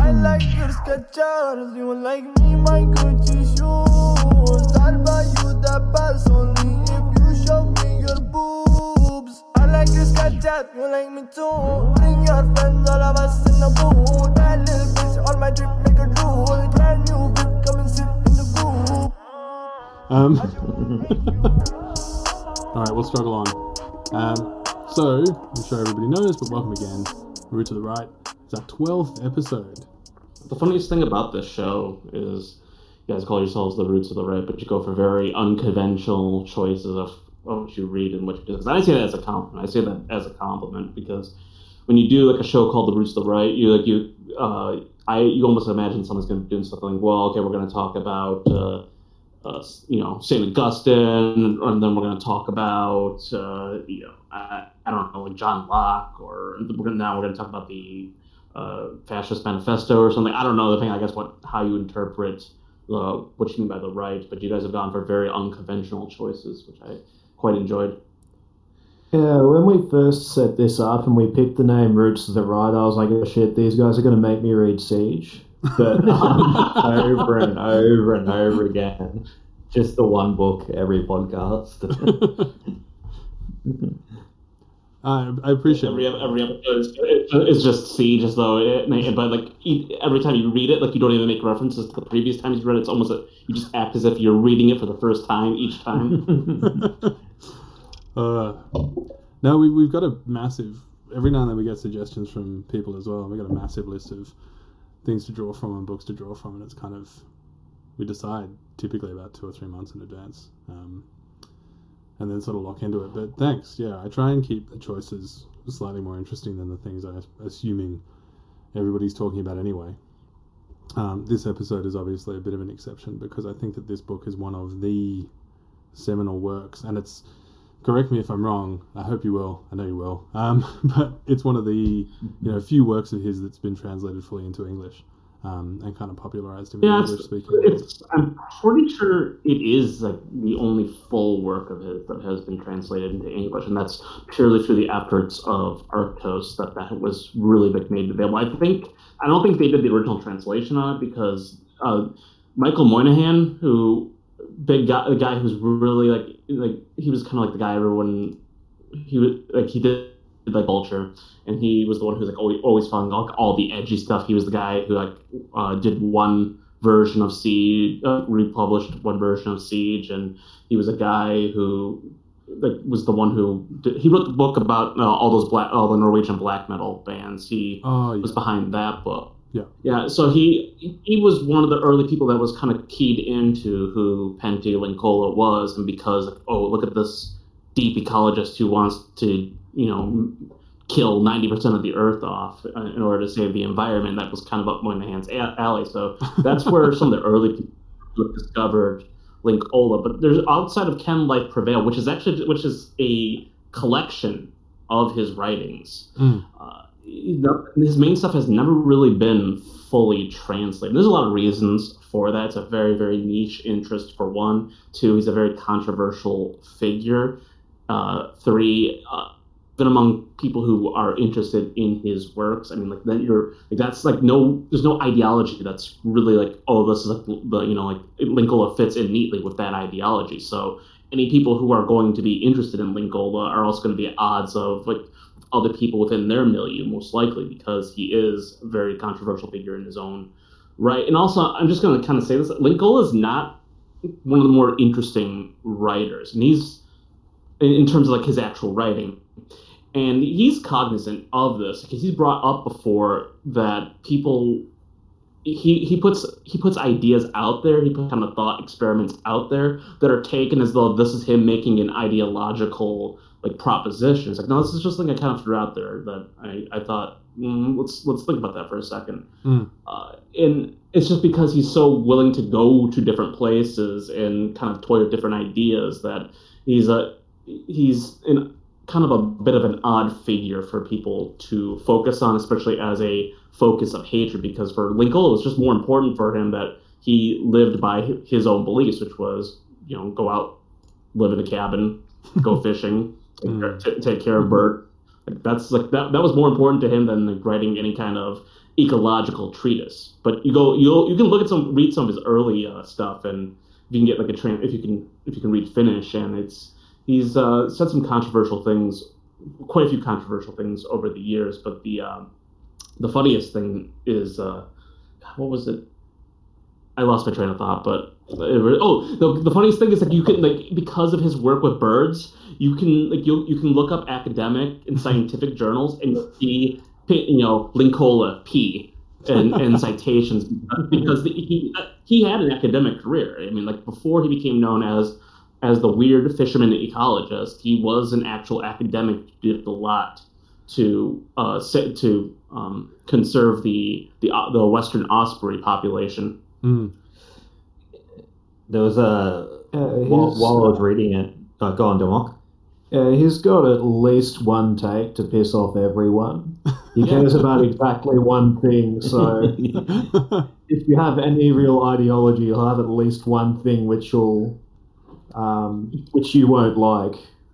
I like your Skechers, you like me my Gucci shoes. I'll buy you the pass only if you show me your boobs. I like your Skechers, you like me too. Bring your friends, all of us in the booth. That little bitch on my trip make a drool. Brand new whip, come and sit in the booth. Alright, we'll struggle on. So, I'm sure everybody knows, but welcome again. Root to the Right. It's our 12th episode. The funniest thing about this show is you guys call yourselves the Roots of the Right, but you go for very unconventional choices of what you read and what you do. Because I say that as a compliment. I say that as a compliment because when you do like a show called the Roots of the Right, you almost imagine someone's going to be doing something like, well, okay, we're going to talk about St. Augustine, and then we're going to talk about I don't know, like John Locke, or now we're going to talk about the Fascist Manifesto or something. I don't know, I guess how you interpret what you mean by the right, but you guys have gone for very unconventional choices, which I quite enjoyed. Yeah, when we first set this up and we picked the name Roots to the Right, I was like, oh shit, these guys are going to make me read Siege. But over and over and over again, just the one book every podcast. I appreciate every episode is just Siege, as though but like every time you read it, like you don't even make references to the previous times you read it. It's almost you just act as if you're reading it for the first time each time. No, we've got a massive. Every now and then we get suggestions from people as well. We've got a massive list of things to draw from and books to draw from, and it's kind of, we decide typically about 2 or 3 months in advance, and then sort of lock into it. But thanks, yeah, I try and keep the choices slightly more interesting than the things I'm assuming everybody's talking about anyway. This episode is obviously a bit of an exception because I think that this book is one of the seminal works, and it's, correct me if I'm wrong, I hope you will, I know you will, but it's one of the few works of his that's been translated fully into English and kind of popularized in English speaking. I'm pretty sure it is like the only full work of his that has been translated into English, and that's purely through the efforts of Arctos that was really made available. I don't think they did the original translation on it because Michael Moynihan, the guy who's really like he was kind of like the guy everyone he did like Vulture, and he was the one who's like always following all the edgy stuff. He was the guy who did one version of Siege, republished one version of Siege, and he was a guy who was the one who he wrote the book about all the Norwegian black metal bands. He was behind that book. Yeah. So he was one of the early people that was kind of keyed into who Pentti Linkola was, and because look at this deep ecologist who wants to kill 90% of the earth off in order to save the environment. That was kind of up Moynihan's alley. So that's where some of the early people discovered Linkola. But there's outside of Can Life Prevail, which is a collection of his writings. His main stuff has never really been fully translated. There's a lot of reasons for that. It's a very, very niche interest, for one. 2, he's a very controversial figure. 3, even among people who are interested in his works, I mean, like then there's no ideology that's really like, this is Linkola fits in neatly with that ideology. So any people who are going to be interested in Linkola are also going to be at odds of like other people within their milieu, most likely, because he is a very controversial figure in his own right. And also, I'm just going to kind of say this, Linkola is not one of the more interesting writers, and he's, in terms of like his actual writing, and he's cognizant of this because he's brought up before that people, he puts ideas out there, he puts kind of thought experiments out there that are taken as though this is him making an ideological like proposition. It's like, no, this is just like I kind of threw out there that I thought, let's think about that for a second. And it's just because he's so willing to go to different places and kind of toy with different ideas that he's in kind of a bit of an odd figure for people to focus on, especially as a focus of hatred, because for Linkola, it was just more important for him that he lived by his own beliefs, which was, go out, live in a cabin, go fishing, take care of Bert, Like that's like that was more important to him than like, writing any kind of ecological treatise. But you can look at read some of his early stuff, and you can get like if you can read Finnish, and he's said some controversial things, quite a few controversial things over the years. But the funniest thing is what was it? I lost my train of thought, but the funniest thing is that you can like because of his work with birds, you can look up academic and scientific journals and see Linkola P and citations because he had an academic career. I mean, like before he became known as the weird fisherman ecologist, he was an actual academic who did a lot to conserve the western osprey population. Mm. There was while I was reading it. Go on, Demok. He's got at least one take to piss off everyone. He cares about exactly one thing. So if you have any real ideology, you'll have at least one thing which you won't like.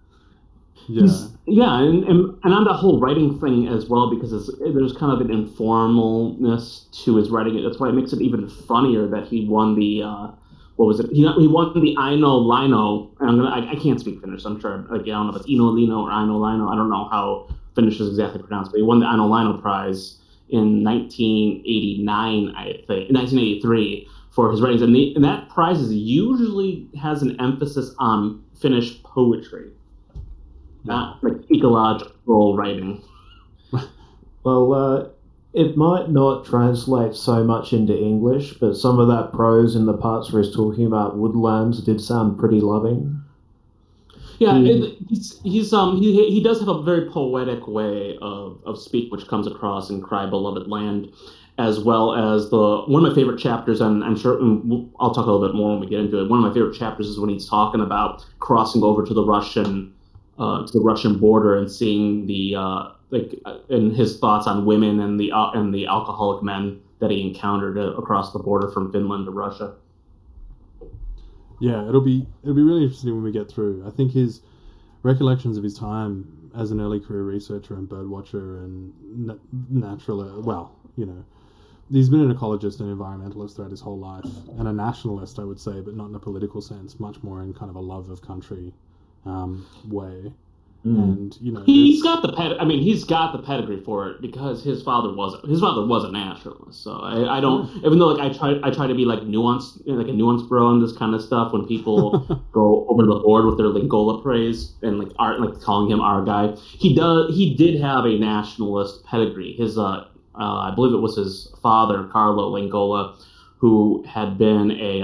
Yeah, and on the whole writing thing as well, because there's kind of an informalness to his writing. That's why it makes it even funnier that he won the what was it? He won the Aino Lino. And I can't speak Finnish. So I'm sure I don't know if it's Ino Lino or Aino Lino. I don't know how Finnish is exactly pronounced, but he won the Aino Lino prize in 1989, I think, 1983 for his writings, and that prize usually has an emphasis on Finnish poetry. Not like ecological writing. Well, it might not translate so much into English, but some of that prose in the parts where he's talking about woodlands did sound pretty loving. Yeah, he does have a very poetic way of speak, which comes across in Cry Beloved Land, as well as one of my favorite chapters, and I'm sure I'll talk a little bit more when we get into it. One of my favorite chapters is when he's talking about crossing over to the Russian border and seeing and his thoughts on women and the alcoholic men that he encountered across the border from Finland to Russia. Yeah, it'll be really interesting when we get through. I think his recollections of his time as an early career researcher and birdwatcher and he's been an ecologist and environmentalist throughout his whole life, and a nationalist, I would say, but not in a political sense, much more in kind of a love of country way. And he's got the pedigree for it because his father was a nationalist. So I don't, even though I try to be like nuanced, like a nuanced bro on this kind of stuff when people go over the board with their Linkola praise and like calling him our guy. He did have a nationalist pedigree. His I believe it was his father, Carlo Linkola, who had been he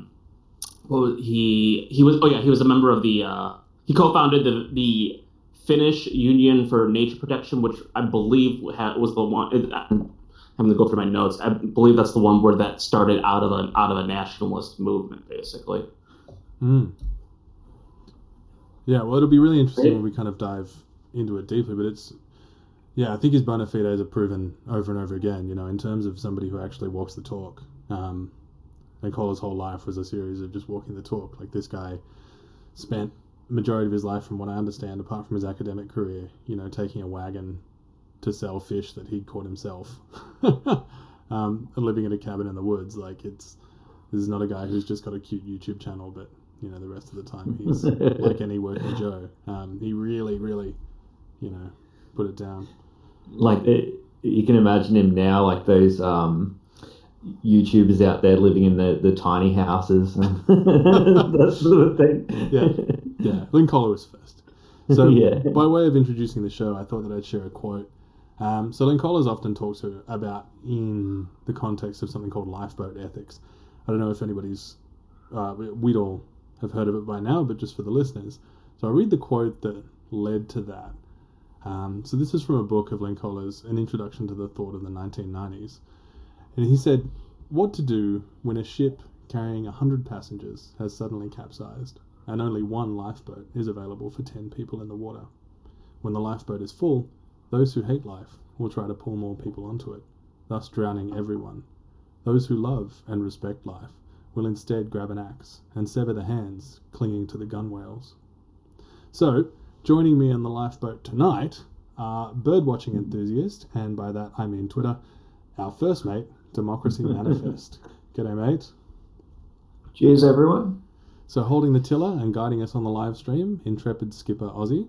was a member of he co-founded the Finnish Union for Nature Protection, which I believe was the one. I'm having to go through my notes. I believe that's the one where that started out of a nationalist movement, basically. Mm. Yeah, well, it'll be really interesting when we kind of dive into it deeply. But I think his bona fides are proven over and over again. In terms of somebody who actually walks the talk. Linkola's whole life was a series of just walking the talk. Like, this guy spent majority of his life, from what I understand, apart from his academic career, taking a wagon to sell fish that he'd caught himself, living in a cabin in the woods. Like, this is not a guy who's just got a cute YouTube channel, but the rest of the time he's like any working Joe. He really, really, put it down. Like, you can imagine him now, like those YouTubers out there living in the tiny houses and that sort of thing. Yeah. Linkola was first. So, by way of introducing the show, I thought that I'd share a quote. So Linkola's often talked about in the context of something called lifeboat ethics. I don't know if anybody's, we'd all have heard of it by now, but just for the listeners. So I'll read the quote that led to that. So this is from a book of Linkola's, An Introduction to the Thought of the 1990s. And he said, "What to do when a ship carrying 100 passengers has suddenly capsized, and only one lifeboat is available for 10 people in the water. When the lifeboat is full, those who hate life will try to pull more people onto it, thus drowning everyone. Those who love and respect life will instead grab an axe and sever the hands clinging to the gunwales." So, joining me in the lifeboat tonight birdwatching enthusiast, and by that I mean Twitter, our first mate, Democracy Manifest. G'day, mate. Cheers, everyone. So holding the tiller and guiding us on the live stream, intrepid skipper Aussie.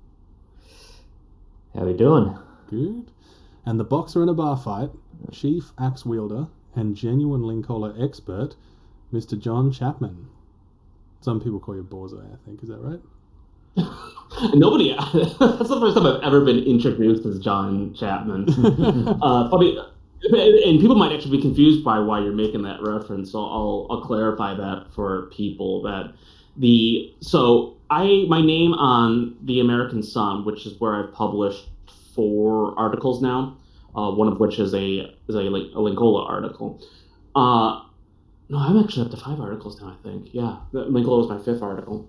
How we doing? Good. And the boxer in a bar fight, chief axe wielder, and genuine Linkola expert, Mr. John Chapman. Some people call you Borzoi, I think. Is that right? Nobody. That's the first time I've ever been introduced as John Chapman. Funny, and people might actually be confused by why you're making that reference. So I'll clarify that for people. That my name on the American Sun, which is where I've published 4 articles now. One of which is a Linkola article. No, I'm actually up to 5 articles now, I think. Yeah, Linkola was my 5th article.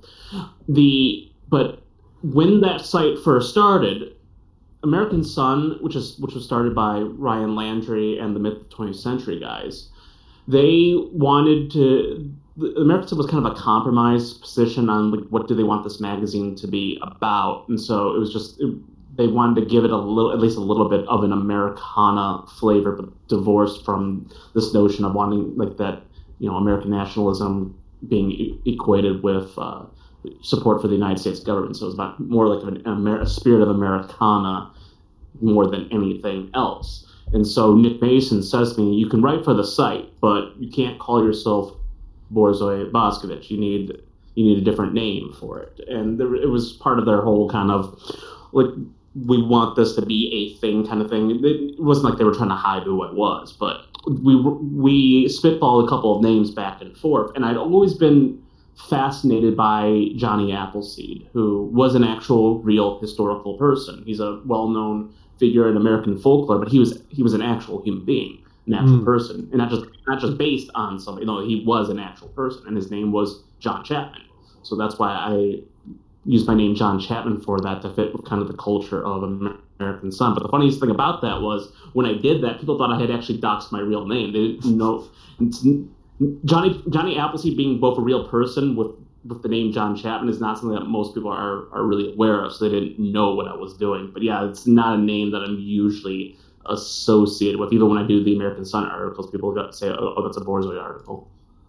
But when that site first started, American Sun, which was started by Ryan Landry and the Myth of the 20th Century guys, they wanted to. The American Sun was kind of a compromise position on what do they want this magazine to be about, and so it was just. They wanted to give it at least a little bit of an Americana flavor, but divorced from this notion of wanting that, American nationalism being equated with support for the United States government. So it was about more like a spirit of Americana more than anything else. And so Nick Mason says to me, you can write for the site, but you can't call yourself Borzoi Boscovich. You need a different name for it. And it was part of their whole kind of we want this to be a thing kind of thing. It wasn't like they were trying to hide who it was, but we spitballed a couple of names back and forth, and I'd always been fascinated by Johnny Appleseed, who was an actual real historical person. He's a well-known figure in American folklore, but he was an actual human being, an actual person, and not just based on something. No, he was an actual person, and his name was John Chapman. So that's why I used my name John Chapman for that, to fit with kind of the culture of American Sun. But the funniest thing about that was when I did that, people thought I had actually doxed my real name. They didn't know. Johnny Appleseed being both a real person with the name John Chapman is not something that most people are really aware of, so they didn't know what I was doing. But yeah, it's not a name that I'm usually associated with. Even when I do the American Sun articles, people say, oh, that's a Borzoi article.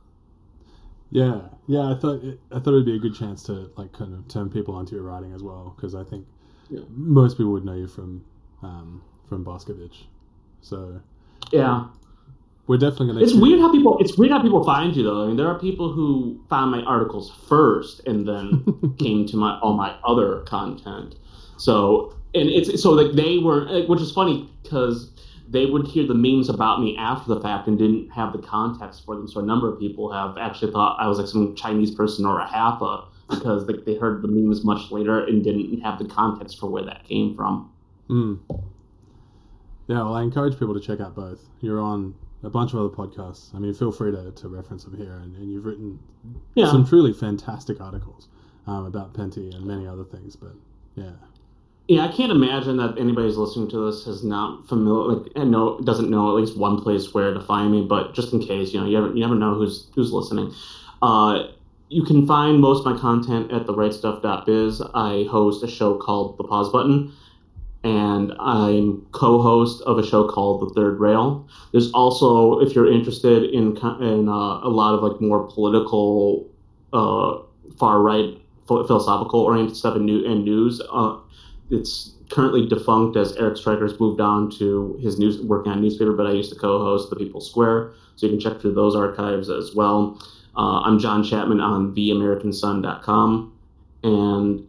Yeah. I thought it'd be a good chance to kind of turn people onto your writing as well, because I think most people would know you from Boscovich. So yeah, we're definitely gonna. It's weird how people find you though. I mean, there are people who found my articles first and then came to all my other content. So they were, which is funny because they would hear the memes about me after the fact and didn't have the context for them. So a number of people have actually thought I was like some Chinese person or a Hapa because they heard the memes much later and didn't have the context for where that came from. Yeah, well, I encourage people to check out both. You're on a bunch of other podcasts. I mean, feel free to reference them here. And you've written some truly fantastic articles about Penty and many other things. But yeah. Yeah, I can't imagine that anybody who's listening to this is not familiar, doesn't know at least one place where to find me. But just in case, you never know who's listening. You can find most of my content at therightstuff.biz. I host a show called The Pause Button, and I'm co-host of a show called The Third Rail. There's also, if you're interested in a lot of more political, far right, philosophical oriented stuff and news. It's currently defunct as Eric Stryker's moved on to his working on newspaper, but I used to co-host The People's Square, so you can check through those archives as well. I'm John Chapman on theamericansun.com, and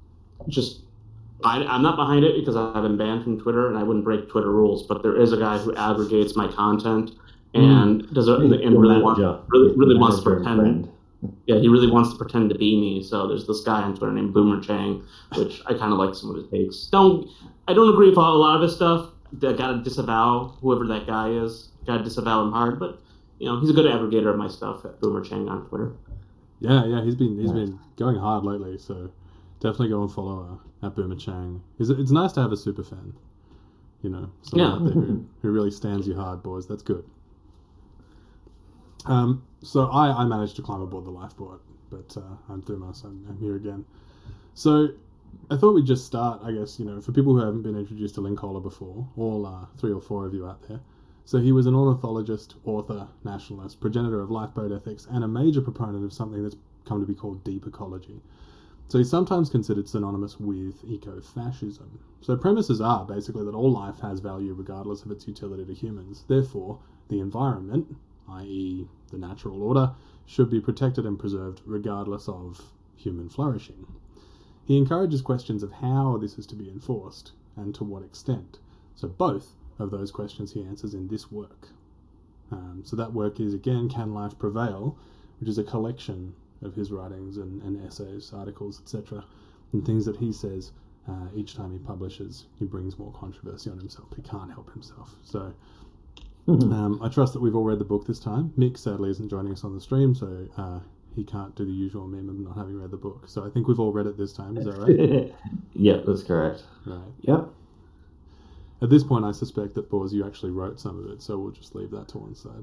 I'm not behind it because I've been banned from Twitter and I wouldn't break Twitter rules, but there is a guy who aggregates my content and really wants to pretend. Yeah, he really wants to pretend to be me. So there's this guy on Twitter named Boomer Chang, which I kind of like some of his takes. I don't agree with a lot of his stuff. I gotta disavow whoever that guy is. Gotta disavow him hard, but he's a good aggregator of my stuff at Boomer Chang on Twitter. Yeah, he's been going hard lately. So definitely go and follow at Boomer Chang. It's nice to have a super fan. Someone out there who really stands you hard, boys. That's good. So I managed to climb aboard the lifeboat, but I'm through my son. I'm here again. So I thought we'd just start, I guess, for people who haven't been introduced to Linkola before, all 3 or 4 of you out there. So he was an ornithologist, author, nationalist, progenitor of lifeboat ethics, and a major proponent of something that's come to be called deep ecology. So he's sometimes considered synonymous with eco-fascism. So premises are basically that all life has value regardless of its utility to humans. Therefore, the environment, i.e. the natural order, should be protected and preserved regardless of human flourishing. He encourages questions of how this is to be enforced and to what extent. So both of those questions he answers in this work. So that work is, again, Can Life Prevail, which is a collection of his writings and essays, articles, etc., and things that he says each time he publishes. He brings more controversy on himself. He can't help himself. So I trust that we've all read the book this time. Mick, sadly, isn't joining us on the stream, so he can't do the usual meme of not having read the book. So I think we've all read it this time. Is that right? Yep, that's correct. Right. Yep. At this point, I suspect that, Boaz, you actually wrote some of it, so we'll just leave that to one side.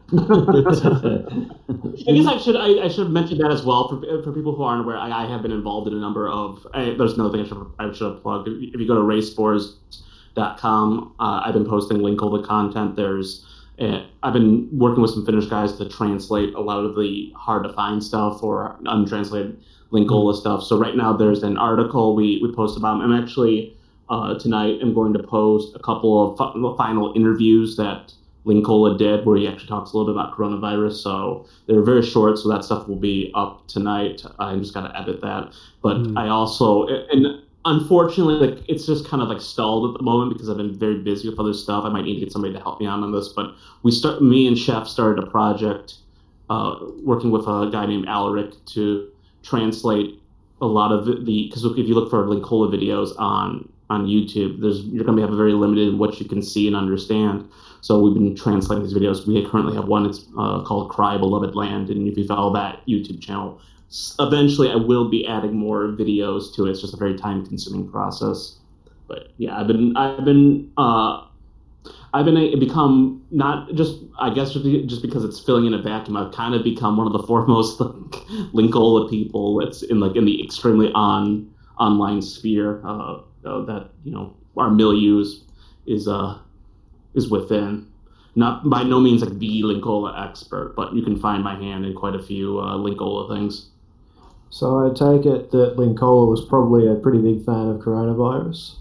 I guess I should have mentioned that as well for people who aren't aware. I have been involved in a number of. There's another thing I should have plugged. If you go to racespores.com, I've been posting Linkola content. I've been working with some Finnish guys to translate a lot of the hard to find stuff or untranslated Linkola stuff. So right now there's an article we post about him. I'm actually tonight I'm going to post a couple of final interviews that Linkola did, where he actually talks a little bit about coronavirus. So they're very short, so that stuff will be up tonight. I just got to edit that. But I also, and unfortunately, it's just kind of stalled at the moment because I've been very busy with other stuff. I might need to get somebody to help me out on this. But me and Chef started a project working with a guy named Alaric to translate a lot of because if you look for Linkola videos on YouTube, you're going to have a very limited in what you can see and understand. So we've been translating these videos. We currently have one. It's called Cry Beloved Land, and if you follow that YouTube channel, eventually I will be adding more videos to it. It's just a very time-consuming process. But yeah, I've become not just, I guess just because it's filling in a vacuum, I've kind of become one of the foremost Linkola people. It's in the extremely online sphere that our milieu is within. Not by no means the Linkola expert, but you can find my hand in quite a few Linkola things. So I take it that Linkola was probably a pretty big fan of coronavirus.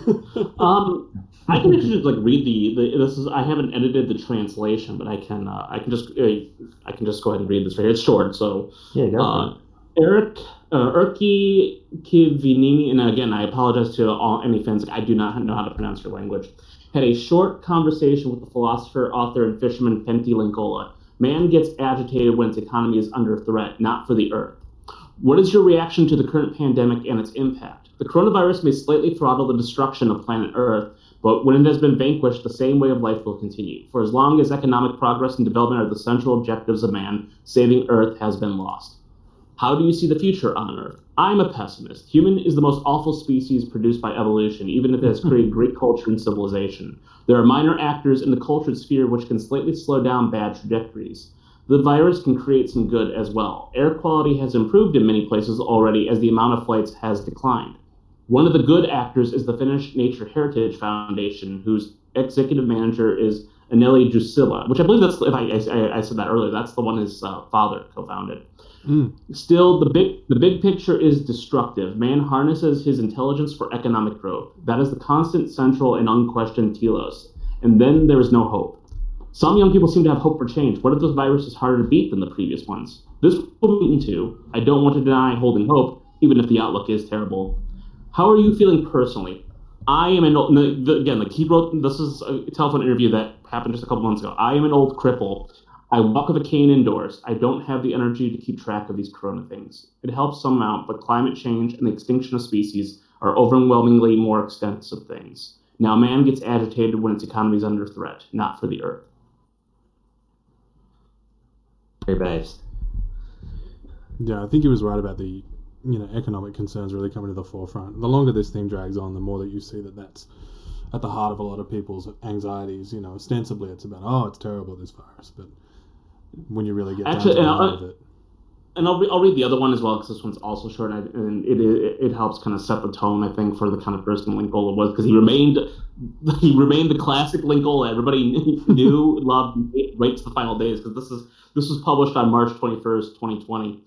I can actually just read I haven't edited the translation, but I can just go ahead and read this right here. It's short, so yeah, go Eric Erkki Kivinimi, and again I apologize to any fans. I do not know how to pronounce your language. Had a short conversation with the philosopher, author, and fisherman Pentti Linkola. Man gets agitated when its economy is under threat, not for the earth. What is your reaction to the current pandemic and its impact? The coronavirus may slightly throttle the destruction of planet Earth, but when it has been vanquished, the same way of life will continue. For as long as economic progress and development are the central objectives of man, saving Earth has been lost. How do you see the future on Earth? I'm a pessimist. Human is the most awful species produced by evolution, even if it has created great culture and civilization. There are minor actors in the cultured sphere which can slightly slow down bad trajectories. The virus can create some good as well. Air quality has improved in many places already as the amount of flights has declined. One of the good actors is the Finnish Nature Heritage Foundation, whose executive manager is Anneli Jussila, which I believe that's, if I said that earlier, that's the one his father co-founded. Still, the big picture is destructive. Man harnesses his intelligence for economic growth. That is the constant, central, and unquestioned telos. And then there is no hope. Some young people seem to have hope for change. What if this virus is harder to beat than the previous ones? This will be into. I don't want to deny holding hope, even if the outlook is terrible. How are you feeling personally? I am an old, again, he wrote, this is a telephone interview that happened just a couple months ago. I am an old cripple. I walk with a cane indoors. I don't have the energy to keep track of these corona things. It helps some amount, but climate change and the extinction of species are overwhelmingly more extensive things. Now man gets agitated when its economy is under threat, not for the earth. Very based. Yeah, I think he was right about the economic concerns really coming to the forefront. The longer this thing drags on, the more that you see that that's at the heart of a lot of people's anxieties. Ostensibly it's about, it's terrible, this virus, but when you really get down to the heart of it. and I'll read the other one as well because this one's also short, and it helps kind of set the tone, I think, for the kind of person Linkola was, because he remained the classic Linkola everybody knew, loved, right to the final days. Because this was published on March 21st, 2020.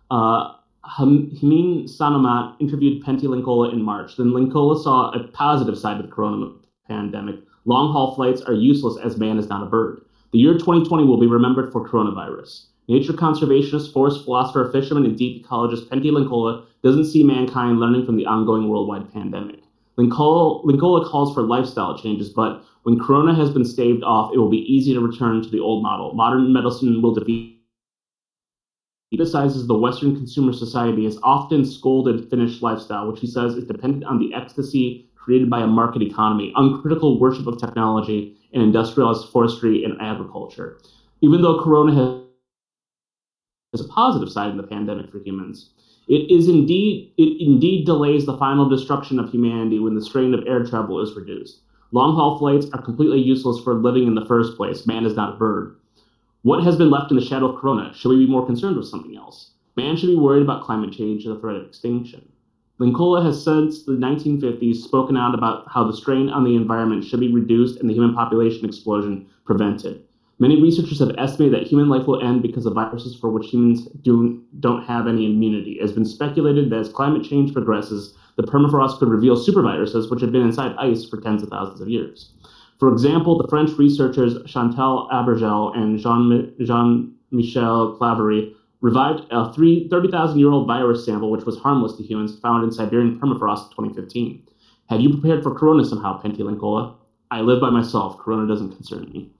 Hamin Sanomat interviewed Pentti Linkola in March. Then Linkola saw a positive side of the corona pandemic. Long-haul flights are useless as man is not a bird. The year 2020 will be remembered for coronavirus. Nature conservationist, forest philosopher, fisherman, and deep ecologist Pentti Linkola doesn't see mankind learning from the ongoing worldwide pandemic. Linkola calls for lifestyle changes, but when corona has been staved off, it will be easy to return to the old model. Modern medicine will defeat. He criticizes the Western consumer society as often scolded Finnish lifestyle, which he says is dependent on the ecstasy created by a market economy, uncritical worship of technology, and industrialized forestry and agriculture. Even though corona has a positive side in the pandemic for humans, it indeed delays the final destruction of humanity when the strain of air travel is reduced. Long-haul flights are completely useless for living in the first place. Man is not a bird. What has been left in the shadow of corona? Should we be more concerned with something else? Man should be worried about climate change and the threat of extinction. Linkola has since the 1950s spoken out about how the strain on the environment should be reduced and the human population explosion prevented. Many researchers have estimated that human life will end because of viruses for which humans don't have any immunity. It has been speculated that as climate change progresses, the permafrost could reveal superviruses which have been inside ice for tens of thousands of years. For example, the French researchers Chantal Abergel and Jean-Michel Claverie revived a 30,000-year-old virus sample which was harmless to humans found in Siberian permafrost in 2015. Have you prepared for corona somehow, Pentti Linkola? I live by myself. Corona doesn't concern me.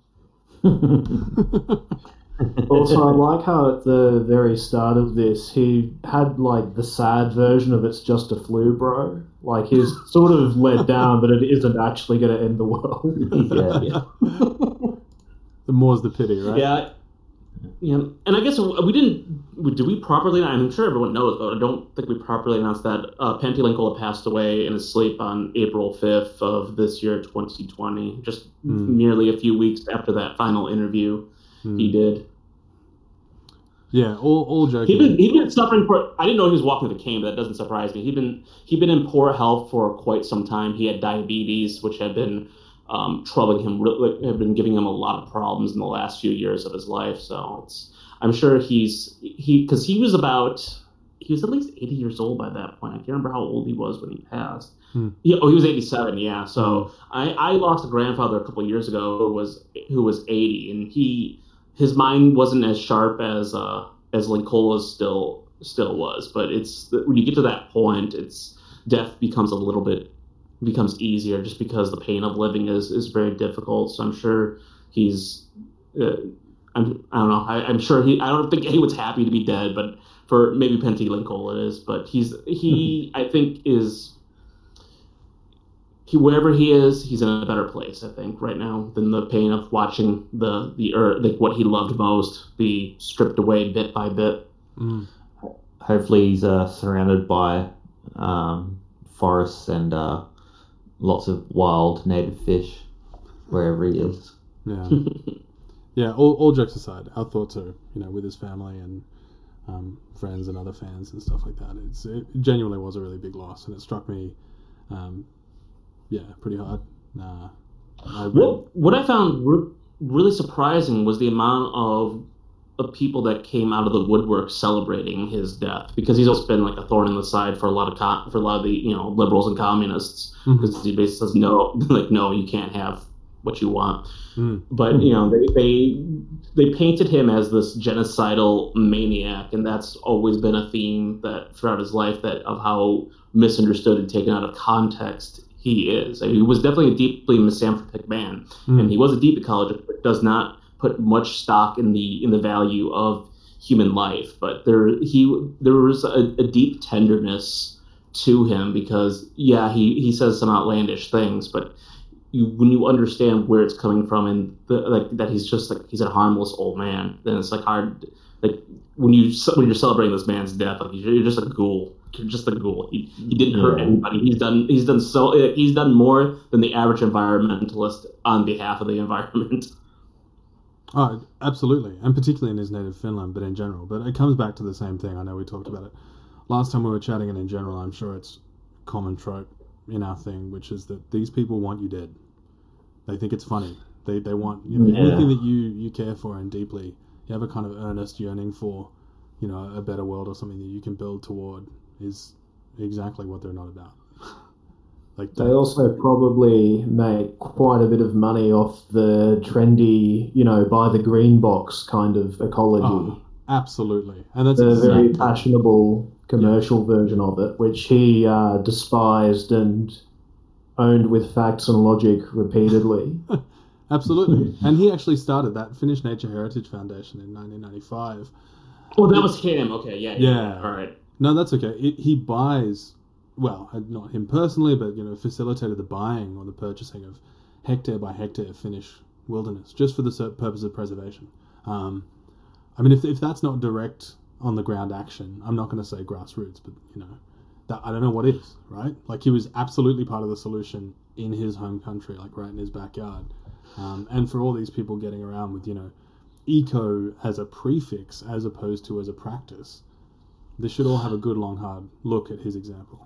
Also, I like how at the very start of this, he had like the sad version of "it's just a flu, bro." Like he's sort of let down, but it isn't actually going to end the world. Yeah. The more's the pity, right? Yeah, and I guess did we properly, I'm sure everyone knows, but I don't think we properly announced that Pentti Linkola passed away in his sleep on April 5th of this year, 2020, just merely a few weeks after that final interview he did. Yeah, all joking. He'd been suffering for. I didn't know he was walking with a cane, but that doesn't surprise me. He'd been in poor health for quite some time. He had diabetes, which had been troubling him. Had been giving him a lot of problems in the last few years of his life. So I'm sure because he was at least 80 years old by that point. I can't remember how old he was when he passed. He was 87. Yeah. So I lost a grandfather a couple of years ago who was 80, and his mind wasn't as sharp as Linkola's still was, but when you get to that point, death becomes easier just because the pain of living is very difficult. So I'm sure he's I don't know. I'm sure I don't think anyone's happy to be dead, but for maybe Pentti Linkola is, but I think wherever he is, he's in a better place, I think, right now than the pain of watching the earth, like what he loved most, be stripped away bit by bit. Hopefully he's surrounded by forests and lots of wild native fish wherever he is. Yeah. Yeah, all jokes aside, our thoughts are, with his family and friends and other fans and stuff like that. It genuinely was a really big loss, and it struck me pretty hard. What I found really surprising was the amount of people that came out of the woodwork celebrating his death, because he's also been like a thorn in the side for a lot of the liberals and communists, because he basically says no, you can't have what you want. But they painted him as this genocidal maniac, and that's always been a theme that throughout his life, that of how misunderstood and taken out of context he is. I mean, he was definitely a deeply misanthropic man, and he was a deep ecologist, but does not put much stock in the value of human life. But there was a deep tenderness to him, because he says some outlandish things, but when you understand where it's coming from, and that he's a harmless old man, then it's like hard, like when you're celebrating this man's death, like you're just a ghoul. You're just a ghoul. He didn't hurt anybody. He's done more than the average environmentalist on behalf of the environment. Oh, absolutely, and particularly in his native Finland, but in general. But it comes back to the same thing. I know we talked about it last time we were chatting, and in general, I'm sure it's common trope in our thing, which is that these people want you dead. They think it's funny. They want, you know, anything that you care for and deeply, you have a kind of earnest yearning for, you know, a better world or something that you can build toward, is exactly what they're not about. Like they also probably make quite a bit of money off the trendy, you know, buy the green box kind of ecology. Oh, absolutely, and that's the very fashionable commercial version of it, which he despised and owned with facts and logic repeatedly. Absolutely, and he actually started that Finnish Nature Heritage Foundation in 1995. Oh, that was him. Okay, Yeah. All right. No, that's okay. He buys, well, not him personally, but, you know, facilitated the buying or the purchasing of hectare by hectare Finnish wilderness just for the purpose of preservation. I mean, if that's not direct on the ground action, I'm not going to say grassroots, but, you know, that I don't know what is, right? Like, he was absolutely part of the solution in his home country, like right in his backyard. And for all these people getting around with, you know, eco as a prefix as opposed to as a practice, they should all have a good long hard look at his example.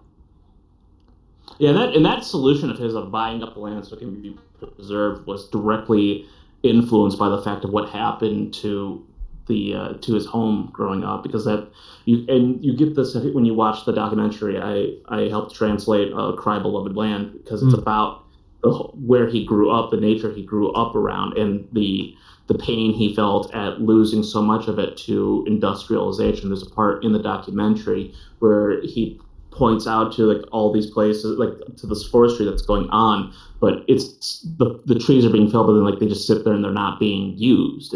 Yeah, that solution of his of buying up the land so it can be preserved was directly influenced by the fact of what happened to the to his home growing up, because that you get this when you watch the documentary. I helped translate Cry Beloved Land, because it's about where he grew up, the nature he grew up around, and the pain he felt at losing so much of it to industrialization. There's a part in the documentary where he points out to like all these places, like to this forestry that's going on, but it's the trees are being felled, but then like they just sit there and they're not being used.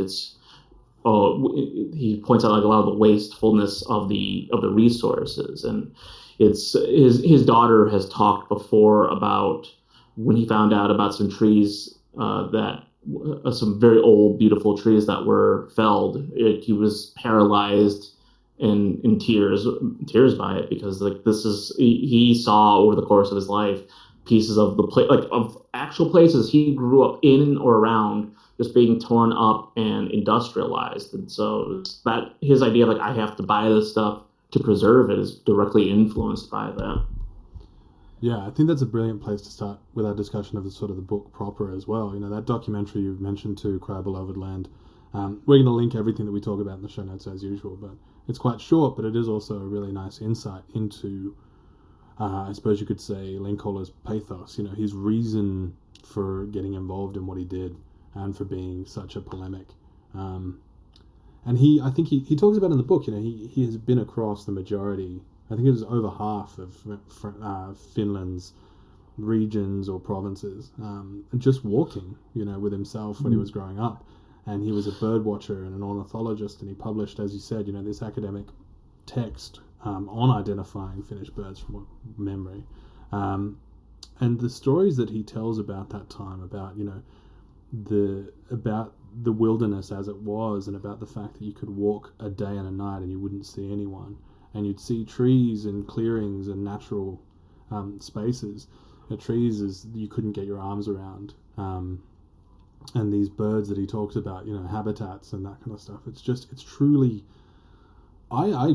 He points out like a lot of the wastefulness of the resources, and it's his daughter has talked before about when he found out about some trees some very old, beautiful trees that were felled. He was paralyzed and in tears by it, because like he saw over the course of his life pieces of of actual places he grew up in or around just being torn up and industrialized. And so that his idea of like, I have to buy this stuff to preserve it, is directly influenced by that. Yeah, I think that's a brilliant place to start with our discussion of the book proper as well. You know, that documentary you've mentioned too, Cry Beloved Land. We're going to link everything that we talk about in the show notes as usual, but it's quite short, but it is also a really nice insight into, I suppose you could say, Linklater's pathos, you know, his reason for getting involved in what he did and for being such a polemic. And I think he talks about in the book, you know, he has been across the majority, I think it was over half of Finland's regions or provinces, just walking, you know, with himself when he was growing up. And he was a bird watcher and an ornithologist, and he published, as you said, you know, this academic text on identifying Finnish birds from memory. And the stories that he tells about that time, about, you know, about the wilderness as it was, and about the fact that you could walk a day and a night and you wouldn't see anyone, and you'd see trees and clearings and natural spaces. The trees is you couldn't get your arms around, and these birds that he talks about, you know, habitats and that kind of stuff. It's truly. I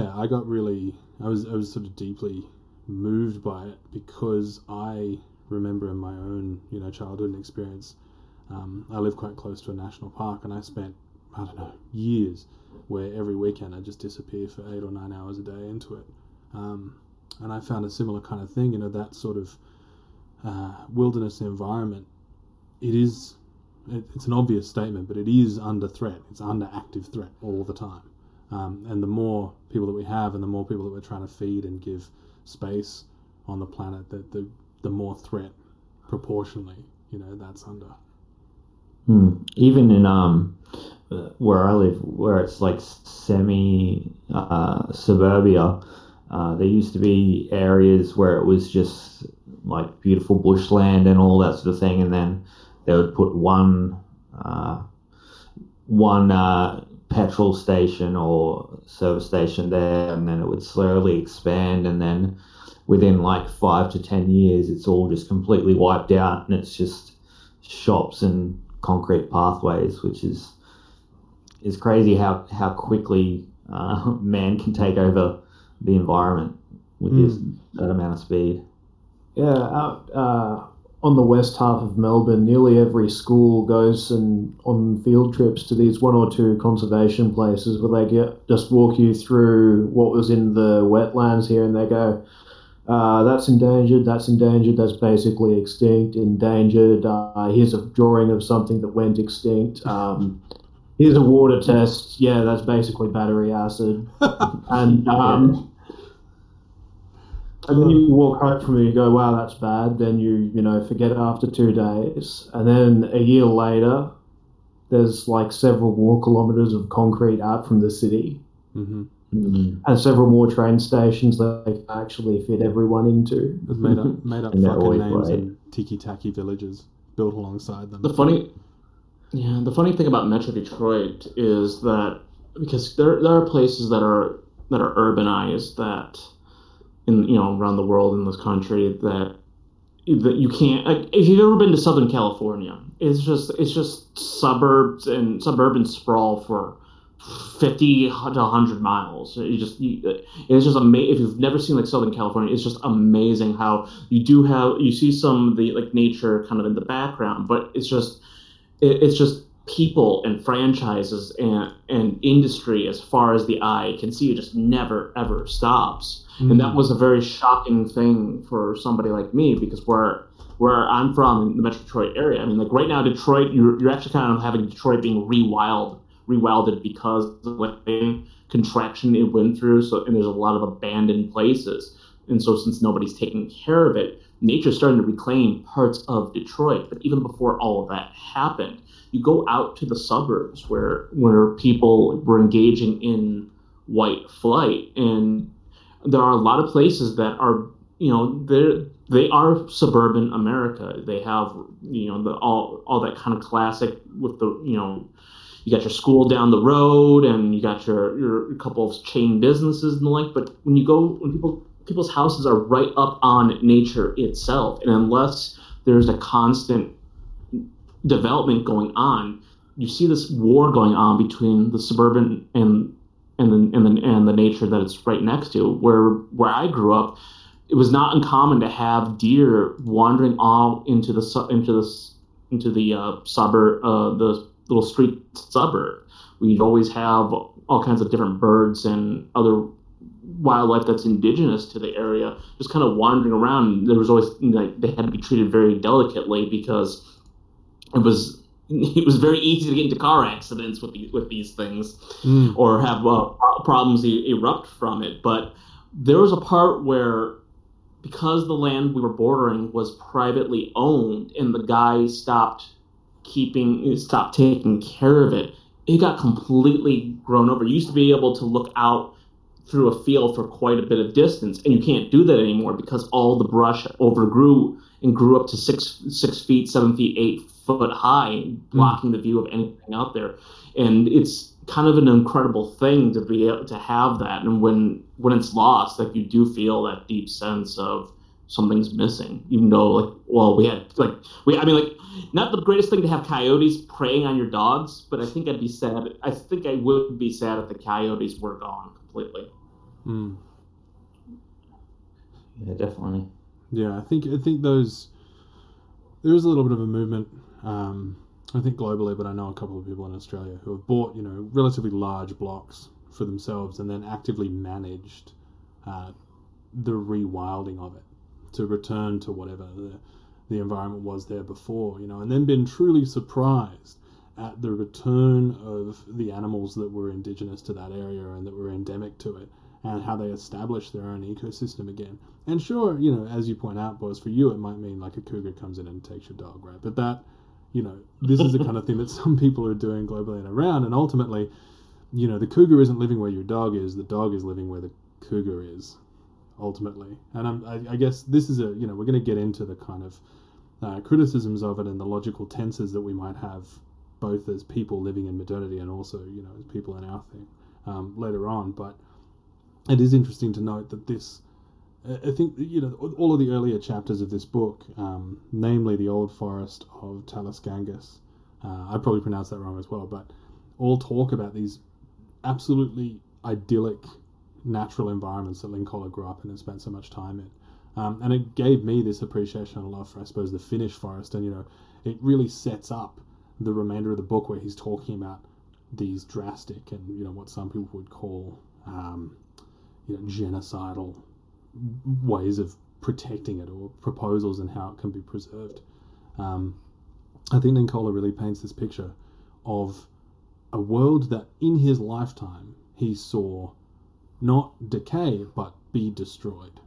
was sort of deeply moved by it, because I remember in my own, you know, childhood and experience. I live quite close to a national park, and I spent, I don't know, years where every weekend I just disappear for 8 or 9 hours a day into it. And I found a similar kind of thing, you know, that sort of wilderness environment. It's an obvious statement, but it is under threat. It's under active threat all the time. And the more people that we have, and the more people that we're trying to feed and give space on the planet, the more threat proportionally, you know, that's under. Even in where I live, where it's like semi suburbia, there used to be areas where it was just like beautiful bushland and all that sort of thing, and then they would put one petrol station or service station there, and then it would slowly expand, and then within like 5 to 10 years it's all just completely wiped out, and it's just shops and concrete pathways, which is it's crazy how quickly man can take over the environment with that amount of speed. Yeah, out on the west half of Melbourne, nearly every school goes on field trips to these one or two conservation places where they just walk you through what was in the wetlands here, and they go, that's endangered, that's basically extinct, endangered, here's a drawing of something that went extinct, here's a water test, yeah, that's basically battery acid. And then you walk home from it, you go, wow, that's bad. Then you forget it after 2 days. And then a year later, there's like several more kilometres of concrete out from the city. Mm-hmm. Mm-hmm. And several more train stations that they can actually fit everyone into. It's made up fucking names and tiki-taki villages built alongside them. The funny thing about Metro Detroit is that because there are places that are urbanized that around the world in this country that you can't, like, if you've ever been to Southern California, it's just suburbs and suburban sprawl for 50 to 100 miles. It's just amazing. If you've never seen like Southern California, it's just amazing how you see some of the like nature kind of in the background, but it's just people and franchises and industry as far as the eye can see. It just never ever stops. Mm-hmm. And that was a very shocking thing for somebody like me, because where I'm from in the Metro Detroit area, I mean, like right now Detroit, you're actually kind of having Detroit being rewilded because of the contraction it went through. And there's a lot of abandoned places, and so since nobody's taking care of it, nature's starting to reclaim parts of Detroit. But even before all of that happened, you go out to the suburbs where people were engaging in white flight, and there are a lot of places that are, they are suburban America. They have, all that kind of classic with the, you got your school down the road, and you got your couple of chain businesses and the like. But when people's houses are right up on nature itself, and unless there's a constant development going on, you see this war going on between the suburban and the nature that it's right next to. Where I grew up, it was not uncommon to have deer wandering all into the suburb, the little street suburb. We'd always have all kinds of different birds and other wildlife that's indigenous to the area just kind of wandering around. There was always, like, they had to be treated very delicately because it was very easy to get into car accidents with these things, or have problems erupt from it. But there was a part where, because the land we were bordering was privately owned and the guy stopped taking care of it, it got completely grown over. You used to be able to look out through a field for quite a bit of distance, and you can't do that anymore because all the brush overgrew and grew up to 6 feet, 7 feet, 8 foot high, blocking the view of anything out there. And it's kind of an incredible thing to be able to have that. And when it's lost, like, you do feel that deep sense of something's missing, even though, not the greatest thing to have coyotes preying on your dogs, but I think I'd be sad. I think I would be sad if the coyotes were gone completely. Yeah, definitely. Yeah, I think there is a little bit of a movement, I think globally, but I know a couple of people in Australia who have bought, relatively large blocks for themselves and then actively managed the rewilding of it to return to whatever the environment was there before, and then been truly surprised at the return of the animals that were indigenous to that area and that were endemic to it, and how they established their own ecosystem again. And sure, as you point out, boys, for you it might mean like a cougar comes in and takes your dog, right? But that, this is the kind of thing that some people are doing globally and around, and ultimately, the cougar isn't living where your dog is, the dog is living where the cougar is, ultimately. And I guess this is we're going to get into the kind of criticisms of it and the logical tenses that we might have, both as people living in modernity and also, as people in our thing, later on. But it is interesting to note that this, I think, all of the earlier chapters of this book, namely the Old Forest of Taliscangus, I probably pronounced that wrong as well, but all talk about these absolutely idyllic natural environments that Linkola grew up in and spent so much time in. And it gave me this appreciation and love for, I suppose, the Finnish forest. And, it really sets up the remainder of the book where he's talking about these drastic and, what some people would call, genocidal ways of protecting it, or proposals and how it can be preserved. I think Linkola really paints this picture of a world that in his lifetime he saw not decay but be destroyed.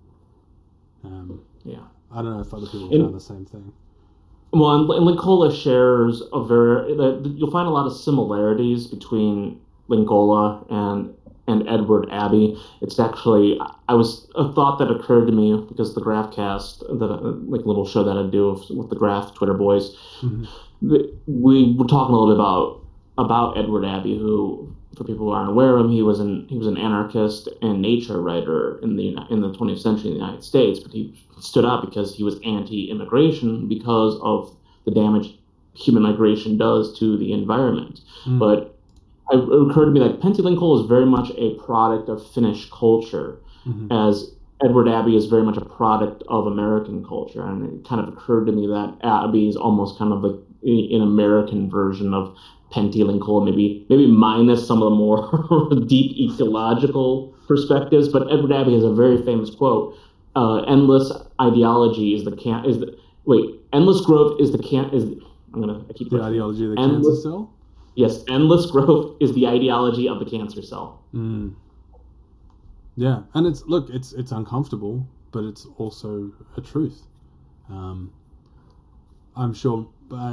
I don't know if other people found the same thing. Well, and Linkola shares you'll find a lot of similarities between Linkola and Edward Abbey. It's actually, a thought that occurred to me because the Graphcast, little show that I do with the Graph Twitter boys, we were talking a little bit about Edward Abbey, who, for people who aren't aware of him, he was an anarchist and nature writer in the 20th century in the United States, but he stood out because he was anti-immigration because of the damage human migration does to the environment. But it occurred to me that Pentti Linkola is very much a product of Finnish culture, as Edward Abbey is very much a product of American culture. And it kind of occurred to me that Abbey is almost kind of like an American version of Pentti Linkola, maybe minus some of the more deep ecological perspectives. But Edward Abbey has a very famous quote: "Endless ideology endless growth is the ideology of the cancer cell." Yes, endless growth is the ideology of the cancer cell. Yeah, and it's uncomfortable, but it's also a truth. I'm not sure,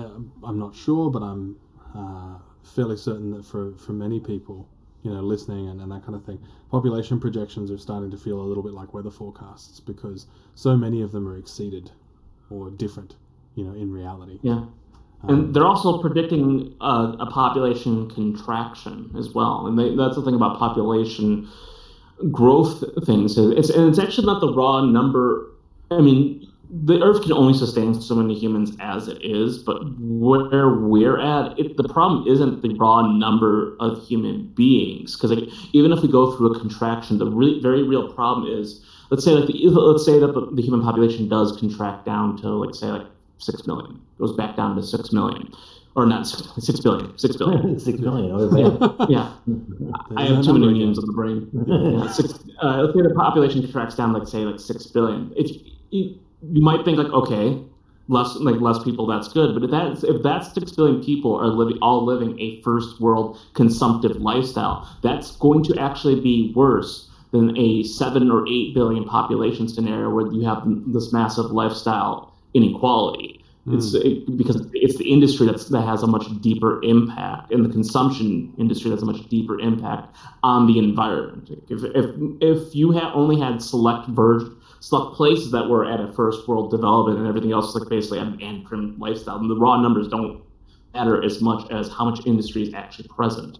but I'm fairly certain that for many people, listening and that kind of thing, population projections are starting to feel a little bit like weather forecasts, because so many of them are exceeded or different, in reality. Yeah. And they're also predicting a population contraction as well. And that's the thing about population growth things. It's actually not the raw number. I mean, the Earth can only sustain so many humans as it is, but where we're at, the problem isn't the raw number of human beings. Because even if we go through a contraction, the very real problem is, let's say that the human population does contract down to, 6 million. Goes back down to 6 million. Or not 6 billion. 6 billion. 6 million. Oh, yeah. I have too many memes of the brain. Let's say the population contracts down, 6 billion. You might think, okay, less people, that's good. But if that's 6 billion people are living a first world consumptive lifestyle, that's going to actually be worse than a 7 or 8 billion population scenario where you have this massive lifestyle inequality. Because it's the industry that has a much deeper impact, and the consumption industry that's a much deeper impact on the environment. If you only had select places that were at a first world development and everything else was basically an ant-prim lifestyle, then the raw numbers don't matter as much as how much industry is actually present.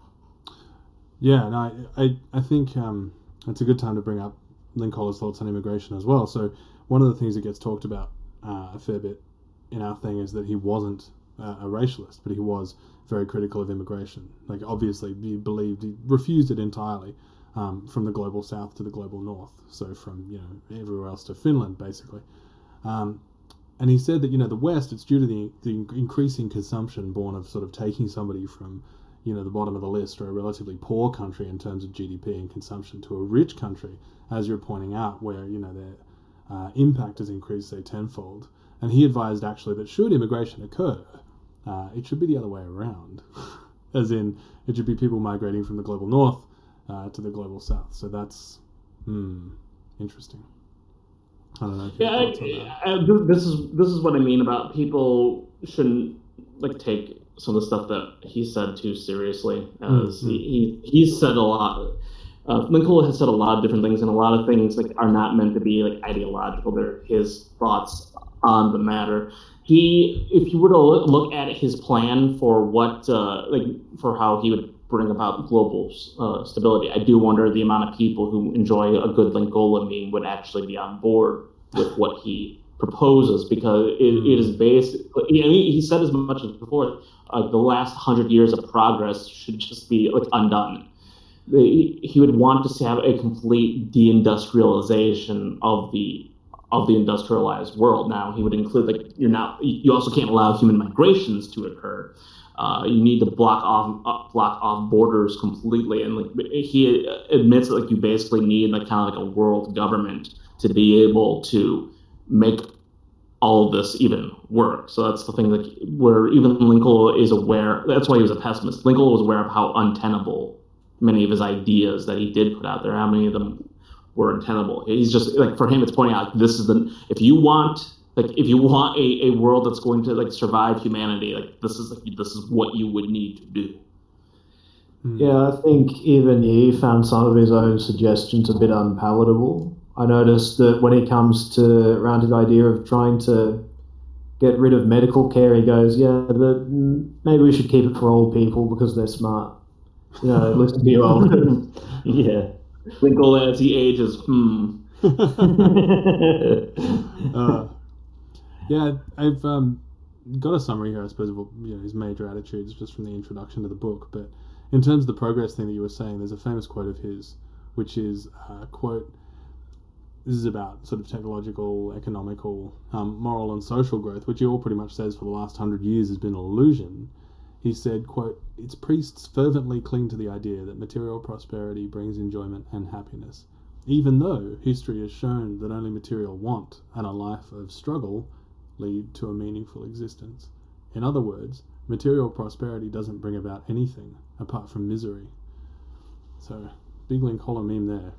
Yeah, and I think it's a good time to bring up Linkola's thoughts on immigration as well. So one of the things that gets talked about a fair bit in our thing is that he wasn't a racialist, but he was very critical of immigration. Obviously, he refused it entirely, from the global south to the global north. So from everywhere else to Finland, basically. And he said that the West, it's due to the increasing consumption born of sort of taking somebody from the bottom of the list, or a relatively poor country in terms of GDP and consumption, to a rich country, as you're pointing out, where their impact has increased, say, tenfold. And he advised actually that should immigration occur, it should be the other way around. As in, it should be people migrating from the global north to the global south. So that's interesting. I don't know if you have thoughts on that. This is what I mean about people shouldn't take some of the stuff that he said too seriously. As he's said a lot. Linkola has said a lot of different things, and a lot of things are not meant to be ideological. They're his thoughts on the matter. If you were to look at his plan for for how he would bring about global stability, I do wonder the amount of people who enjoy a good Linkola meme would actually be on board with what he proposes, because it is based. He said as much as before. The last 100 years of progress should just be like undone. He would want to have a complete deindustrialization of the industrialized world. Now he would include you also can't allow human migrations to occur. You need to block off borders completely, and he admits that you basically need kind of a world government to be able to make all of this even work. So that's the thing where even Lincoln is aware. That's why he was a pessimist. Lincoln was aware of how untenable many of his ideas that he did put out there, how many of them were untenable. He's just for him, it's pointing out if you want a world that's going to survive humanity, this is what you would need to do. Yeah, I think even he found some of his own suggestions a bit unpalatable. I noticed that when it comes to around the idea of trying to get rid of medical care, he goes, yeah, but maybe we should keep it for old people because they're smart. Listen to you old. Yeah. Lincoln, as he ages, Yeah, I've got a summary here, I suppose, of his major attitudes just from the introduction to the book. But in terms of the progress thing that you were saying, there's a famous quote of his, which is, quote, this is about sort of technological, economical, moral and social growth, which he all pretty much says for the last 100 years has been an illusion. He said, quote, its priests fervently cling to the idea that material prosperity brings enjoyment and happiness, even though history has shown that only material want and a life of struggle lead to a meaningful existence. In other words, material prosperity doesn't bring about anything apart from misery. So, big Lincoln meme there.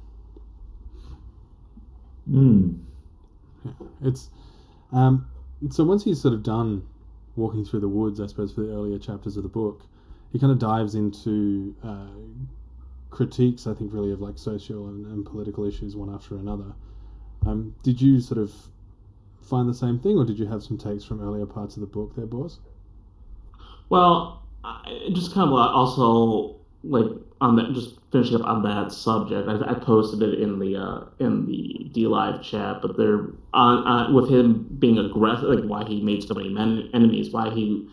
Yeah, it's so once he's sort of done walking through the woods, I suppose, for the earlier chapters of the book, he kind of dives into critiques, I think, really of social and political issues one after another. Did you sort of find the same thing, or did you have some takes from earlier parts of the book there, Boris? Well, just kind of also on that, just finishing up on that subject. I posted it in the DLive chat, but there with him being aggressive, why he made so many enemies, why he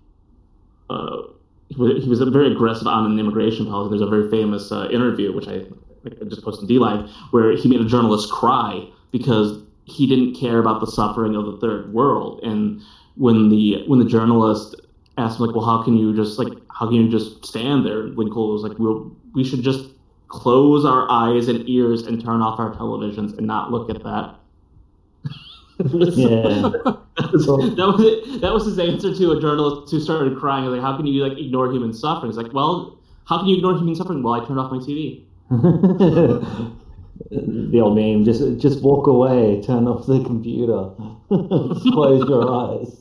was very aggressive on an immigration policy. There's a very famous interview which I just posted in DLive where he made a journalist cry because he didn't care about the suffering of the third world. And when the journalist asked him, well, how can you just stand there? Lincoln was like, we should just close our eyes and ears and turn off our televisions and not look at that. Yeah. That was his answer to a journalist who started crying. He was like, how can you ignore human suffering? He's like, well, how can you ignore human suffering? Well, I turned off my TV. The old meme, just walk away, turn off the computer, close your eyes.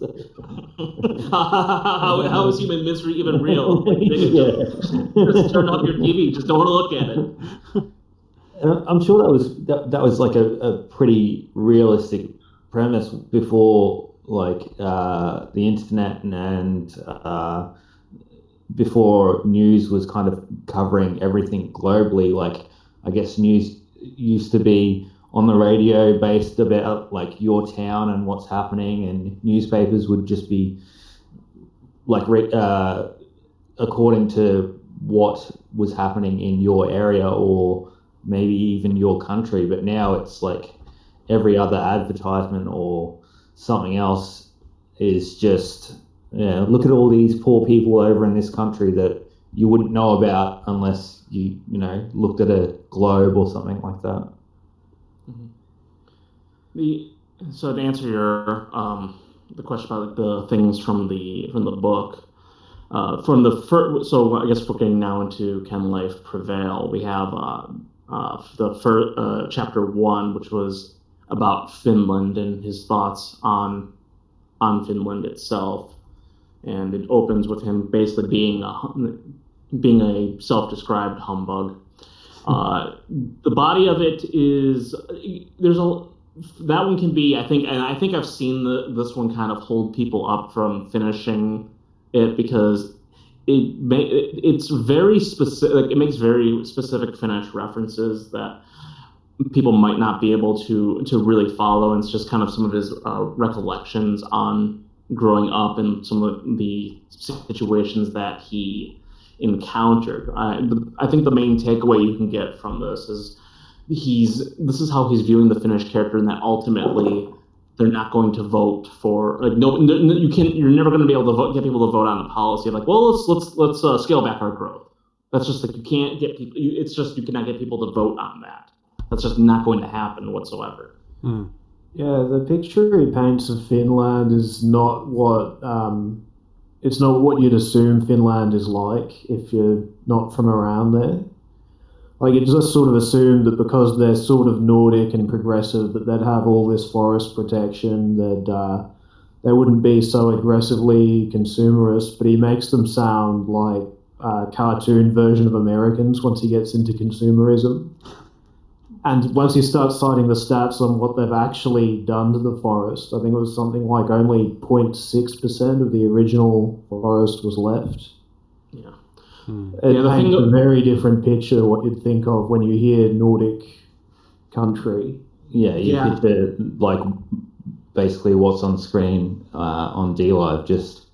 How is human misery even real? Just turn off your TV, just don't want to look at it. And I'm sure that was a pretty realistic premise before the internet and before news was kind of covering everything globally. I guess news used to be on the radio based about your town and what's happening, and newspapers would just be according to what was happening in your area or maybe even your country. But now it's every other advertisement or something else is just, look at all these poor people over in this country that you wouldn't know about unless you looked at a globe or something like that. Mm-hmm. So to answer your the question about the things from the book, from the first, so I guess we're getting now into Can Life Prevail? We have the first chapter 1, which was about Finland and his thoughts on Finland itself, and it opens with him basically being a self-described humbug. The body of it is that one can be, I think I've seen this one kind of hold people up from finishing it because it's very specific. It makes very specific Finnish references that people might not be able to really follow, and it's just kind of some of his recollections on growing up and some of the situations that he encountered. I think the main takeaway you can get from this is this is how he's viewing the Finnish character, and that ultimately they're not going to vote for, like, you're never going to be able to get people to vote on a policy like, well, let's scale back our growth. That's just like, you can't get people. It's just you cannot get people to vote on that. That's just not going to happen whatsoever. Mm. Yeah, the picture he paints of Finland is not what it's not what you'd assume Finland is like if you're not from around there. Like, it's just sort of assumed that because they're sort of Nordic and progressive, that they'd have all this forest protection, that they wouldn't be so aggressively consumerist, but he makes them sound like a cartoon version of Americans once he gets into consumerism. And once you start citing the stats on what they've actually done to the forest, I think it was something like only 0.6% of the original forest was left. Yeah. It paints a very different picture of what you'd think of when you hear Nordic country. Yeah, you picture, like, basically what's on screen on DLive, just,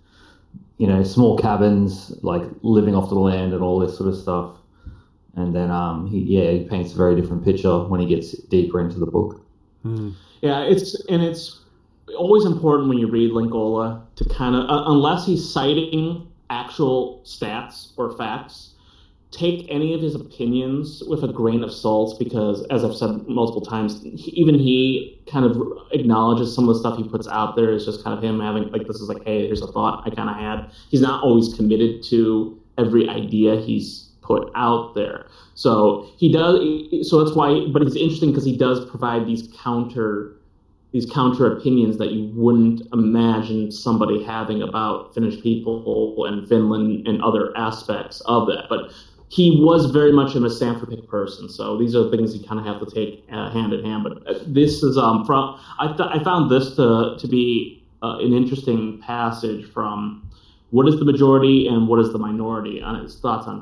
small cabins, like, living off the land and all this sort of stuff. And then he paints a very different picture when he gets deeper into the book. Mm. Yeah, it's always important when you read Linkola to kind of, unless he's citing actual stats or facts, take any of his opinions with a grain of salt, because, as I've said multiple times, even he kind of acknowledges some of the stuff he puts out there is just kind of him having, like, this is like, hey, here's a thought I kind of had. He's not always committed to every idea he's put out there. So he does. So that's why. But it's interesting because he does provide these counter opinions that you wouldn't imagine somebody having about Finnish people and Finland and other aspects of that. But he was very much a misanthropic person. So these are things you kind of have to take hand in hand. But this is from. I found this to be an interesting passage from What is the Majority and What is the Minority, on his thoughts on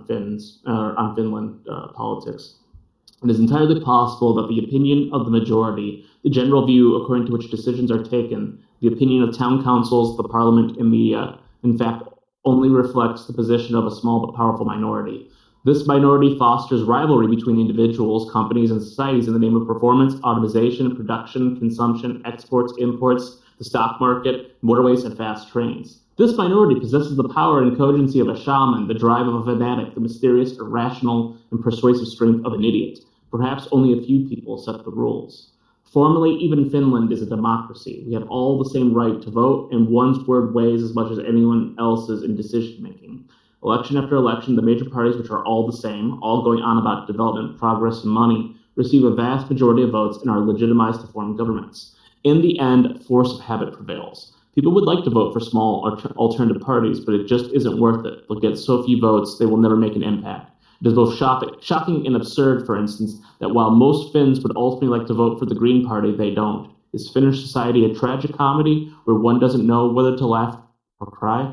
Finland politics. It is entirely possible that the opinion of the majority, the general view according to which decisions are taken, the opinion of town councils, the parliament, and media, in fact, only reflects the position of a small but powerful minority. This minority fosters rivalry between individuals, companies, and societies in the name of performance, automation, production, consumption, exports, imports, the stock market, motorways, and fast trains. This minority possesses the power and cogency of a shaman, the drive of a fanatic, the mysterious, irrational, and persuasive strength of an idiot. Perhaps only a few people set the rules. Formally, even Finland is a democracy. We have all the same right to vote, and one's word weighs as much as anyone else's in decision-making. Election after election, the major parties, which are all the same, all going on about development, progress, and money, receive a vast majority of votes and are legitimized to form governments. In the end, force of habit prevails. People would like to vote for small alternative parties, but it just isn't worth it. They'll get so few votes, they will never make an impact. It is both shocking and absurd, for instance, that while most Finns would ultimately like to vote for the Green Party, they don't. Is Finnish society a tragic comedy where one doesn't know whether to laugh or cry?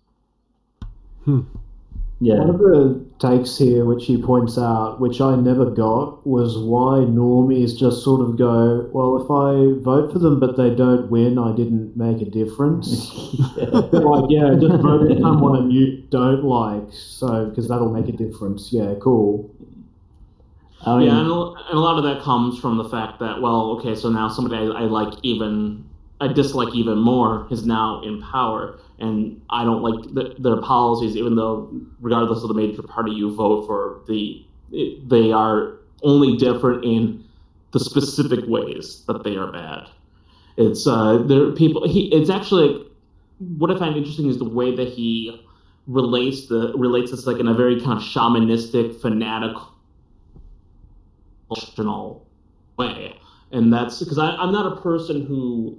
Yeah. One of the takes here, which he points out, which I never got, was why normies just sort of go, well, if I vote for them but they don't win, I didn't make a difference. They're like, yeah, just vote for someone you don't like, so because that'll make a difference. Yeah, cool. I mean, and a lot of that comes from the fact that, well, okay, so now somebody I dislike even more is now in power, and I don't like their policies, even though regardless of the major party you vote for, they are only different in the specific ways that they are bad. It's there people. It's actually what I find interesting is the way that he relates this like in a very kind of shamanistic, fanatical way, and that's because I'm not a person who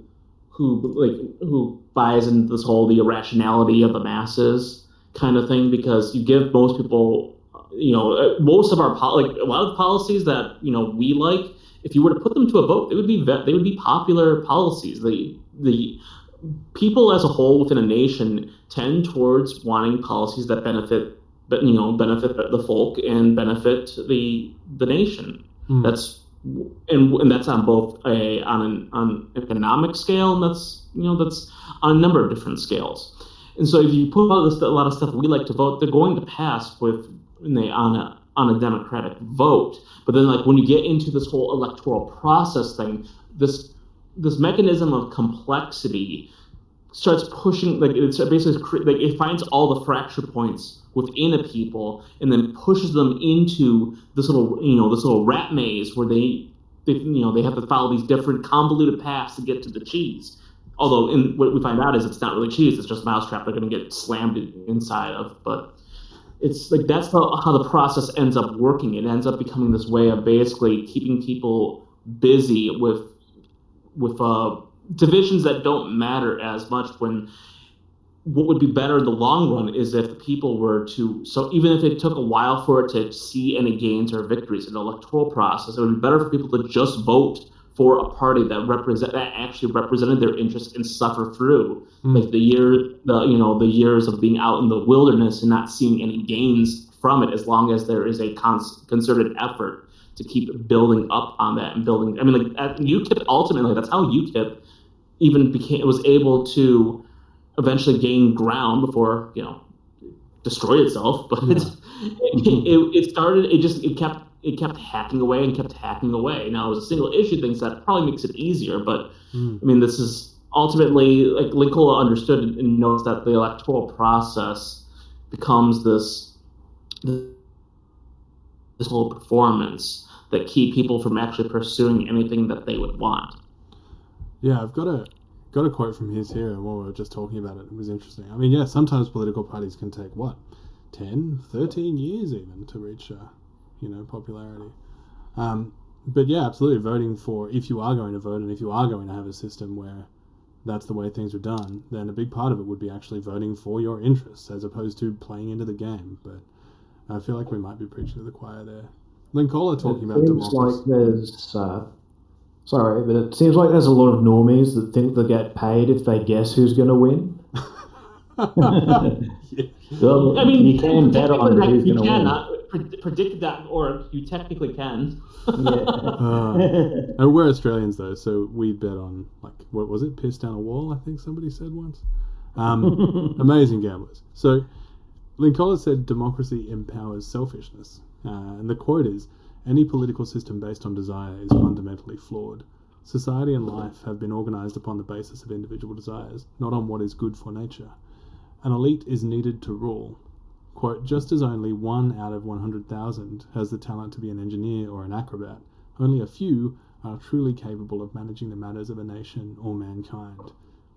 buys into this whole the irrationality of the masses kind of thing, because you give most people, most of our a lot of policies that we like, if you were to put them to a vote, they would be popular policies. The people as a whole within a nation tend towards wanting policies that benefit the folk and benefit the nation. That's and that's on both on an economic scale, and that's on a number of different scales. And so if you put a lot of stuff we like to vote, they're going to pass on a democratic vote. But then, like, when you get into this whole electoral process thing, this mechanism of complexity starts pushing, like, it's basically like it finds all the fracture points within a people and then pushes them into this little rat maze where they have to follow these different convoluted paths to get to the cheese. Although what we find out is it's not really cheese; it's just a mousetrap they're going to get slammed inside of. But it's like that's how the process ends up working. It ends up becoming this way of basically keeping people busy with divisions that don't matter as much, when what would be better in the long run is if the people were to, so even if it took a while for it to see any gains or victories in the electoral process, it would be better for people to just vote for a party that actually represented their interests and suffer through like the years of being out in the wilderness and not seeing any gains from it, as long as there is a concerted effort to keep building up on that and building. I mean, like at UKIP, ultimately, that's how UKIP even was able to eventually gain ground before destroy itself. But it kept hacking away and kept hacking away. Now, it was a single issue thing, so that probably makes it easier. But I mean, this is ultimately, like, Linkola understood and knows that the electoral process becomes this whole performance that keep people from actually pursuing anything that they would want. Yeah, I've got a quote from his here while we were just talking about it. It was interesting. I mean, yeah, sometimes political parties can take 10, 13 years even to reach popularity. But yeah, absolutely, voting for, if you are going to vote and if you are going to have a system where that's the way things are done, then a big part of it would be actually voting for your interests as opposed to playing into the game. But I feel like we might be preaching to the choir there. Linkola talking about democracy. Like there's sorry, but it seems like there's a lot of normies that think they'll get paid if they guess who's going to win. Well, I mean, you can bet on who's going to win. Predict that, or you technically can. And we're Australians though, so we bet on, like, what was it, piss down a wall, I think somebody said once. Amazing gamblers. So Linkola said democracy empowers selfishness, and the quote is, "Any political system based on desire is fundamentally flawed. Society and life have been organized upon the basis of individual desires, not on what is good for nature. An elite is needed to rule. Quote, just as only 1 out of 100,000 has the talent to be an engineer or an acrobat, only a few are truly capable of managing the matters of a nation or mankind."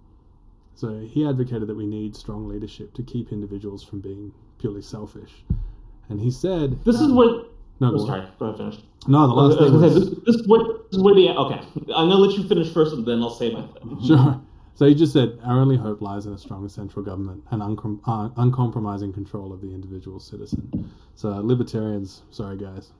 So he advocated that we need strong leadership to keep individuals from being purely selfish. And he said... This is what... No, sorry, go ahead, finish. No, the last thing was... This is where the... Okay, I'm going to let you finish first and then I'll say my thing. Sure. So he just said, our only hope lies in a strong central government and uncompromising control of the individual citizen. So libertarians, sorry guys.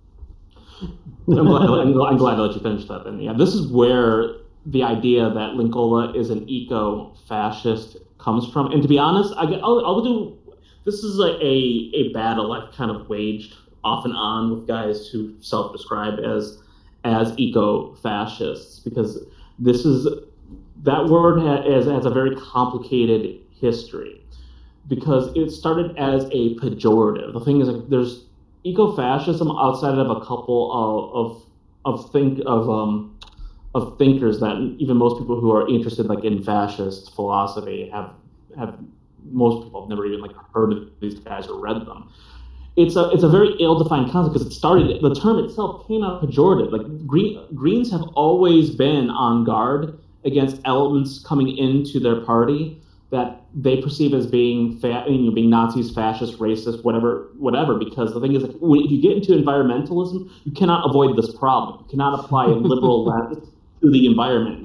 I'm glad to let you finish that then. Yeah, this is where the idea that Linkola is an eco-fascist comes from. And to be honest, this is a battle I've kind of waged off and on with guys who self-describe as eco-fascists, because that word has a very complicated history, because it started as a pejorative. The thing is, like, there's eco-fascism outside of a couple of thinkers that even most people who are interested, like, in fascist philosophy have most people have never even, like, heard of these guys or read them. It's a very ill-defined concept, because the term itself came out pejorative. Like, Greens have always been on guard against elements coming into their party that they perceive as being being Nazis, fascist, racist, whatever. Because the thing is, like, if you get into environmentalism, you cannot avoid this problem. You cannot apply a liberal lens to the environment.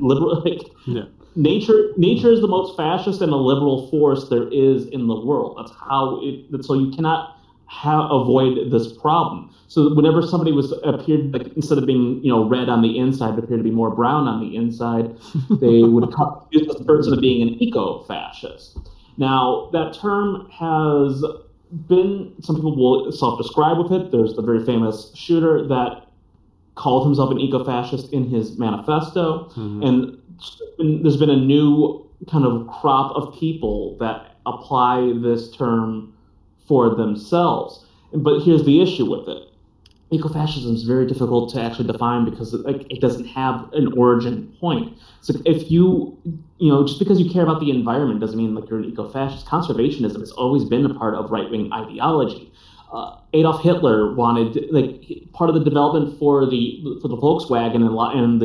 Nature is the most fascist and a liberal force there is in the world. So you cannot avoid this problem. So whenever somebody appeared, like, instead of being red on the inside, appeared to be more brown on the inside, they would accuse this person of being an eco-fascist. Now, that term has been, some people will self-describe with it. There's the very famous shooter that called himself an eco-fascist in his manifesto, and there's been a new kind of crop of people that apply this term for themselves. But here's the issue with it. Ecofascism is very difficult to actually define because it doesn't have an origin point. So if you just because you care about the environment doesn't mean like you're an ecofascist. Conservationism has always been a part of right-wing ideology. Adolf Hitler wanted part of the development for the Volkswagen and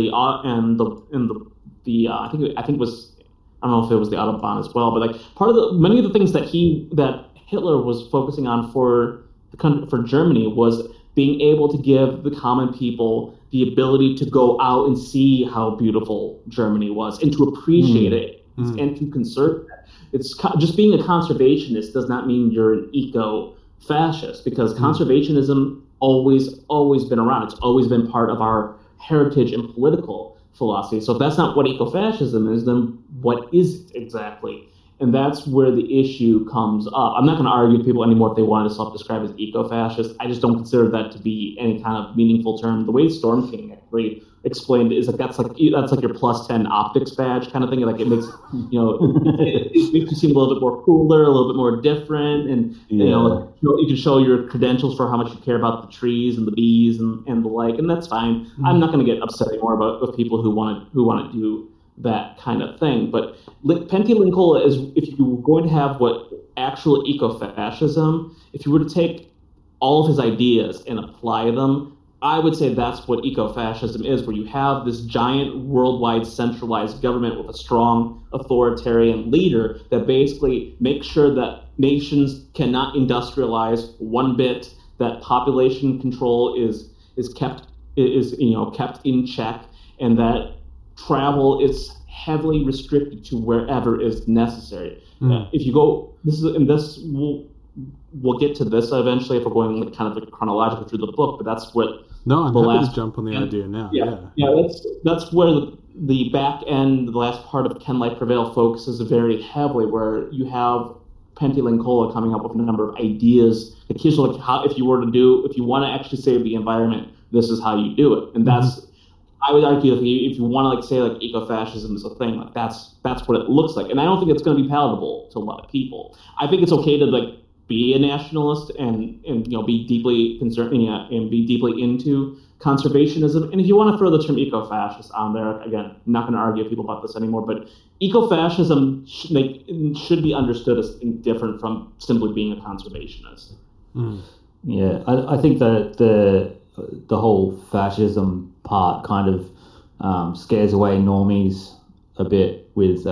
the I think it was, I don't know if it was the Autobahn as well, but part of many of the things that Hitler was focusing on for Germany was being able to give the common people the ability to go out and see how beautiful Germany was and to appreciate it and to conserve it. It's just being a conservationist does not mean you're an eco-fascist, because conservationism always been around. It's always been part of our heritage and political philosophy. So if that's not what ecofascism is, then what is it exactly? And that's where the issue comes up. I'm not going to argue with people anymore if they want to self-describe as eco-fascist. I just don't consider that to be any kind of meaningful term. The way Storm King actually explained it is that's like your plus 10 optics badge kind of thing. Like it makes it makes you seem a little bit more cooler, a little bit more different, and you can show your credentials for how much you care about the trees and the bees and the like, and that's fine. I'm not going to get upset anymore with people who want to do that kind of thing. But Pentti Linkola is, if you were going to have what actual eco-fascism, if you were to take all of his ideas and apply them, I would say that's what eco-fascism is, where you have this giant worldwide centralized government with a strong authoritarian leader that basically makes sure that nations cannot industrialize one bit, that population control is kept in check, and that travel is heavily restricted to wherever is necessary. If you go, we'll get to this eventually if we're going kind of chronologically through the book, but that's what. No, I'm happy to jump on the idea now. Yeah, that's where the back end, the last part of Can Life Prevail focuses very heavily, where you have Pentti Linkola coming up with a number of ideas. Like here's how, if you want to actually save the environment, this is how you do it, and that's. I would argue if you want to say eco-fascism is a thing, that's what it looks like, and I don't think it's going to be palatable to a lot of people. I think it's okay to be a nationalist and be deeply concerned and be deeply into conservationism. And if you want to throw the term eco-fascist on there, again, I'm not going to argue with people about this anymore, but eco-fascism should be understood as different from simply being a conservationist. Yeah, I think that the whole fascism part kind of scares away normies a bit with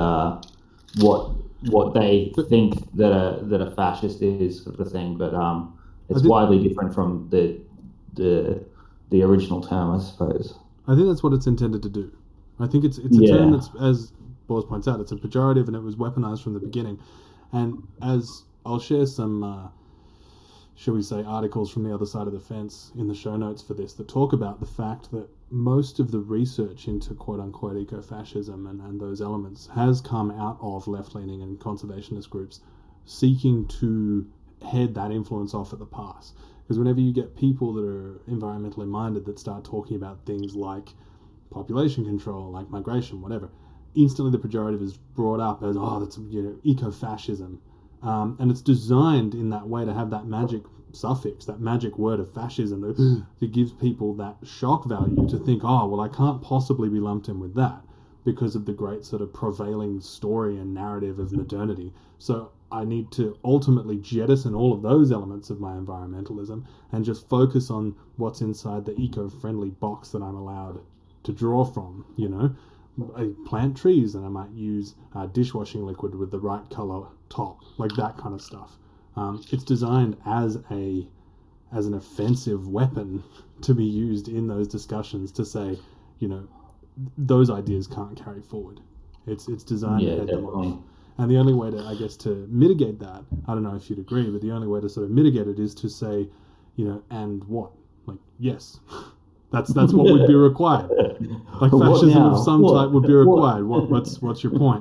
what they think that a fascist is, sort of thing. But it's widely different from the original term, I suppose. I think that's what it's intended to do. I think it's a term that's, as Boaz points out, it's a pejorative and it was weaponized from the beginning. And as I'll share some shall we say, articles from the other side of the fence in the show notes for this that talk about the fact that most of the research into quote-unquote eco-fascism and those elements has come out of left-leaning and conservationist groups seeking to head that influence off at the pass. Because whenever you get people that are environmentally minded that start talking about things like population control, like migration, whatever, instantly the pejorative is brought up as, that's eco-fascism. And it's designed in that way to have that magic suffix, that magic word of fascism that gives people that shock value to think, I can't possibly be lumped in with that because of the great sort of prevailing story and narrative of modernity. So I need to ultimately jettison all of those elements of my environmentalism and just focus on what's inside the eco-friendly box that I'm allowed to draw from, I plant trees and I might use dishwashing liquid with the right color top, like that kind of stuff. It's designed as an offensive weapon to be used in those discussions to say, those ideas can't carry forward. It's designed to head them off. And the only way to, I guess, to mitigate that, I don't know if you'd agree, but the only way to sort of mitigate it is to say, and what? Like, yes. That's what would be required. Like fascism of some type would be required. What's your point?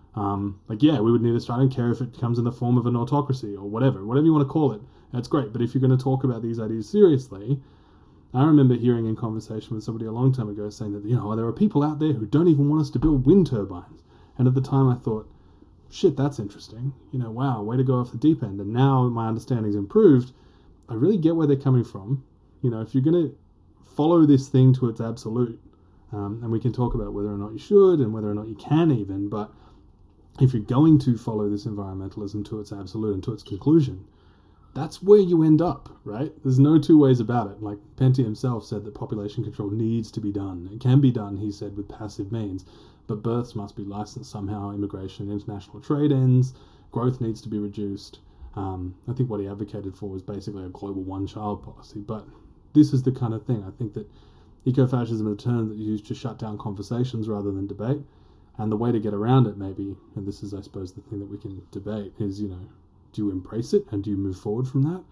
We would need a state. I don't care if it comes in the form of an autocracy or whatever you want to call it. That's great. But if you're going to talk about these ideas seriously, I remember hearing in conversation with somebody a long time ago saying that, there are people out there who don't even want us to build wind turbines. And at the time I thought, shit, that's interesting. Wow, way to go off the deep end. And now my understanding's improved. I really get where they're coming from. If you're going to follow this thing to its absolute, and we can talk about whether or not you should and whether or not you can even, but if you're going to follow this environmentalism to its absolute and to its conclusion, that's where you end up, right? There's no two ways about it. Like Penty himself said that population control needs to be done. It can be done, he said, with passive means, but births must be licensed somehow, immigration, international trade ends, growth needs to be reduced. I think what he advocated for was basically a global one-child policy, but this is the kind of thing. I think that ecofascism is a term that's used to shut down conversations rather than debate, and the way to get around it maybe, and this is I suppose the thing that we can debate, is do you embrace it and do you move forward from that?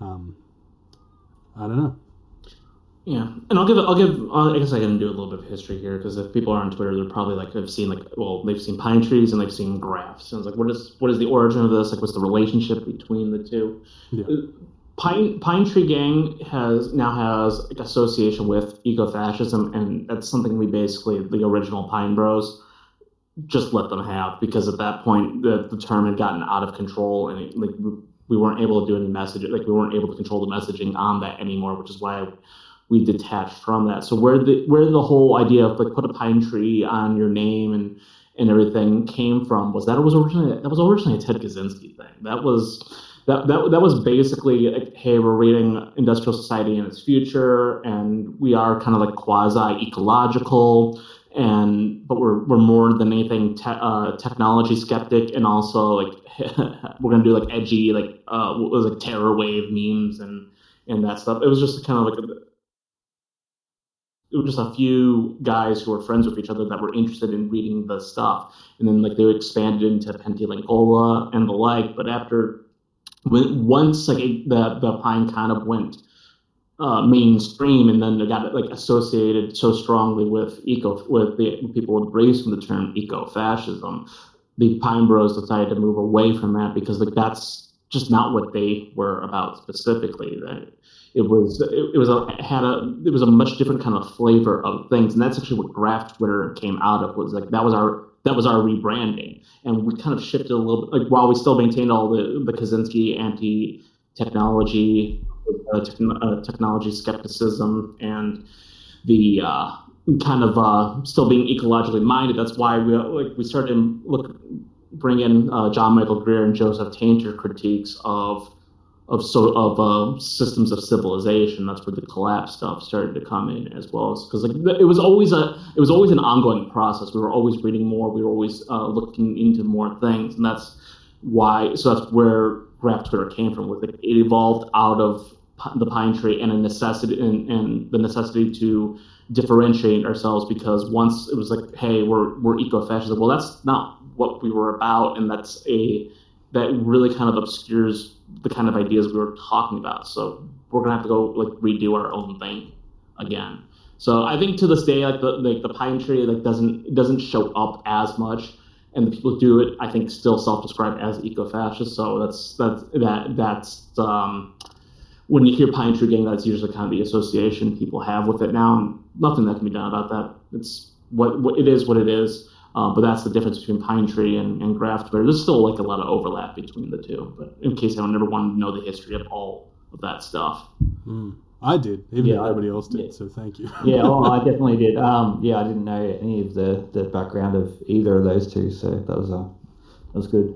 I don't know. Yeah, and I guess I can do a little bit of history here, because if people are on Twitter, they're probably they've seen pine trees and they've seen graphs. And it's what is the origin of this? What's the relationship between the two? Yeah. Pine Tree Gang now has association with ecofascism, and that's something we basically, the original Pine Bros, just let them have, because at that point the term had gotten out of control, and we weren't able to do any message, we weren't able to control the messaging on that anymore, which is why we detached from that. So where the whole idea of put a pine tree on your name and everything came from was originally a Ted Kaczynski thing. That was basically hey, we're reading industrial society and its future, and we are kind of quasi ecological, but we're more than anything technology skeptic, and also we're gonna do edgy what was terror wave memes and that stuff. It was just kind of it was just a few guys who were friends with each other that were interested in reading the stuff, and then they expanded into Penty Linkola and the like. But once the Pine kind of went mainstream, and then it got associated so strongly with the people embracing the term ecofascism, the Pine Bros decided to move away from that, because that's just not what they were about specifically. It was a much different kind of flavor of things, and that's actually what Graph Twitter came out of. Was that was our rebranding, and we kind of shifted a little bit. While we still maintained all the Kaczynski anti-technology, technology skepticism, and the kind of still being ecologically minded. That's why we started bring in John Michael Greer and Joseph Tainter critiques of systems of civilization. That's where the collapse stuff started to come in as well, because it was always an ongoing process. We were always reading more. We were always looking into more things, and that's why. So that's where Graph Twitter came from. It evolved out of the Pine Tree and a necessity and the necessity to differentiate ourselves, because once it was hey, we're eco-fascist. Well, that's not what we were about, and that really kind of obscures the kind of ideas we were talking about. So we're gonna have to go redo our own thing again. So I think to this day, the Pine Tree doesn't show up as much, and the people who do it, I think, still self-describe as eco-fascist. So that's when you hear Pine Tree Gang, that's usually kind of the association people have with it now, and nothing that can be done about that. It's what it is. What it is. But that's the difference between Pine Tree and Graph Twitter. There's still a lot of overlap between the two. But in case anyone ever wanted to know the history of all of that stuff. I did, even if nobody else did, so thank you. Yeah, I definitely did. I didn't know any of the background of either of those two, so that was good.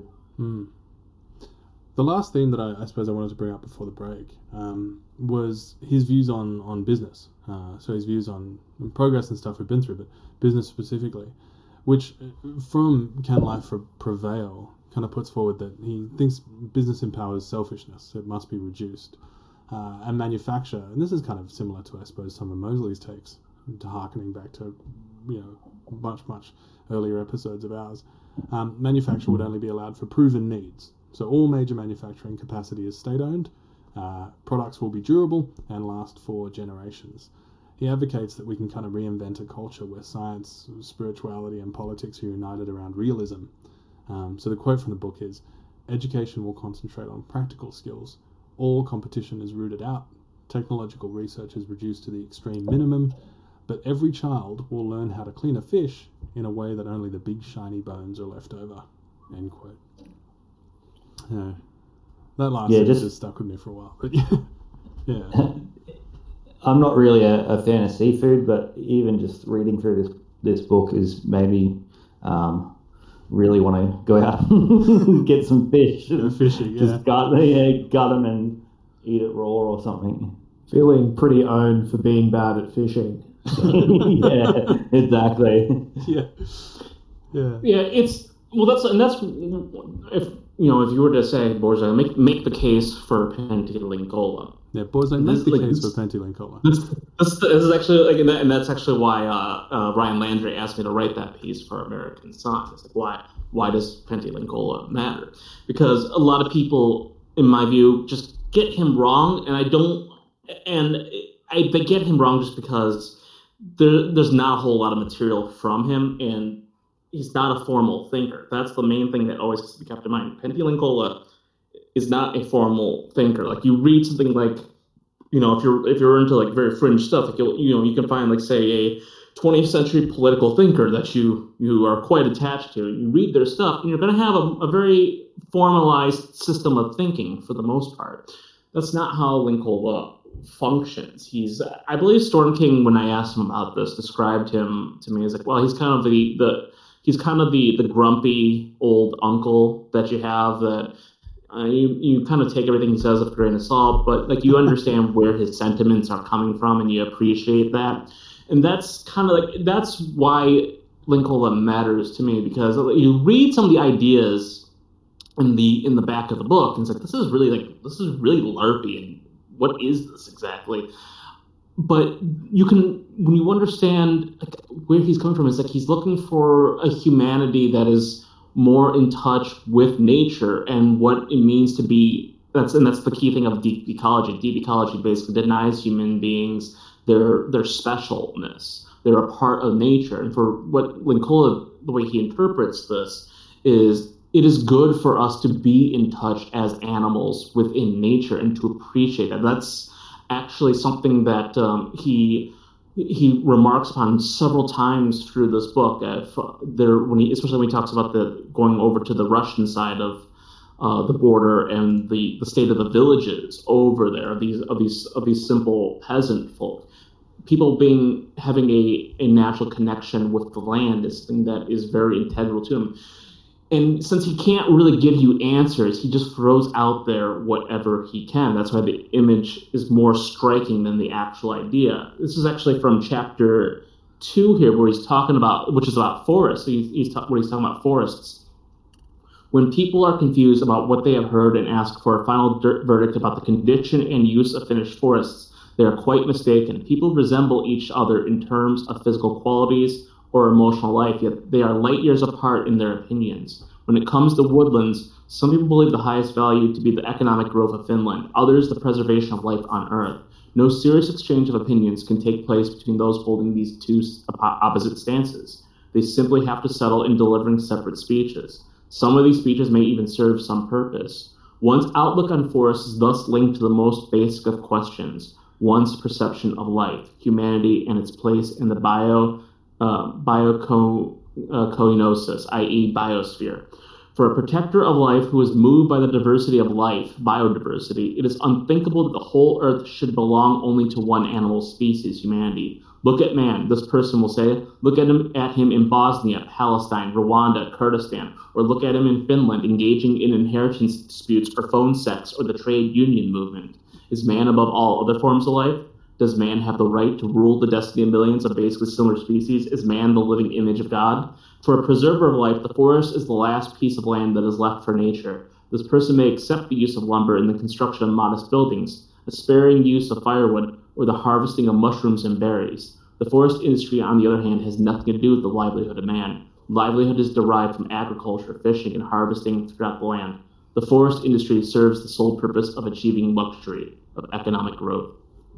The last thing that I suppose I wanted to bring up before the break was his views on business. So his views on progress and stuff we've been through, but business specifically, which from Can Life Prevail kind of puts forward that he thinks business empowers selfishness, so it must be reduced. And manufacture, and this is kind of similar to, I suppose, some of Mosley's takes, to harkening back to, much earlier episodes of ours. Manufacture would only be allowed for proven needs. So all major manufacturing capacity is state-owned. Products will be durable and last for generations. He advocates that we can kind of reinvent a culture where science, spirituality, and politics are united around realism. So the quote from the book is, "Education will concentrate on practical skills. All competition is rooted out. technological research is reduced to the extreme minimum, but every child will learn how to clean a fish in a way that only the big shiny bones are left over. End quote. Yeah. That last sentence just stuck with me for a while. But yeah. I'm not really a fan of seafood, but even just reading through this book is maybe really want to go out and get some fish. Go fishing, yeah. Just gut them and eat it raw or something. Feeling pretty owned for being bad at fishing. Yeah, exactly. Yeah. That's if you were to say, Borzoi, make the case for Pentylincola. Yeah, Borzoi, make the case for Pentylincola. This is actually and that's actually why Ryan Landry asked me to write that piece for American Sun. It's like, why does Pentylincola matter? Because a lot of people, in my view, just get him wrong, they get him wrong just because there's not a whole lot of material from him, and he's not a formal thinker. That's the main thing that always has to be kept in mind. Pentylincola is not a formal thinker. Like, you read something like, if you're into like very fringe stuff, like you can find like, say, a 20th century political thinker that you are quite attached to. You read their stuff, and you're going to have a very formalized system of thinking for the most part. That's not how Linkola functions. I believe Storm King, when I asked him about this, described him to me as like, well, he's kind of the grumpy old uncle that you have that you kind of take everything he says with a grain of salt, but like you understand where his sentiments are coming from and you appreciate that. And that's kind of like, that's why Linkola matters to me, because you read some of the ideas in the back of the book, and it's like, this is really LARPy, and what is this exactly? But when you understand like where he's coming from, it's like he's looking for a humanity that is more in touch with nature and what it means to be. That's the key thing of deep ecology. Deep ecology basically denies human beings their specialness. They're a part of nature. And for what Linkola, the way he interprets this is, it is good for us to be in touch as animals within nature and to appreciate that. That's actually something that he remarks upon several times through this book. Especially when he talks about going over to the Russian side of the border and the state of the villages over there of these simple peasant folk. People having a natural connection with the land is something that is very integral to him. And since he can't really give you answers, he just throws out there whatever he can. That's why the image is more striking than the actual idea. This is actually from chapter 2 here, where he's talking about, which is about forests. He's talking about forests. When people are confused about what they have heard and ask for a final verdict about the condition and use of finished forests, they are quite mistaken. People resemble each other in terms of physical qualities or emotional life, yet they are light years apart in their opinions. When it comes to woodlands, some people believe the highest value to be the economic growth of Finland, others the preservation of life on Earth. No serious exchange of opinions can take place between those holding these two opposite stances. They simply have to settle in delivering separate speeches. Some of these speeches may even serve some purpose. One's outlook on forests is thus linked to the most basic of questions, one's perception of life, humanity, and its place in the biocoenosis, i.e. biosphere. For a protector of life who is moved by the diversity of life, biodiversity, it is unthinkable that the whole earth should belong only to one animal species, humanity. Look at man, this person will say. Look at him in Bosnia, Palestine, Rwanda, Kurdistan, or look at him in Finland engaging in inheritance disputes or phone sex or the trade union movement. Is man above all other forms of life? Does man have the right to rule the destiny of millions of basically similar species? Is man the living image of God? For a preserver of life, the forest is the last piece of land that is left for nature. This person may accept the use of lumber in the construction of modest buildings, a sparing use of firewood, or the harvesting of mushrooms and berries. The forest industry, on the other hand, has nothing to do with the livelihood of man. Livelihood is derived from agriculture, fishing, and harvesting throughout the land. The forest industry serves the sole purpose of achieving luxury, of economic growth.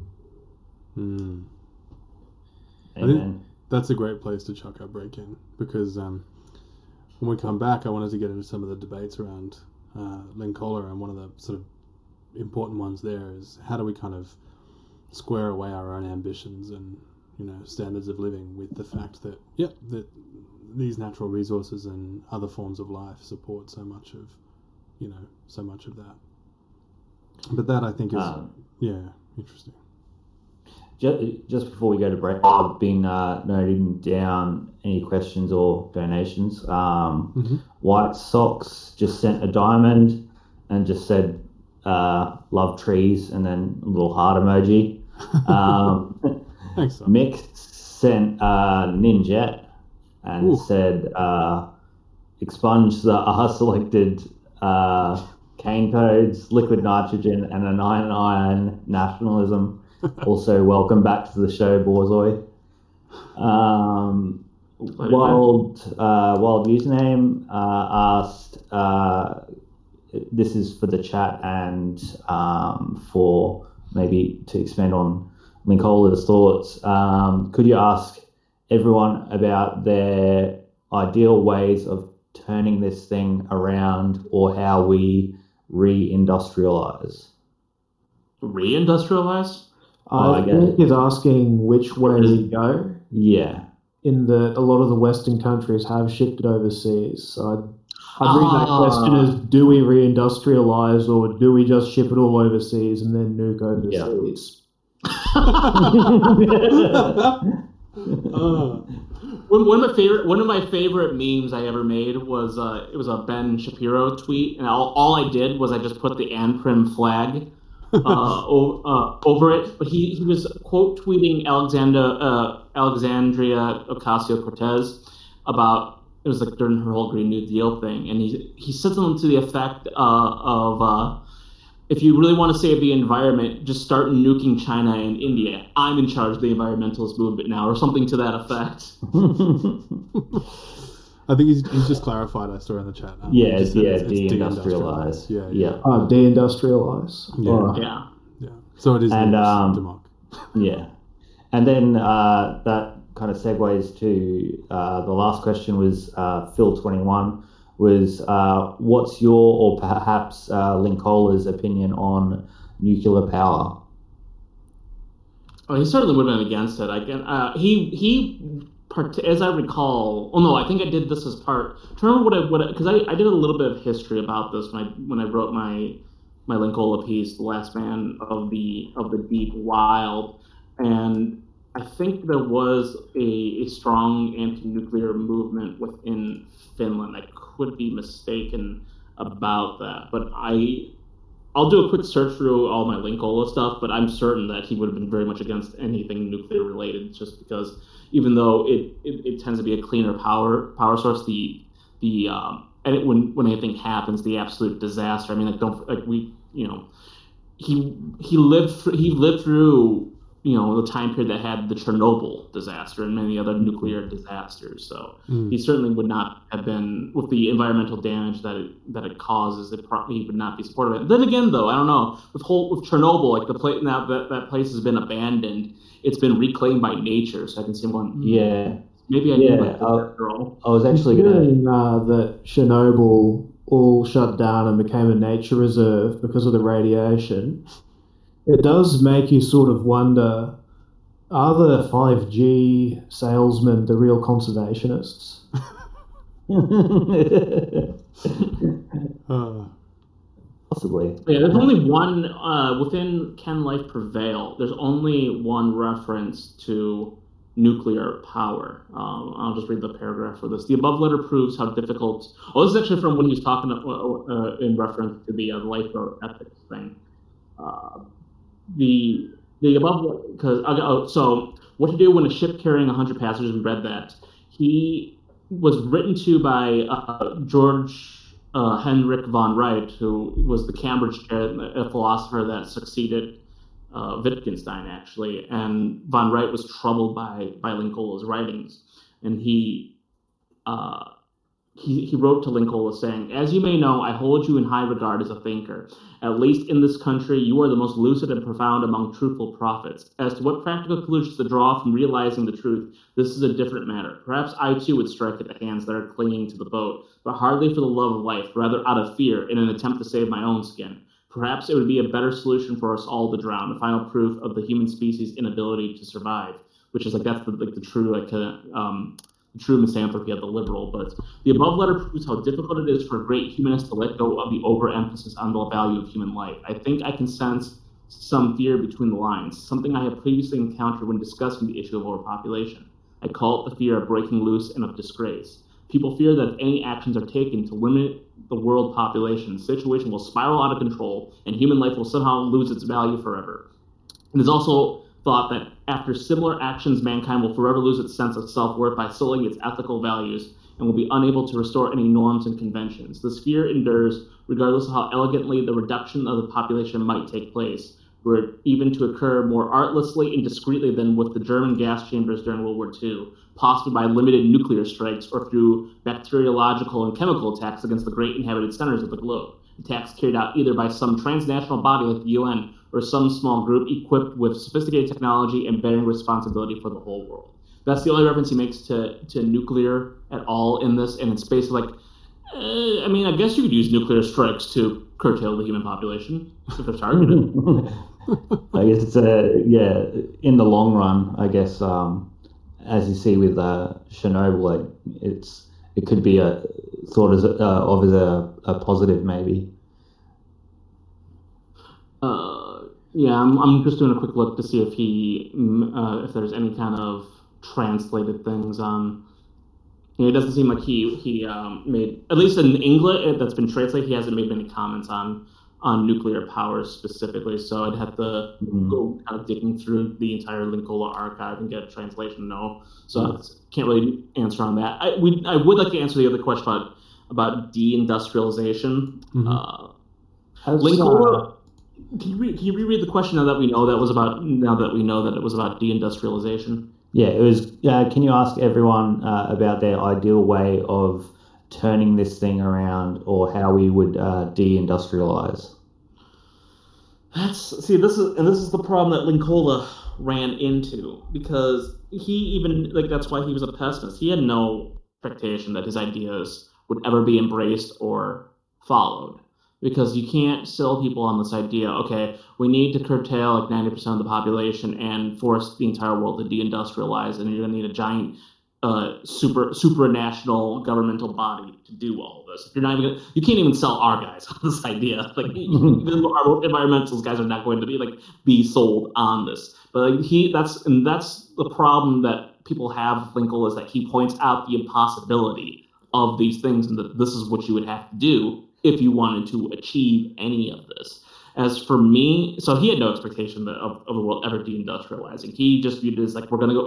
I think that's a great place to chuck our break in, because when we come back, I wanted to get into some of the debates around Linkola, and one of the sort of important ones there is how do we kind of square away our own ambitions and standards of living with the fact that that these natural resources and other forms of life support so much of that. But that I think is interesting. Just before we go to break, I've been noting down any questions or donations. White Sox just sent a diamond and just said, love trees, and then a little heart emoji. Thanks, son. Mick sent Ninjet and said, expunge the selected cane toads, liquid nitrogen, and a 9-iron nationalism. Also, welcome back to the show, Borzoi. Wild username asked, this is for the chat and for maybe to expand on Linkola's thoughts. Could you ask everyone about their ideal ways of turning this thing around, or how we re-industrialize? Re-industrialize? I think he's asking which way we go. Yeah. In that a lot of the Western countries have shifted overseas. So I'd read that question as, do we re-industrialize, or do we just ship it all overseas and then nuke overseas? One of my favorite memes I ever made was it was a Ben Shapiro tweet, and all I did was I just put the Anprim flag over it. But he was quote tweeting Alexandria Ocasio-Cortez about, it was like during her whole Green New Deal thing, and he said something to the effect of if you really want to save the environment, just start nuking China and India. I'm in charge of the environmentalist movement now, or something to that effect. I think he's just clarified. I saw in the chat now. It's deindustrialize. Deindustrialize. Yeah. So it is. And Democ. And then that kind of segues to the last question was Phil21 was what's your, or perhaps Linkola's opinion on nuclear power? Oh, he certainly would have been against it. As I recall, I think I did this as part. Do you remember because I did a little bit of history about this when I wrote my Linkola piece, The Last Man of the Deep Wild, and I think there was a strong anti-nuclear movement within Finland. I could be mistaken about that, but I'll do a quick search through all my Linkola stuff, but I'm certain that he would have been very much against anything nuclear related, just because even though it tends to be a cleaner power source, and when anything happens, the absolute disaster. I mean, he lived through the time period that had the Chernobyl disaster and many other nuclear disasters. So he certainly would not have been, with the environmental damage that it causes, he would not be supportive of it. Then again, though, I don't know, with Chernobyl, like the place now that place has been abandoned, it's been reclaimed by nature. So I can see him going, maybe I did like that girl. I was actually going that Chernobyl all shut down and became a nature reserve because of the radiation. It does make you sort of wonder, are the 5G salesmen the real conservationists? Possibly. Yeah, there's only one, within Can Life Prevail, there's only one reference to nuclear power. I'll just read the paragraph for this. The above letter proves how difficult... this is actually from when he was talking in reference to the lifeboat ethics thing. The above, because so what to do when a ship carrying 100 passengers, we read that. He was written to by George Henrik von Wright, who was the Cambridge chair, a philosopher that succeeded Wittgenstein, actually. And von Wright was troubled by Linkola's writings, and he wrote to Linkola saying, "As you may know, I hold you in high regard as a thinker. At least in this country, you are the most lucid and profound among truthful prophets. As to what practical conclusions to draw from realizing the truth, this is a different matter. Perhaps I too would strike at the hands that are clinging to the boat, but hardly for the love of life, rather out of fear in an attempt to save my own skin. Perhaps it would be a better solution for us all to drown, the final proof of the human species' inability to survive, which is that's the true the true misanthropy of the liberal. But the above letter proves how difficult it is for a great humanist to let go of the overemphasis on the value of human life. I think I can sense some fear between the lines, something I have previously encountered when discussing the issue of overpopulation. I call it the fear of breaking loose and of disgrace. People fear that if any actions are taken to limit the world population, the situation will spiral out of control and human life will somehow lose its value forever. It is also thought that after similar actions, mankind will forever lose its sense of self-worth by sullying its ethical values and will be unable to restore any norms and conventions. This fear endures regardless of how elegantly the reduction of the population might take place, were it even to occur more artlessly and discreetly than with the German gas chambers during World War II, possibly by limited nuclear strikes or through bacteriological and chemical attacks against the great inhabited centers of the globe. Attacks carried out either by some transnational body like the UN or some small group equipped with sophisticated technology and bearing responsibility for the whole world. That's the only reference he makes to nuclear at all in this, and it's basically like, I guess you could use nuclear strikes to curtail the human population if they're targeted. I guess it's in the long run, I guess, as you see with Chernobyl, it could be thought as a positive maybe. I'm just doing a quick look to see if there's any kind of translated things on. It doesn't seem like he made, at least in English that's been translated, he hasn't made many comments on nuclear power specifically. So I'd have to go kind of digging through the entire Linkola archive and get a translation. No, so I can't really answer on that. I would like to answer the other question about deindustrialization. Linkola. Can you reread the question now that we know that it was about deindustrialization? Yeah, it was. Can you ask everyone about their ideal way of turning this thing around, or how we would deindustrialize? This is the problem that Linkola ran into, because he even that's why he was a pessimist. He had no expectation that his ideas would ever be embraced or followed. Because you can't sell people on this idea, okay, we need to curtail 90% of the population and force the entire world to deindustrialize, and you're going to need a giant supranational governmental body to do all of this. If you're not even you can't even sell our guys on this idea. Even our environmentalist guys are not going to be sold on this. But that's the problem that people have with Linkola, is that he points out the impossibility of these things, and that this is what you would have to do if you wanted to achieve any of this. As for me, so he had no expectation of the world ever deindustrializing. He just viewed it as we're going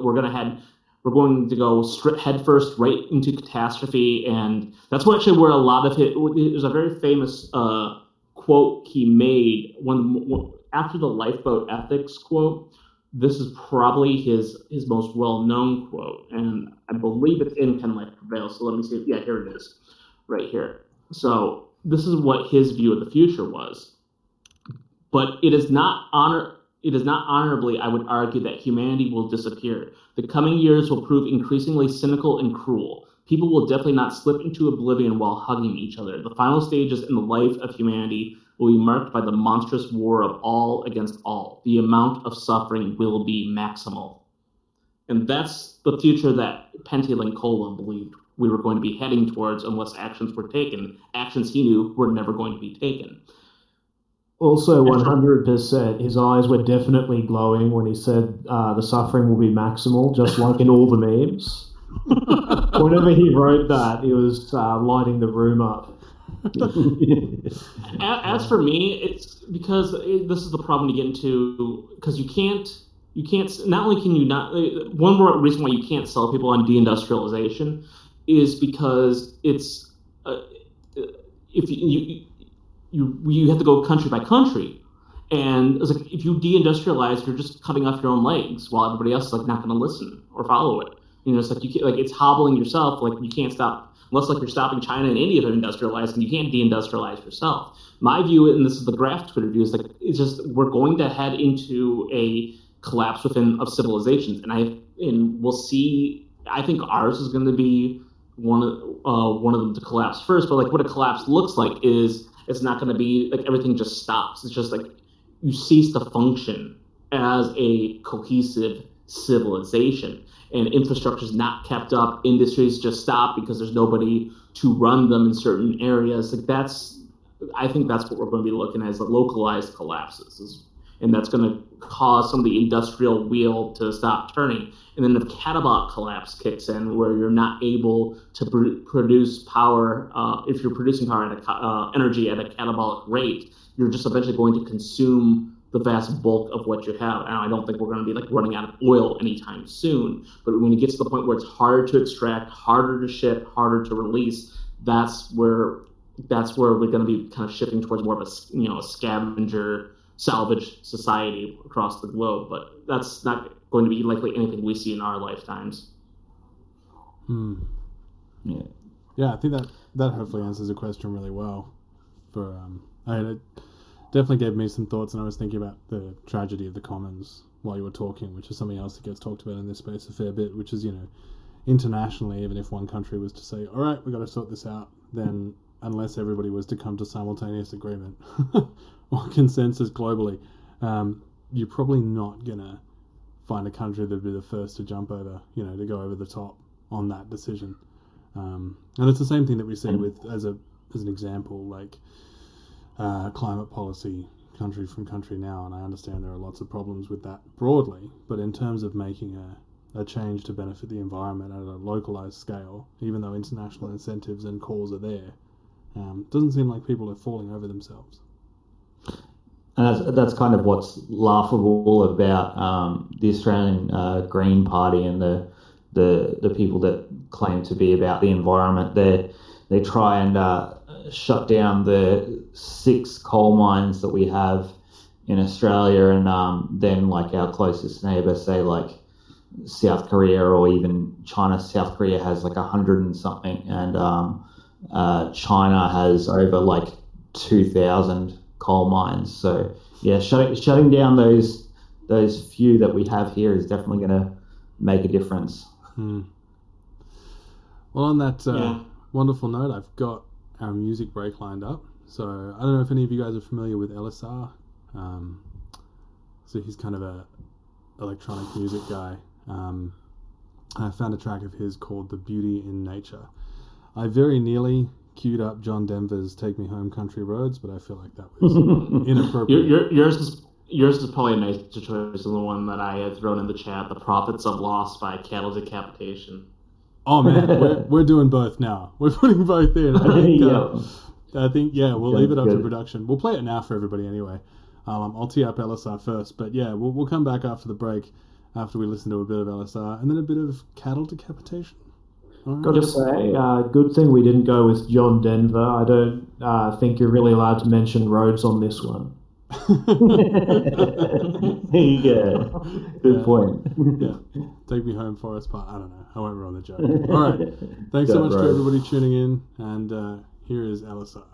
to go headfirst right into catastrophe, and that's where a lot of it. There's a very famous quote he made after the lifeboat ethics quote. This is probably his most well-known quote, and I believe it's in Can Life Prevail. So let me see. Yeah, here it is, right here. So this is what his view of the future was. But it is not honorably, I would argue, that humanity will disappear. The coming years will prove increasingly cynical and cruel. People will definitely not slip into oblivion while hugging each other. The final stages in the life of humanity will be marked by the monstrous war of all against all. The amount of suffering will be maximal. And that's the future that Pentti Linkola believed we were going to be heading towards unless actions were taken. Actions he knew were never going to be taken. Also, 100%, his eyes were definitely glowing when he said the suffering will be maximal, just like in all the memes. Whenever he wrote that, he was lighting the room up. As for me, it's because this is the problem to get into, because you can't, not only can you not, one more reason why you can't sell people on deindustrialization is because it's, if you have to go country by country, and it's if you deindustrialize, you're just cutting off your own legs while everybody else is not going to listen or follow it. It's you can't, it's hobbling yourself. You can't stop unless you're stopping China and India from industrializing. You can't deindustrialize yourself. My view, and this is the Graph Twitter view, is it's just we're going to head into a collapse of civilizations, and we'll see. I think ours is going to be one of them to collapse first. But what a collapse looks like is It's not going to be like everything just stops. It's just like you cease to function as a cohesive civilization, and infrastructure is not kept up. Industries just stop because there's nobody to run them in certain areas. Like I think that's what we're going to be looking at, is the localized collapses, and that's going to cause some of the industrial wheel to stop turning. And then the catabolic collapse kicks in, where you're not able to produce power. If you're producing power energy at a catabolic rate, you're just eventually going to consume the vast bulk of what you have. And I don't think we're going to be like running out of oil anytime soon. But when it gets to the point where it's harder to extract, harder to ship, harder to release, that's where we're going to be kind of shifting towards more of a scavenger salvage society across the globe. But that's not going to be likely anything we see in our lifetimes. Yeah, I think that hopefully answers the question really well. It definitely gave me some thoughts, and I was thinking about the tragedy of the commons while you were talking, which is something else that gets talked about in this space a fair bit, which is, internationally, even if one country was to say, all right, we've got to sort this out, then unless everybody was to come to simultaneous agreement or consensus globally, you're probably not going to find a country that would be the first to jump over, to go over the top on that decision. And it's the same thing that we see with, as an example, like climate policy country from country now, and I understand there are lots of problems with that broadly, but in terms of making a change to benefit the environment at a localized scale, even though international incentives and calls are there, doesn't seem like people are falling over themselves. And that's kind of what's laughable about the Australian Green Party and the people that claim to be about the environment. They try and shut down the 6 coal mines that we have in Australia, and then like our closest neighbour, say like South Korea or even China. South Korea has like 100 and something, and China has over like 2,000 coal mines. So yeah, shutting down those few that we have here is definitely going to make a difference. Well, on that wonderful note, I've got our music break lined up. So I don't know if any of you guys are familiar with LSR. So he's kind of a electronic music guy. I found a track of his called The Beauty in Nature. I very nearly queued up John Denver's Take Me Home Country Roads, but I feel like that was inappropriate. Yours is probably a nicer choice than the one that I had thrown in the chat, The Prophets of Lost by Cattle Decapitation. Oh man, we're doing both now. We're putting both in. I think we'll leave it up to production. We'll play it now for everybody anyway. I'll tee up LSR first, but yeah, we'll come back after the break, after we listen to a bit of LSR and then a bit of Cattle Decapitation. Right. Got to say, good thing we didn't go with John Denver. I don't think you're really allowed to mention roads on this one. Yeah, good point. Yeah, Take Me Home, Forest Park. I don't know. I won't ruin the joke. All right. Thanks so much to everybody tuning in, and here is LSR.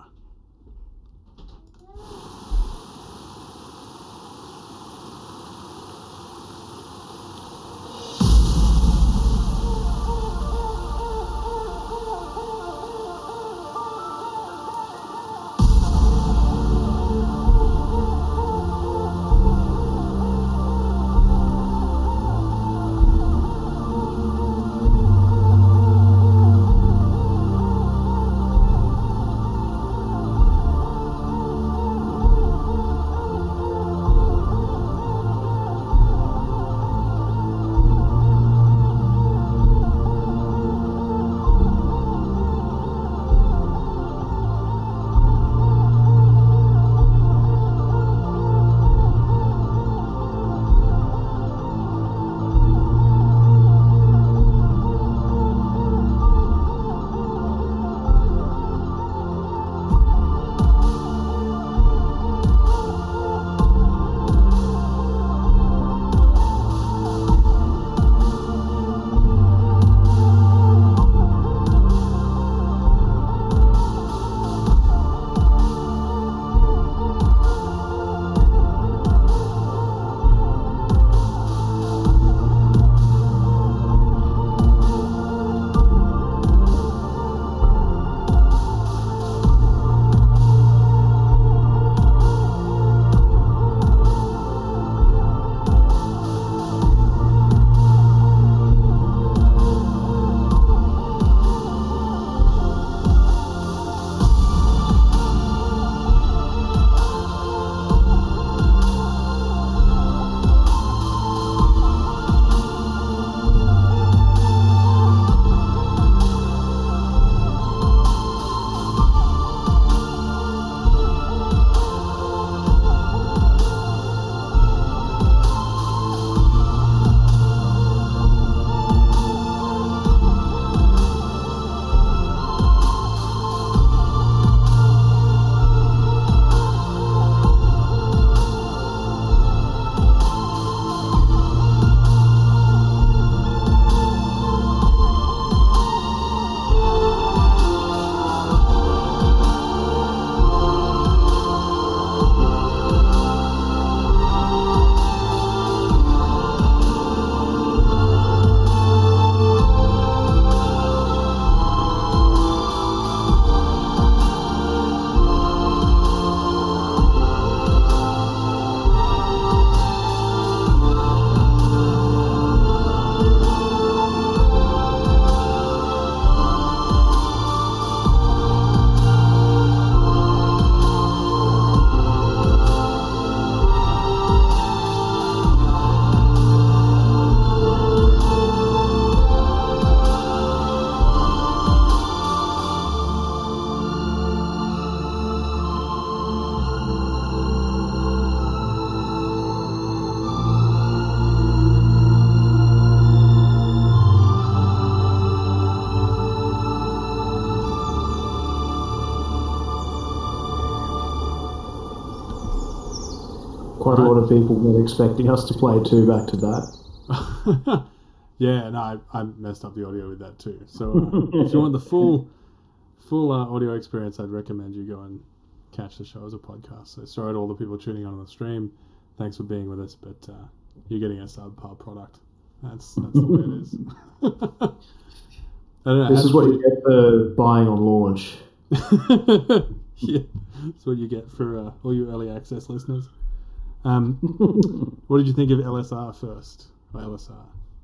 of people were expecting us to play 2 back to back. Yeah, no, I messed up the audio with that too. So if you want the full audio experience, I'd recommend you go and catch the show as a podcast. So sorry to all the people tuning on the stream. Thanks for being with us, but you're getting a subpar product. That's the way it is. I don't know, this is what you get for buying on launch. Yeah, that's what you get for all you early access listeners. What did you think of LSR first? Or LSR?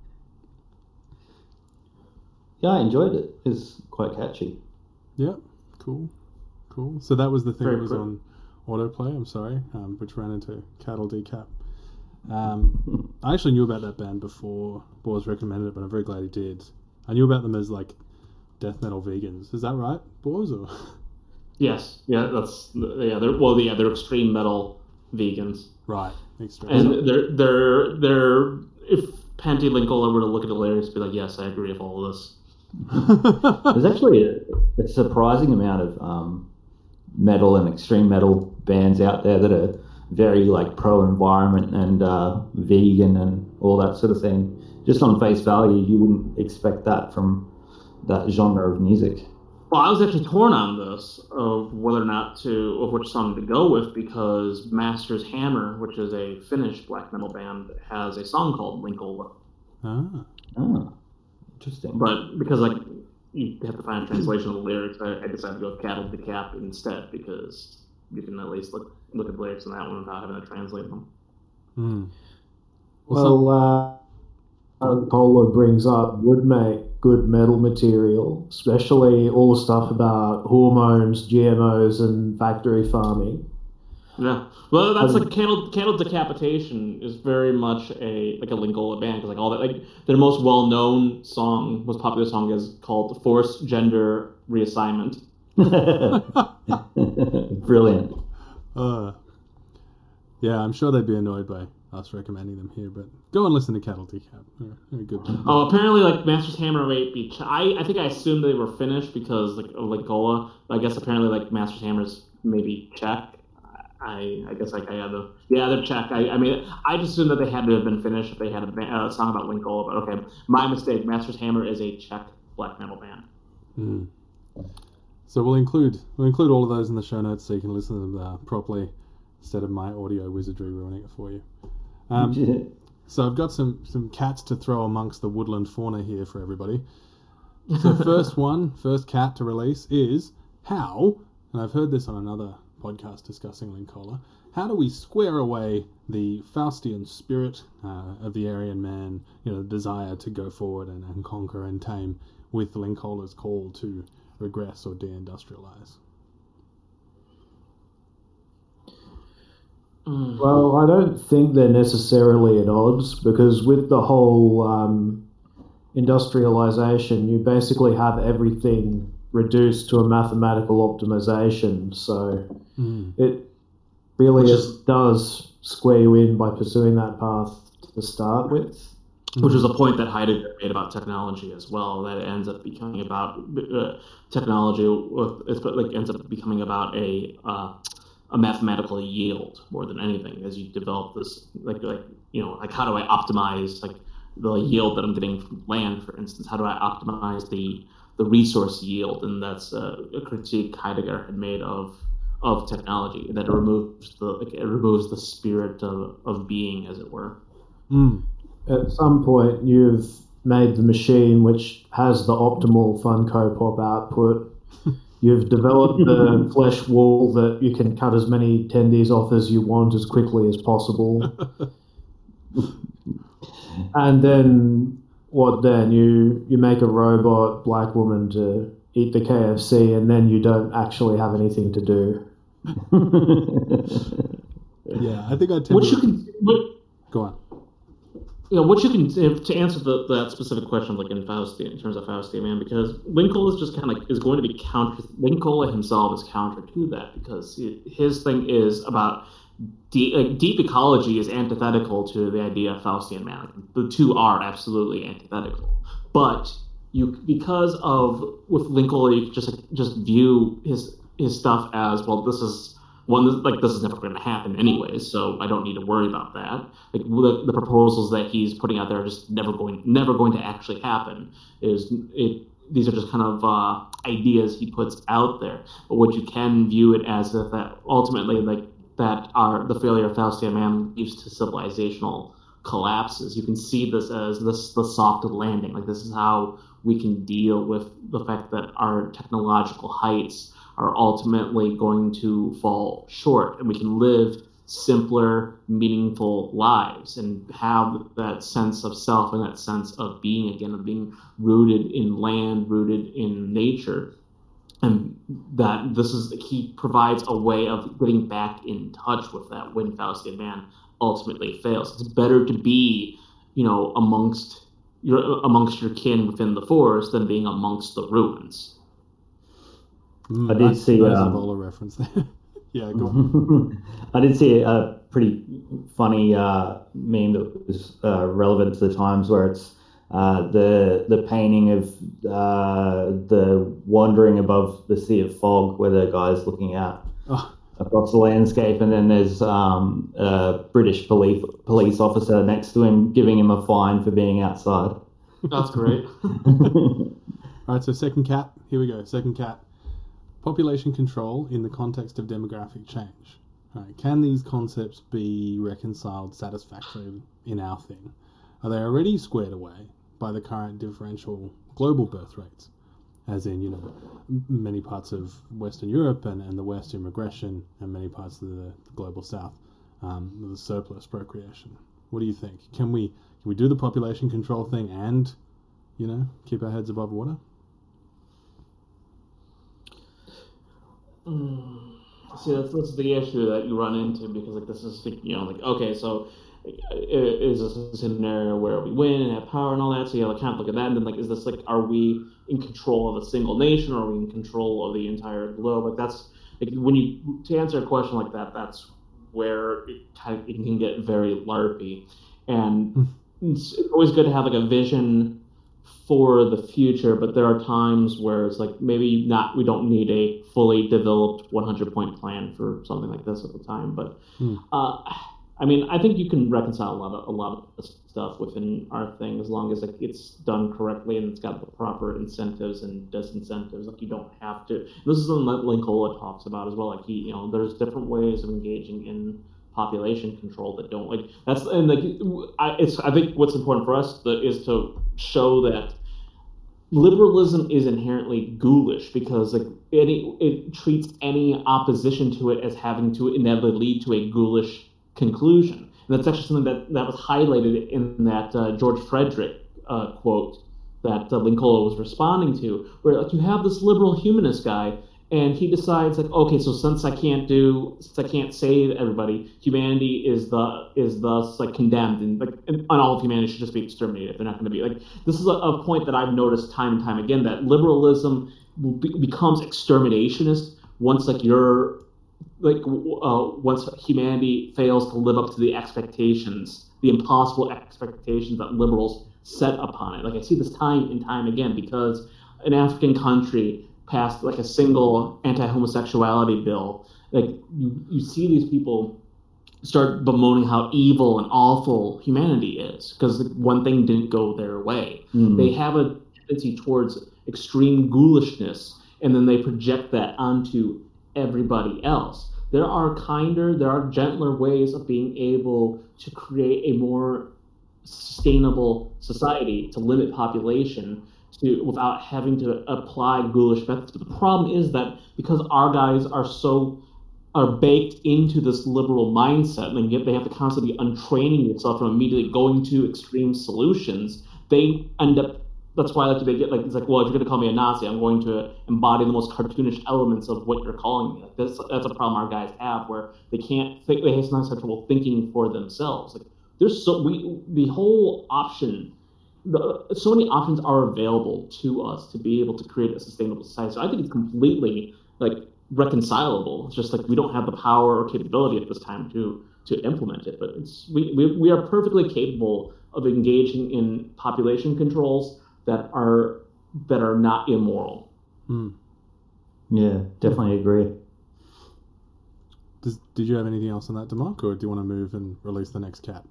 Yeah, I enjoyed it. It's quite catchy. Yep, cool. So that was the thing Very that was cool. on autoplay, I'm sorry, which ran into Cattle Decap. I actually knew about that band before Boaz recommended it, but I'm very glad he did. I knew about them as like death metal vegans. Is that right, Boaz? Or? Yes, they're extreme metal vegans, Right, extreme. and they're if Panty Linkola were to look at the lyrics, be like, yes, I agree with all of this. There's actually a surprising amount of metal and extreme metal bands out there that are very like pro-environment and vegan and all that sort of thing. Just on face value, you wouldn't expect that from that genre of music. Well, I was actually torn on this of whether or not of which song to go with, because Masters Hammer, which is a Finnish black metal band, has a song called Linkola. Ah. Oh, interesting. But because like you have to find a translation of the lyrics, I decided to go with Cattle Decap instead, because you can at least look at the lyrics in that one without having to translate them. Mm. Cola brings up would make good metal material, especially all the stuff about hormones, GMOs, and factory farming. Yeah, well, that's like Cattle Decapitation is very much a Linkola band, because like all that, like their most well-known song, most popular song is called Forced Gender Reassignment. Brilliant. Yeah, I'm sure they'd be annoyed by us recommending them here, but go and listen to Cattle Decap. They're a good band. Oh, apparently, like Masters Hammer might be. I think I assumed they were Finnish because like of Linkola. I guess apparently like Masters Hammer's maybe Czech. I guess like I had to. Yeah, they're Czech. I mean, I just assumed that they had to have been Finnish if they had a song about Linkola. But okay, my mistake. Masters Hammer is a Czech black metal band. Mm. So we'll include all of those in the show notes so you can listen to them properly instead of my audio wizardry ruining it for you. So I've got some cats to throw amongst the woodland fauna here for everybody. So first cat to release is how, and I've heard this on another podcast discussing Linkola, how do we square away the Faustian spirit of the Aryan man, the desire to go forward and conquer and tame, with Linkola's call to regress or deindustrialize? Well, I don't think they're necessarily at odds, because with the whole industrialization, you basically have everything reduced to a mathematical optimization. So it really does square you in by pursuing that path to start with. Which is a point that Heidegger made about technology as well. That it ends up becoming about technology. Ends up becoming about a mathematical yield more than anything, as you develop this like how do I optimize like the yield that I'm getting from land, for instance? How do I optimize the resource yield? And that's a critique Heidegger had made of technology, that it removes the spirit of being, as it were. At some point, you've made the machine which has the optimal Funko Pop output. You've developed the flesh wall that you can cut as many tendies off as you want as quickly as possible. And then, what then? You make a robot black woman to eat the KFC, and then you don't actually have anything to do. Yeah, I think I tend go on. What you can to answer that specific question, like in Faustian, in terms of Faustian man, because Linkola is just kind of is going to be counter. Linkola himself is counter to that, because his thing is about deep ecology is antithetical to the idea of Faustian man. The two are absolutely antithetical, but because of with Linkola, you can just view his stuff as, well, this is one, like, this is never going to happen anyways, so I don't need to worry about that. Like, the proposals that he's putting out there are just never going to actually happen. These are just kind of ideas he puts out there. But what you can view it as is that ultimately, like, the failure of Faustian Man leads to civilizational collapses. You can see this as the soft landing. Like, this is how we can deal with the fact that our technological heights are ultimately going to fall short, and we can live simpler, meaningful lives and have that sense of self and that sense of being again, of being rooted in land, rooted in nature. And that he provides a way of getting back in touch with that when Faustian Man ultimately fails. It's better to be, amongst your kin within the forest than being amongst the ruins. I did see a Bola reference there. Yeah, go on. I did see a pretty funny meme that was relevant to the times, where it's the painting of the wandering above the sea of fog, where the guy's looking out across the landscape, and then there's a British police officer next to him giving him a fine for being outside. That's great. All right, so second cat. Here we go. Second cat. Population control in the context of demographic change. Right. Can these concepts be reconciled satisfactorily in our thing? Are they already squared away by the current differential global birth rates? As in, many parts of Western Europe and the West in regression, and many parts of the global South with surplus procreation. What do you think? Can we do the population control thing and, keep our heads above water? See, that's the issue that you run into, because this is okay, so is this a scenario where we win and have power and all that? So you kind of look at that, and then is this are we in control of a single nation, or are we in control of the entire globe? That's to answer a question like that, that's where it can get very LARPy, and it's always good to have a vision for the future, but there are times where it's maybe we don't need a fully developed 100-point plan for something like this at the time. But I think you can reconcile a lot of this stuff within our thing, as long as it's done correctly and it's got the proper incentives and disincentives. You don't have to. This is something that Linkola talks about as well. There's different ways of engaging in population control that don't I think what's important for us is to show that liberalism is inherently ghoulish, because it treats any opposition to it as having to inevitably lead to a ghoulish conclusion. And that's actually something that was highlighted in that George Frederick quote that Linkola was responding to, where you have this liberal humanist guy, and he decides okay, so since I can't save everybody, humanity is thus condemned, and all of humanity should just be exterminated. They're not going to be this is a point that I've noticed time and time again, that liberalism becomes exterminationist once once humanity fails to live up to the expectations, the impossible expectations that liberals set upon it. I see this time and time again, because an African country passed a single anti-homosexuality bill. You see these people start bemoaning how evil and awful humanity is, because one thing didn't go their way. They have a tendency towards extreme ghoulishness, and then they project that onto everybody else. There are gentler ways of being able to create a more sustainable society, to limit population without having to apply ghoulish methods. But the problem is that because our guys are baked into this liberal mindset, and yet they have to constantly be untraining yourself from immediately going to extreme solutions, they end up. That's why they get well, if you're going to call me a Nazi, I'm going to embody the most cartoonish elements of what you're calling me. That's a problem our guys have, where they can't think. They have some trouble thinking for themselves. There's so many options are available to us to be able to create a sustainable society. So I think it's completely reconcilable. It's just we don't have the power or capability at this time to implement it. But we are perfectly capable of engaging in population controls that are not immoral. Yeah, definitely agree. Did you have anything else on that, Demark, or do you want to move and release the next cat?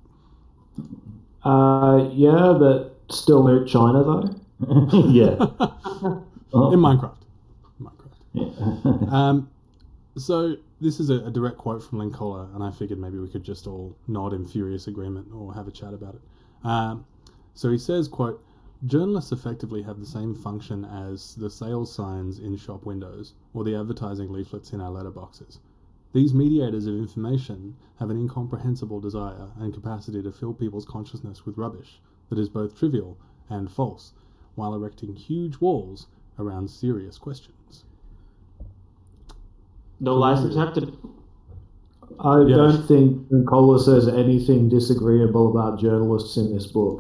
Yeah, but still no China though. Yeah. In Minecraft. Yeah. So this is a direct quote from Linkola, and I figured maybe we could just all nod in furious agreement or have a chat about it. So he says, quote, "Journalists effectively have the same function as the sales signs in shop windows or the advertising leaflets in our letterboxes. These mediators of information have an incomprehensible desire and capacity to fill people's consciousness with rubbish that is both trivial and false, while erecting huge walls around serious questions." No lies detected. I don't think Nicola says anything disagreeable about journalists in this book.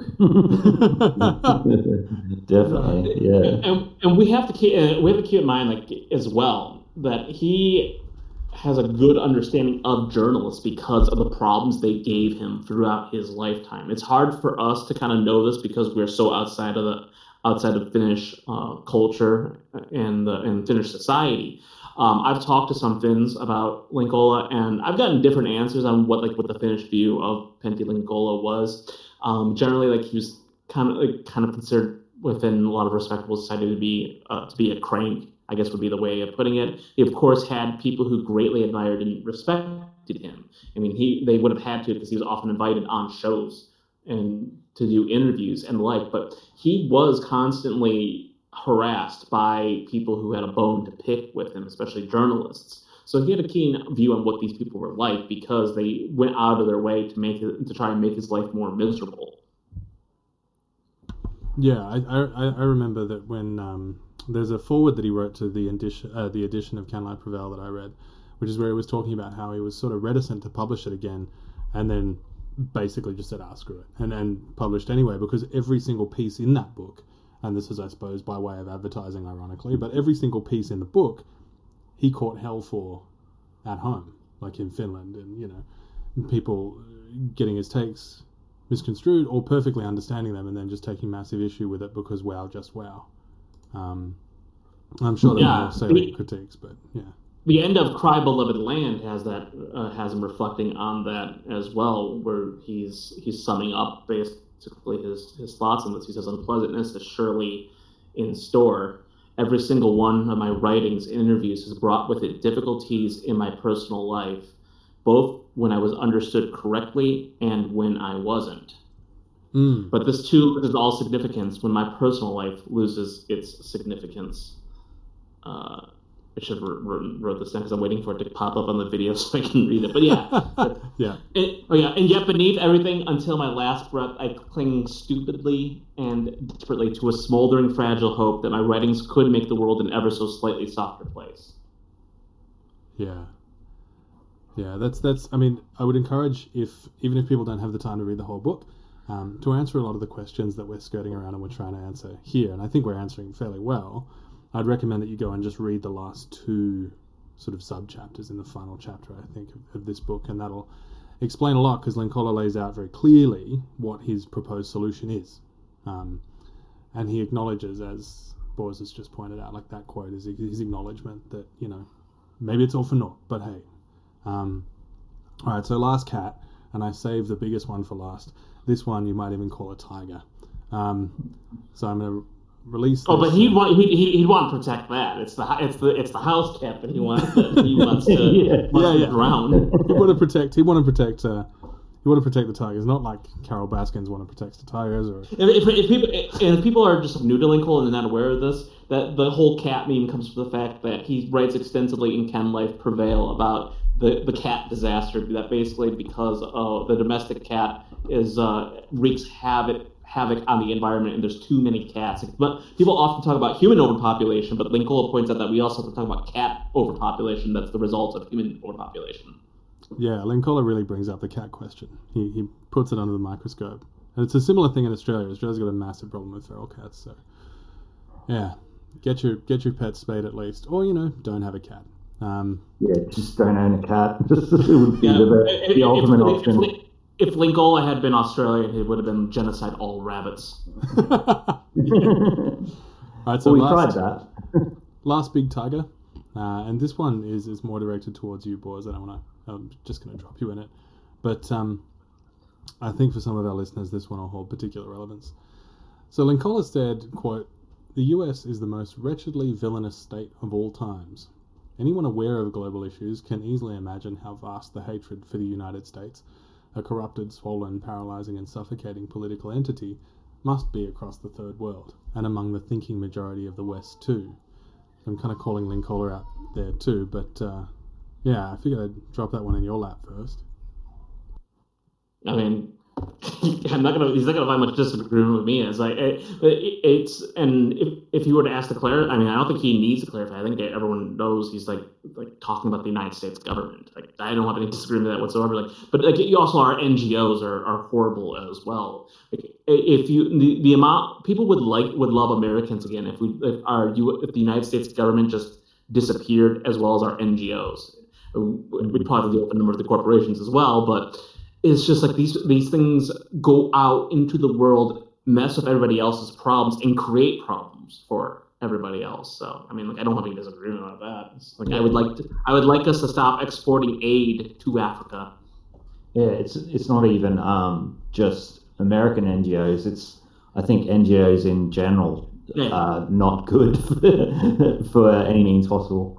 Definitely, yeah. And we have to keep in mind, like, as well, that he has a good understanding of journalists because of the problems they gave him throughout his lifetime. It's hard for us to kind of know this because we're so outside of Finnish culture and Finnish society. I've talked to some Finns about Linkola, and I've gotten different answers on what the Finnish view of Pentti Linkola was. Generally, like, he was kind of considered within a lot of respectable society to be a crank, I guess would be the way of putting it. He, of course, had people who greatly admired and respected him. I mean, they would have had to because he was often invited on shows and to do interviews and the like. But he was constantly harassed by people who had a bone to pick with him, especially journalists. So he had a keen view on what these people were like because they went out of their way to try and make his life more miserable. Yeah, I remember that when there's a foreword that he wrote to the edition of Can Light Prevail that I read, which is where he was talking about how he was sort of reticent to publish it again, and then basically just said, screw it, and then published anyway, because every single piece in that book, and this is, I suppose, by way of advertising, ironically, but every single piece in the book, he caught hell for at home, like in Finland, and, people getting his takes misconstrued or perfectly understanding them and then just taking massive issue with it because wow, just wow. I'm sure there are more salient critiques, but yeah. The end of Cry Beloved Land has him reflecting on that as well, where he's summing up basically his thoughts on this. He says, "Unpleasantness is surely in store. Every single one of my writings and interviews has brought with it difficulties in my personal life, both when I was understood correctly and when I wasn't. But this too loses all significance when my personal life loses its significance." I should have wrote this down because I'm waiting for it to pop up on the video so I can read it. But yeah. Yeah. And yet beneath everything, until my last breath, I cling stupidly and desperately to a smoldering, fragile hope that my writings could make the world an ever so slightly softer place. Yeah. Yeah, that's. I mean, I would encourage, even if people don't have the time to read the whole book, to answer a lot of the questions that we're skirting around and we're trying to answer here, and I think we're answering fairly well. I'd recommend that you go and just read the last two sort of sub-chapters in the final chapter, I think, of this book, and that'll explain a lot, because Linkola lays out very clearly what his proposed solution is. And he acknowledges, as Boaz has just pointed out, like that quote is his acknowledgement that, maybe it's all for naught, but hey. All right, so last cat, and I saved the biggest one for last. This one you might even call a tiger. So I'm going to release this. Oh, but he'd want to protect that. It's the house cat that he wants to drown. He want to protect the tigers, not like Carol Baskins want to protect the tigers. Or if people are just new to Linkola and not aware of this, that the whole cat meme comes from the fact that he writes extensively in Can Life Prevail about the cat disaster, that basically because the domestic cat wreaks havoc on the environment, and there's too many cats. But people often talk about human overpopulation, but Linkola points out that we also have to talk about cat overpopulation. That's the result of human overpopulation. Yeah, Linkola really brings up the cat question. He puts it under the microscope. And it's a similar thing in Australia. Australia's got a massive problem with feral cats, so yeah. Get your pet spayed at least. Or, don't have a cat. Just don't own a cat. It would be the ultimate option. If Linkola had been Australian, it would have been genocide all rabbits. All right, so we tried that. Last big tiger. And this one is more directed towards you, boys, and I want to I'm just going to drop you in it. But I think for some of our listeners, this one will hold particular relevance. So Linkola said, quote, "The US is the most wretchedly villainous state of all times. Anyone aware of global issues can easily imagine how vast the hatred for the United States, a corrupted, swollen, paralyzing and suffocating political entity, must be across the third world, and among the thinking majority of the West too." I'm kind of calling Linkola out there too, but yeah, I figured I'd drop that one in your lap first. I mean, he's not gonna find much disagreement with me. It's like and if you were to ask to clarify, I mean, I don't think he needs to clarify. I think everyone knows he's like talking about the United States government. Like, I don't have any disagreement with that whatsoever. Like, but like, you also, our NGOs are horrible as well. Like, if you the amount people would love Americans again if the United States government just disappeared, as well as our NGOs. We'd probably open a number of the corporations as well, but it's just like these things go out into the world, mess with everybody else's problems, and create problems for everybody else. So I mean, like, I don't have any disagreement about that. It's like, I would like us to stop exporting aid to Africa. Yeah, it's not even just American NGOs. I think NGOs in general are not good for any means possible.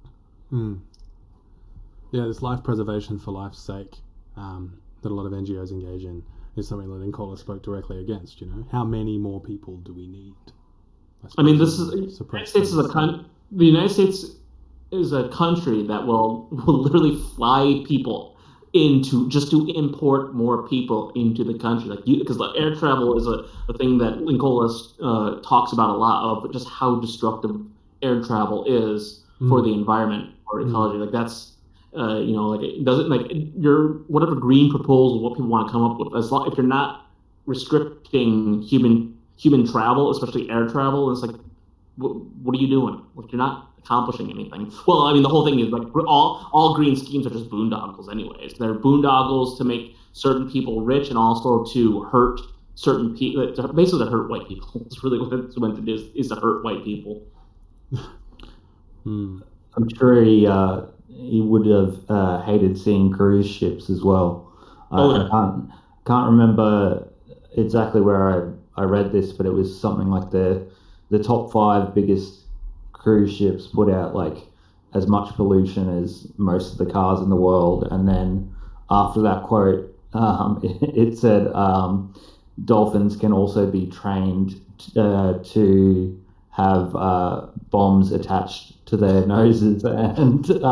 Yeah, this life preservation for life's sake that a lot of NGOs engage in is something that Linkola spoke directly against. You know, how many more people do we need? I mean, the United States is a country that will literally fly people into just to import more people into the country, like, because air travel is a thing that Linkola talks about a lot of, just how destructive air travel is for the environment or ecology. Like, that's like, it doesn't, like, your whatever green proposal, what people want to come up with, as long if you're not restricting human travel, especially air travel, it's like, what are you doing? Like, you're not accomplishing anything. Well, I mean, the whole thing is, like, all green schemes are just boondoggles anyways. They're boondoggles to make certain people rich, and also to hurt certain people, basically to hurt white people. It's really what it's meant to do, is to hurt white people. I'm sure he would have hated seeing cruise ships as well. I can't remember exactly where I read this, but it was something like the top 5 biggest cruise ships put out like as much pollution as most of the cars in the world. And then after that quote, it said dolphins can also be trained to have bombs attached to their noses and do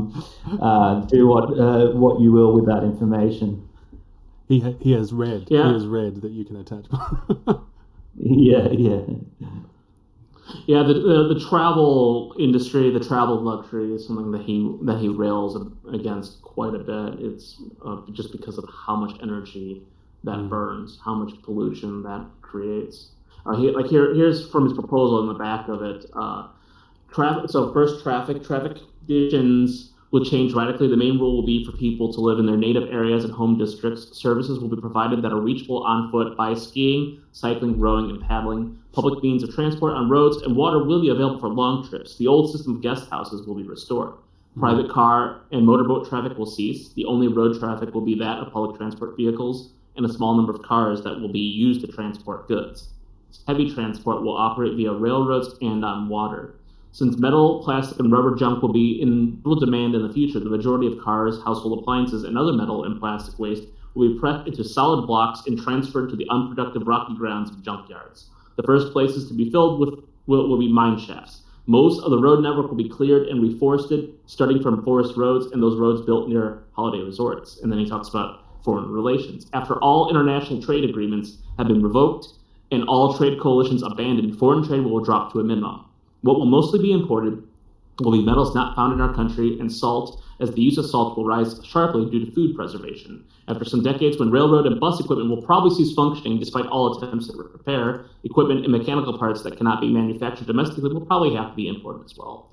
what you will with that information. He has read. Yeah. He has read that you can attach. Yeah. Yeah, the travel industry, the travel luxury is something that he rails against quite a bit. It's just because of how much energy that burns, how much pollution that creates. Here's from his proposal in the back of it. Traffic conditions will change radically. The main rule will be for people to live in their native areas and home districts. Services will be provided that are reachable on foot by skiing, cycling, rowing, and paddling. Public means of transport on roads and water will be available for long trips. The old system of guest houses will be restored. Private car and motorboat traffic will cease. The only road traffic will be that of public transport vehicles and a small number of cars that will be used to transport goods. Heavy transport will operate via railroads and on water. Since metal, plastic, and rubber junk will be in little demand in the future, the majority of cars, household appliances, and other metal and plastic waste will be pressed into solid blocks and transferred to the unproductive rocky grounds of junkyards. The first places to be filled with will be mine shafts. Most of the road network will be cleared and reforested, starting from forest roads and those roads built near holiday resorts. And then he talks about foreign relations. After all international trade agreements have been revoked and all trade coalitions abandoned, foreign trade will drop to a minimum. What will mostly be imported will be metals not found in our country and salt, as the use of salt will rise sharply due to food preservation. After some decades, when railroad and bus equipment will probably cease functioning despite all attempts at repair, equipment and mechanical parts that cannot be manufactured domestically will probably have to be imported as well.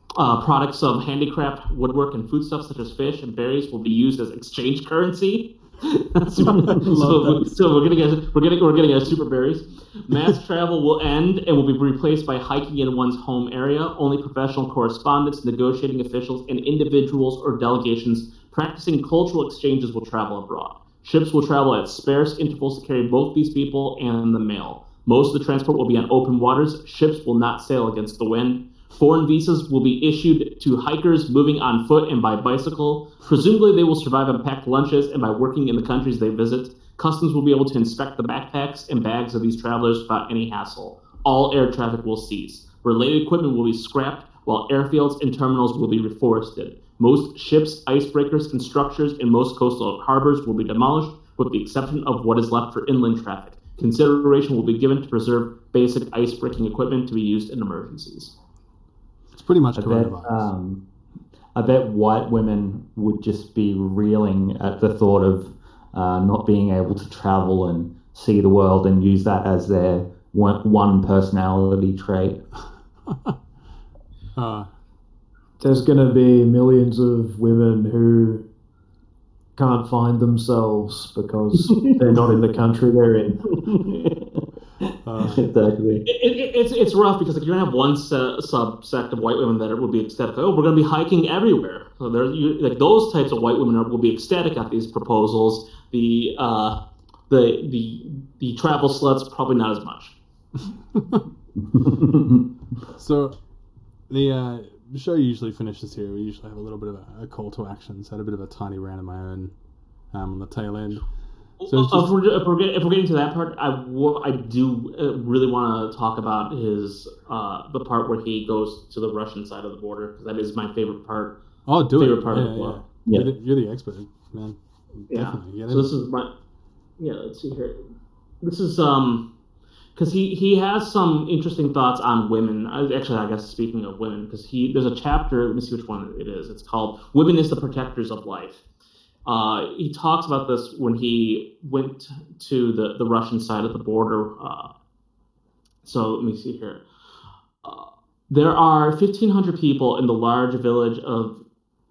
Products of handicraft, woodwork, and foodstuffs such as fish and berries will be used as exchange currency. So we're getting our super berries. Mass travel will end and will be replaced by hiking in one's home area. Only professional correspondents, negotiating officials, and individuals or delegations practicing cultural exchanges will travel abroad. Ships will travel at sparse intervals to carry both these people and the mail. Most of the transport will be on open waters. Ships will not sail against the wind. Foreign visas will be issued to hikers moving on foot and by bicycle. Presumably, they will survive on packed lunches and by working in the countries they visit. Customs will be able to inspect the backpacks and bags of these travelers without any hassle. All air traffic will cease. Related equipment will be scrapped, while airfields and terminals will be reforested. Most ships, icebreakers, and structures in most coastal harbors will be demolished, with the exception of what is left for inland traffic. Consideration will be given to preserve basic icebreaking equipment to be used in emergencies. It's pretty much coronavirus. I bet white women would just be reeling at the thought of not being able to travel and see the world and use that as their one personality trait. There's going to be millions of women who can't find themselves because they're not in the country they're in. Exactly. It's rough because you're gonna have one subsect of white women that would be ecstatic. Oh, we're gonna be hiking everywhere. So those types of white women will be ecstatic at these proposals. The travel sluts probably not as much. So the show usually finishes here. We usually have a little bit of a call to action. So I had a bit of a tiny rant of my own on the tail end. So if we're getting to that part, I do really want to talk about his the part where he goes to the Russian side of the border, because that is my favorite part. Oh, do favorite it! Part of the plot. Yeah. You're the expert, man. Yeah. Definitely. So this is my. Yeah. Let's see here. This is because he has some interesting thoughts on women. Actually, I guess speaking of women, because there's a chapter. Let me see which one it is. It's called "Women is the Protectors of Life." He talks about this when he went to the Russian side of the border. So let me see here. There are 1,500 people in the large village of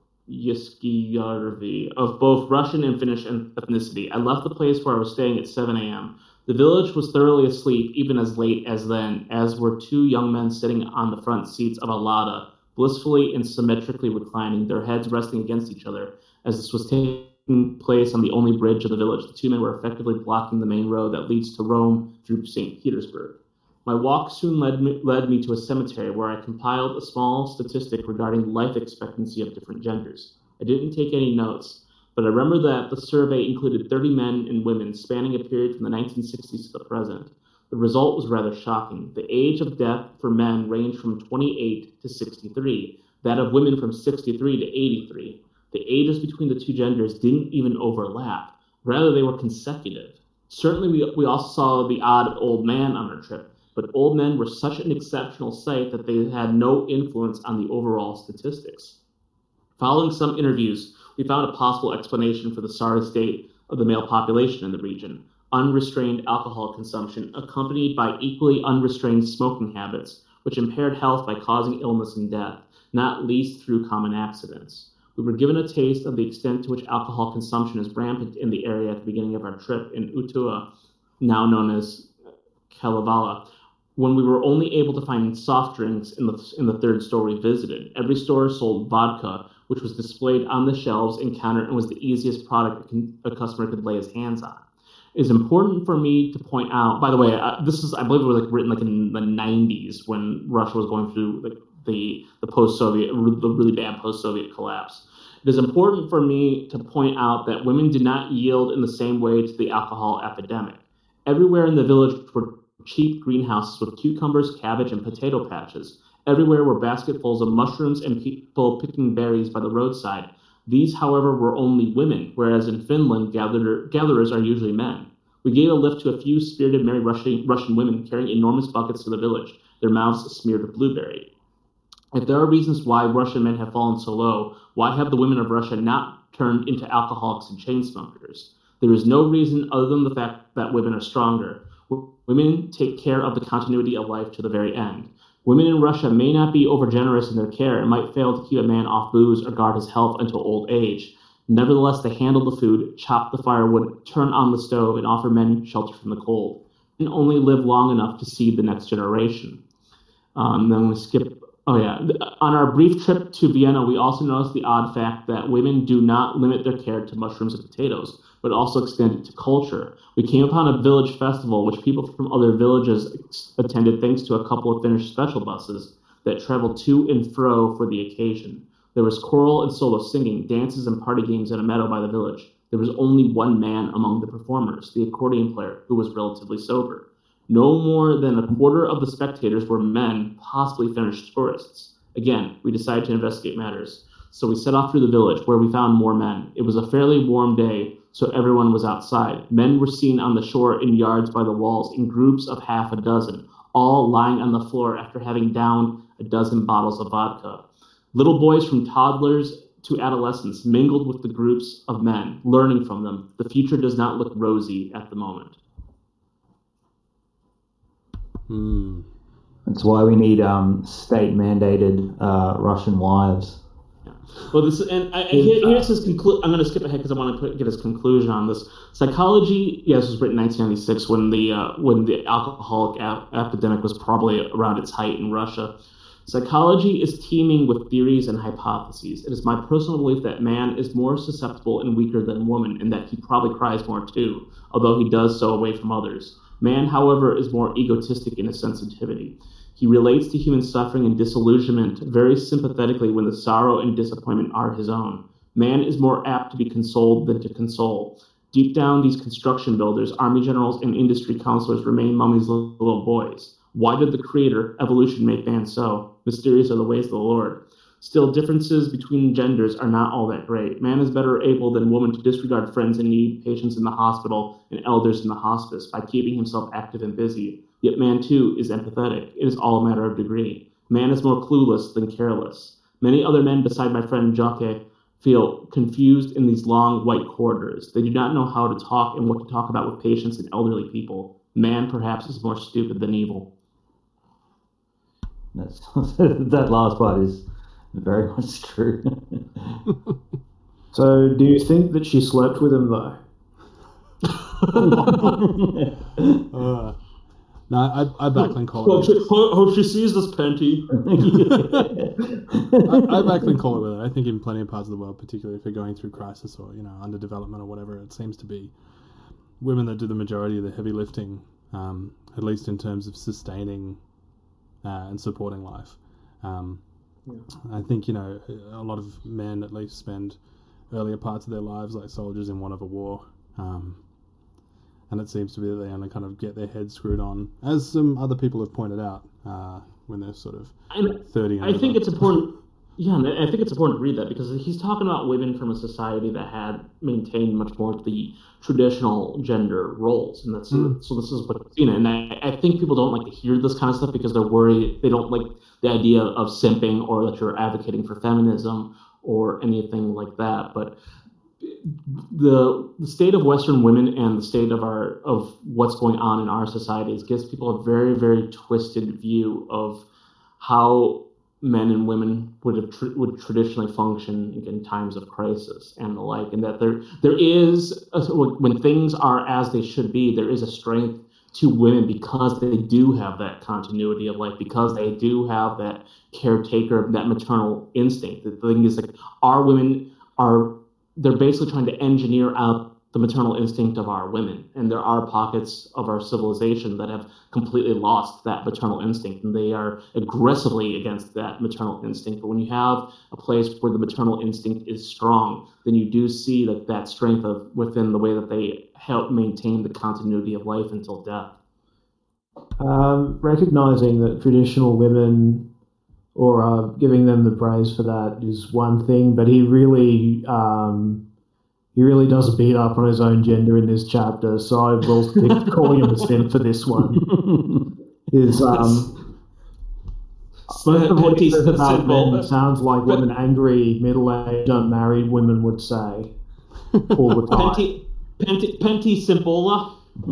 Yskiyarvi of both Russian and Finnish ethnicity. I left the place where I was staying at 7 a.m. The village was thoroughly asleep, even as late as then, as were two young men sitting on the front seats of a Lada, blissfully and symmetrically reclining, their heads resting against each other. As this was taking place on the only bridge of the village, the two men were effectively blocking the main road that leads to Rome through St. Petersburg. My walk soon led me to a cemetery where I compiled a small statistic regarding life expectancy of different genders. I didn't take any notes, but I remember that the survey included 30 men and women spanning a period from the 1960s to the present. The result was rather shocking. The age of death for men ranged from 28 to 63, that of women from 63 to 83. The ages between the two genders didn't even overlap. Rather, they were consecutive. Certainly, we also saw the odd old man on our trip, but old men were such an exceptional sight that they had no influence on the overall statistics. Following some interviews, we found a possible explanation for the sorry state of the male population in the region: unrestrained alcohol consumption, accompanied by equally unrestrained smoking habits, which impaired health by causing illness and death, not least through common accidents. We were given a taste of the extent to which alcohol consumption is rampant in the area at the beginning of our trip in Utua, now known as Kalevala, when we were only able to find soft drinks in the third store we visited. Every store sold vodka, which was displayed on the shelves and counter and was the easiest product a customer could lay his hands on. It is important for me to point out, by the way, this is, I believe it was written in the 90s when Russia was going through the post-Soviet, the really bad post-Soviet collapse. It is important for me to point out that women did not yield in the same way to the alcohol epidemic. Everywhere in the village were cheap greenhouses with cucumbers, cabbage, and potato patches. Everywhere were basketfuls of mushrooms and people picking berries by the roadside. These, however, were only women, whereas in Finland, gatherers are usually men. We gave a lift to a few spirited, merry Russian women carrying enormous buckets to the village, their mouths smeared with blueberry. If there are reasons why Russian men have fallen so low, why have the women of Russia not turned into alcoholics and chain smokers? There is no reason other than the fact that women are stronger. Women take care of the continuity of life to the very end. Women in Russia may not be overgenerous in their care and might fail to keep a man off booze or guard his health until old age. Nevertheless, they handled the food, chopped the firewood, turned on the stove, and offered men shelter from the cold, and only lived long enough to seed the next generation. Then we skip. Oh yeah. On our brief trip to Vienna, we also noticed the odd fact that women do not limit their care to mushrooms and potatoes, but also extend it to culture. We came upon a village festival, which people from other villages attended thanks to a couple of Finnish special buses that traveled to and fro for the occasion. There was choral and solo singing, dances, and party games at a meadow by the village. There was only one man among the performers, the accordion player, who was relatively sober. No more than a quarter of the spectators were men, possibly Finnish tourists. Again, we decided to investigate matters. So we set off through the village, where we found more men. It was a fairly warm day, so everyone was outside. Men were seen on the shore in yards by the walls in groups of half a dozen, all lying on the floor after having downed a dozen bottles of vodka. Little boys from toddlers to adolescents mingled with the groups of men, learning from them. The future does not look rosy at the moment. That's why we need state-mandated Russian wives. Yeah. Well, here's his conclusion. I'm going to skip ahead because I want to get his conclusion on this. Psychology, yes, was written in 1996 when the alcoholic epidemic was probably around its height in Russia. Psychology is teeming with theories and hypotheses. It is my personal belief that man is more susceptible and weaker than woman, and that he probably cries more too, although he does so away from others. Man, however, is more egotistic in his sensitivity. He relates to human suffering and disillusionment very sympathetically when the sorrow and disappointment are his own. Man is more apt to be consoled than to console. Deep down, these construction builders, army generals, and industry counselors remain mummy's little boys. Why did the Creator, evolution, make man so? Mysterious are the ways of the Lord. Still, differences between genders are not all that great. Man is better able than woman to disregard friends in need, patients in the hospital, and elders in the hospice by keeping himself active and busy. Yet man, too, is empathetic. It is all a matter of degree. Man is more clueless than careless. Many other men beside my friend Jacques feel confused in these long white corridors. They do not know how to talk and what to talk about with patients and elderly people. Man, perhaps, is more stupid than evil. That last part is very much true. So, do you think that she slept with him, though? No, I back Lynn Collar. Hope she sees this panty. I back Lynn Collar with it. I think in plenty of parts of the world, particularly if you're going through crisis or underdevelopment or whatever, it seems to be women that do the majority of the heavy lifting, at least in terms of sustaining and supporting life. I think, a lot of men at least spend earlier parts of their lives like soldiers in one of a war. And it seems to be that they only kind of get their heads screwed on, as some other people have pointed out, when they're sort of 30 and I think it's important. Yeah, and I think it's important to read that because he's talking about women from a society that had maintained much more of the traditional gender roles, and that's so. This is what and I think people don't like to hear this kind of stuff because they're worried. They don't like the idea of simping or that you're advocating for feminism or anything like that. But the state of Western women and the state of what's going on in our societies gives people a very, very twisted view of how men and women would traditionally function in times of crisis and the like, and that there is when things are as they should be, there is a strength to women because they do have that continuity of life, because they do have that caretaker, that maternal instinct. The thing is, like, our women they're basically trying to engineer out the maternal instinct of our women. And there are pockets of our civilization that have completely lost that maternal instinct, and they are aggressively against that maternal instinct. But when you have a place where the maternal instinct is strong, then you do see that strength within the way that they help maintain the continuity of life until death. Recognizing that traditional women, or giving them the praise for that, is one thing, but he really does beat up on his own gender in this chapter, so I will pick calling him a simp for this one. Most of what he says about men sounds like what an angry, middle-aged, unmarried woman would say all the time. Penti Simpola.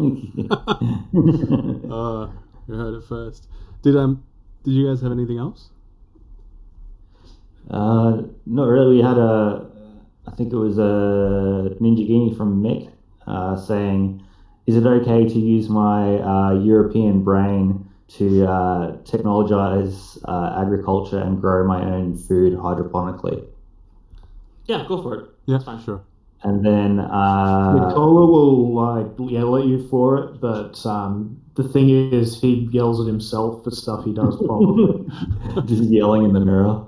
You heard it first. Did you guys have anything else? Not really. We had I think it was a Ninjagini from Mick saying, "Is it okay to use my European brain to technologize agriculture and grow my own food hydroponically?" Yeah, go for it. Yeah, Fine. sure. And then Nicola will yell at you for it, but the thing is, he yells at himself for stuff he does wrong. just yelling in the mirror.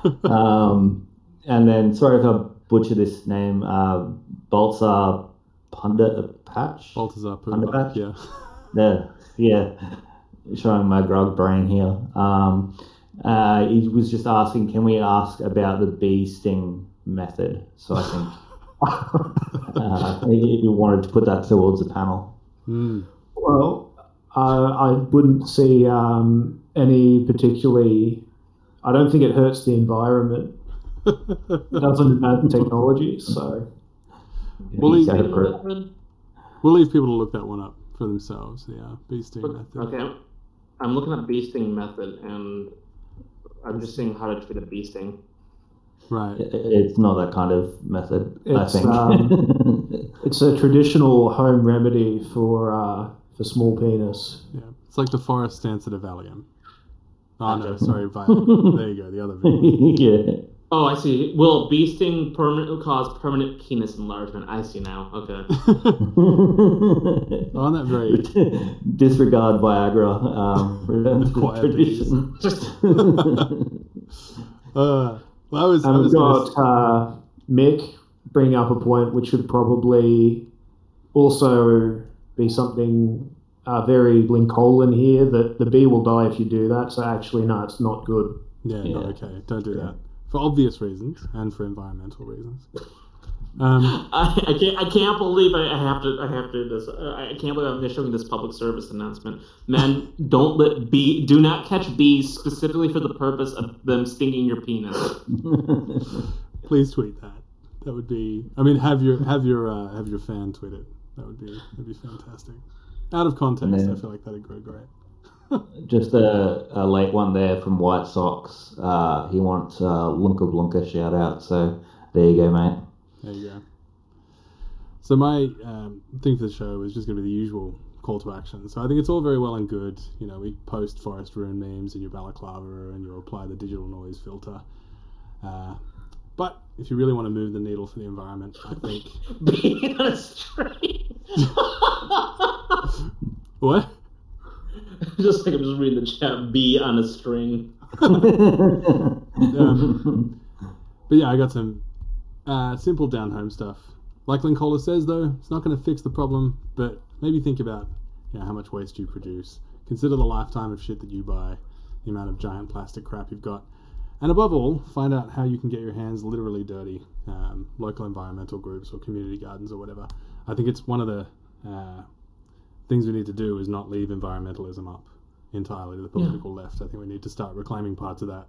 And then, sorry if I butcher this name, Baltzar Patch. Baltazar Underpatch? yeah. Yeah, showing my grog brain here. He was just asking, can we ask about the bee sting method? So I think he wanted to put that towards the panel. Well, I wouldn't see any particularly. I don't think it hurts the environment. It doesn't add technology, so. We'll leave Method? people to look that one up for themselves. Yeah, bee sting method. Okay, I'm looking at bee sting method, and I'm just seeing how to treat a bee sting. Right. It's not that kind of method, I It's, think. It's a traditional home remedy for small penis. Yeah, it's like the forest stance at a Valium. Oh no, Gotcha. sorry, Valium. There you go, the other video. Yeah. Oh, I see. Will bee sting cause permanent penis enlargement? I see now. Okay. On that very Disregard Viagra. Return to Quiet tradition. well, I was And we've gonna got Mick bringing up a point which would probably also be something very Lincoln here, that the bee will die if you do that. So actually, no, it's not good. Yeah, Yeah. no, okay, don't do that for obvious reasons and for environmental reasons. I can't believe I have to do this. I can't believe I'm issuing this public service announcement. Men, do not catch bees specifically for the purpose of them stinging your penis. Please tweet that. That would be. I mean, have your fan tweet it. That'd be fantastic. Out of context, then- I feel like that'd go great. Just a late one there from White Sox. He wants Lunka Blunka shout out. So there you go, mate. There you go. So my thing for the show is just going to be the usual call to action. So I think it's all very well and good. You know, we post Forest Ruin memes in your balaclava and you apply the digital noise filter. But if you really want to move the needle for the environment, I think... Being on a string. What? I'm just reading the chat. Bee on a string. But yeah, I got some simple down-home stuff. Like Linkola says, though, it's not going to fix the problem, but maybe think about how much waste you produce. Consider the lifetime of shit that you buy, the amount of giant plastic crap you've got. And above all, find out how you can get your hands literally dirty. Local environmental groups or community gardens or whatever. I think it's one of the things we need to do is not leave environmentalism up entirely to the political left. I think we need to start reclaiming parts of that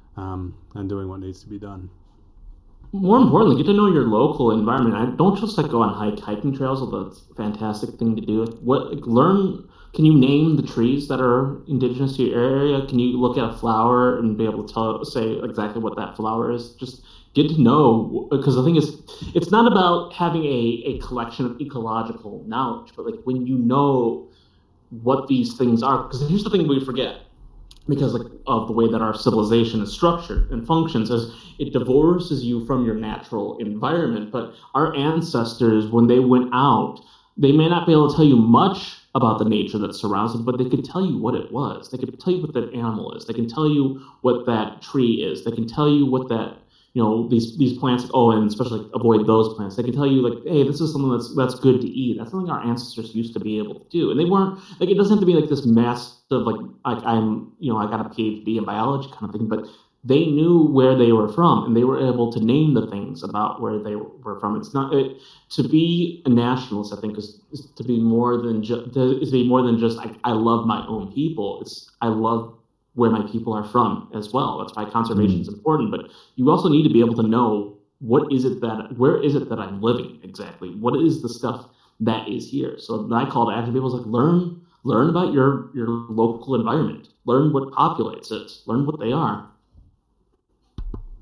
and doing what needs to be done. More importantly, get to know your local environment. Don't just go on hiking trails, although it's a fantastic thing to do. Learn. Can you name the trees that are indigenous to your area? Can you look at a flower and be able to say exactly what that flower is? Just get to know, because the thing is, it's not about having a collection of ecological knowledge, but when you know what these things are. Because here's the thing we forget, because of the way that our civilization is structured and functions, is it divorces you from your natural environment. But our ancestors, when they went out, they may not be able to tell you much about the nature that surrounds them, but they could tell you what it was. They could tell you what that animal is. They can tell you what that tree is. They can tell you what that, these plants, and especially avoid those plants. They can tell you hey, this is something that's good to eat. That's something our ancestors used to be able to do. And they weren't, it doesn't have to be this massive, I got a PhD in biology kind of thing, but they knew where they were from, and they were able to name the things about where they were from. It's not to be a nationalist. I think is to be more than just I love my own people. It's I love where my people are from as well. That's why conservation is important. But you also need to be able to know where is it that I'm living exactly. What is the stuff that is here? So my call to action people is learn about your local environment. Learn what populates it. Learn what they are.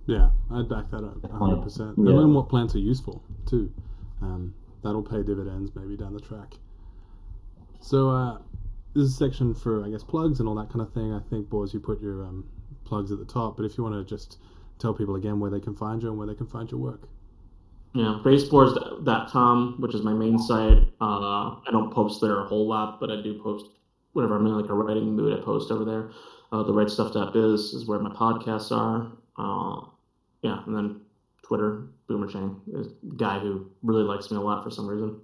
Yeah, I'd back that up 100%. And learn what plants are useful too. That'll pay dividends maybe down the track. So this is a section for, I guess, plugs and all that kind of thing. I think, Boaz, you put your plugs at the top, but if you want to just tell people again where they can find you and where they can find your work. Yeah, raceboards.com, which is my main site. I don't post there a whole lot, but I do post whenever I'm in like a writing mood. I post over there. The rightstuff.biz is where my podcasts are. And then Twitter, Boomer Chang, is a guy who really likes me a lot for some reason.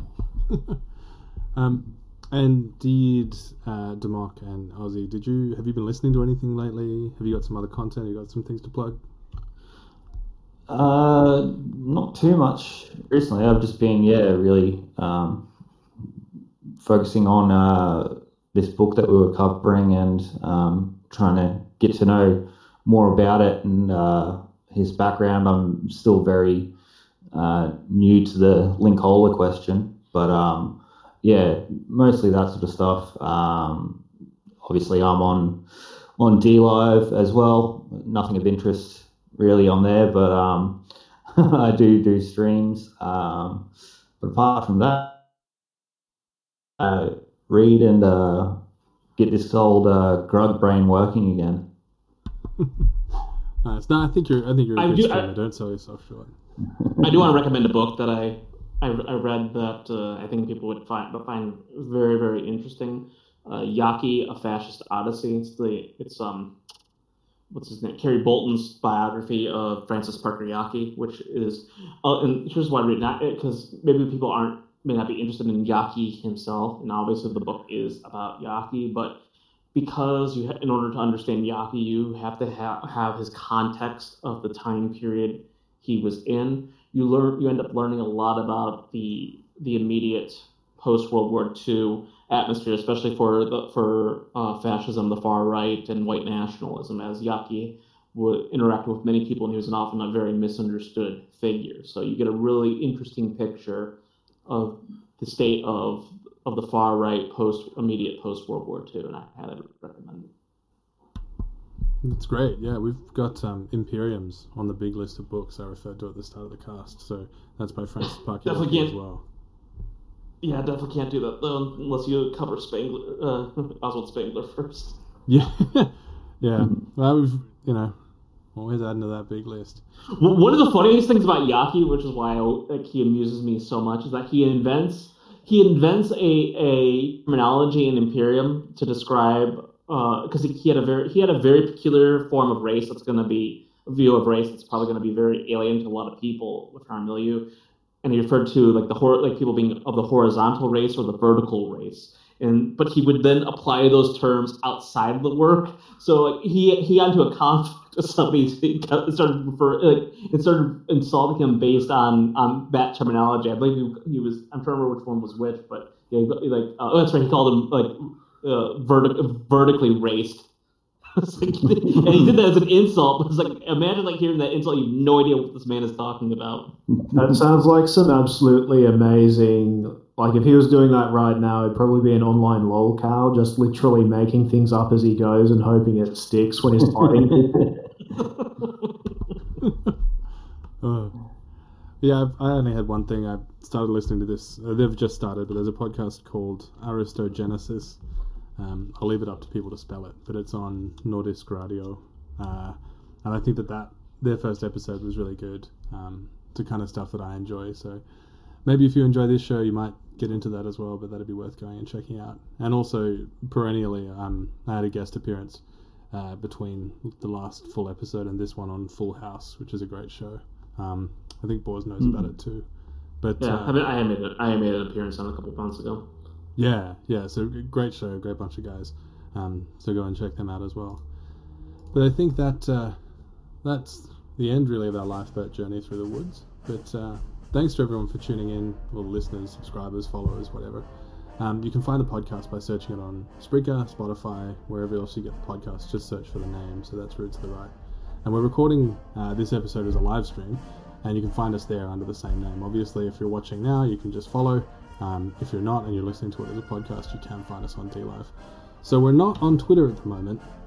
And did Democ and Ozzy, have you been listening to anything lately? Have you got some other content? Have you got some things to plug? Not too much recently. I've just been, really focusing on this book that we were covering and trying to get to know more about it and his background. I'm still very new to the Linkola question, but mostly that sort of stuff. Obviously, I'm on DLive as well. Nothing of interest really on there, but I do streams. But apart from that, read and get this old grug brain working again. Nice. No, I think you're a good streamer. Don't sell yourself short. I do want to recommend a book that I read that I think people would find very, very interesting. Yaki, A Fascist Odyssey. It's what's his name? Kerry Bolton's biography of Francis Parker Yaki, which is and here's why I read that, because maybe people may not be interested in Yaki himself, and obviously the book is about Yaki, but because in order to understand Yaki, you have to have his context of the time period he was in. You end up learning a lot about the immediate post World War II atmosphere, especially for fascism, the far right, and white nationalism, as Yaki would interact with many people, and he was often a very misunderstood figure. So you get a really interesting picture of the state of the far right immediate post World War II, and I highly recommend it. That's great. Yeah, we've got Imperiums on the big list of books I referred to at the start of the cast. So that's by Francis Parker Yaki as well. Yeah, I definitely can't do that though unless you cover Oswald Spengler first. Yeah, yeah. Well, we've always adding to that big list. One of the funniest things about Yaki, which is why he amuses me so much, is that he invents a terminology in Imperium to describe. Because he had a very peculiar form of race that's going to be a view of race that's probably going to be very alien to a lot of people within our milieu, and he referred to like people being of the horizontal race or the vertical race, but he would then apply those terms outside of the work. So like he got into a conflict with somebody. It started insulting him based on that terminology. I believe he was. I'm trying to remember which one was which, but yeah, that's right. He called him like. Vertically raced. And he did that as an insult. It's like, imagine hearing that insult, you have no idea what this man is talking about. That sounds like some absolutely amazing. Like if he was doing that right now, it'd probably be an online lolcow, just literally making things up as he goes and hoping it sticks when he's fighting people. Yeah, I only had one thing. I started listening to this. They've just started, but there's a podcast called Aristogenesis. I'll leave it up to people to spell it, but it's on Nordisk Radio. And I think that their first episode was really good. It's the kind of stuff that I enjoy. So maybe if you enjoy this show, you might get into that as well, but that'd be worth going and checking out. And also, perennially, I had a guest appearance between the last full episode and this one on Full House, which is a great show. I think Boaz knows about it too. But yeah, I made an appearance on a couple of months ago. Yeah. So great show, great bunch of guys. So go and check them out as well. But I think that's the end really of our lifeboat journey through the woods. But thanks to everyone for tuning in, all the listeners, subscribers, followers, whatever. You can find the podcast by searching it on Spreaker, Spotify, wherever else you get the podcast. Just search for the name. So that's Roots to the Right. And we're recording this episode as a live stream, and you can find us there under the same name. Obviously, if you're watching now, you can just follow. If you're not and you're listening to it as a podcast, you can find us on DLive. So we're not on Twitter at the moment,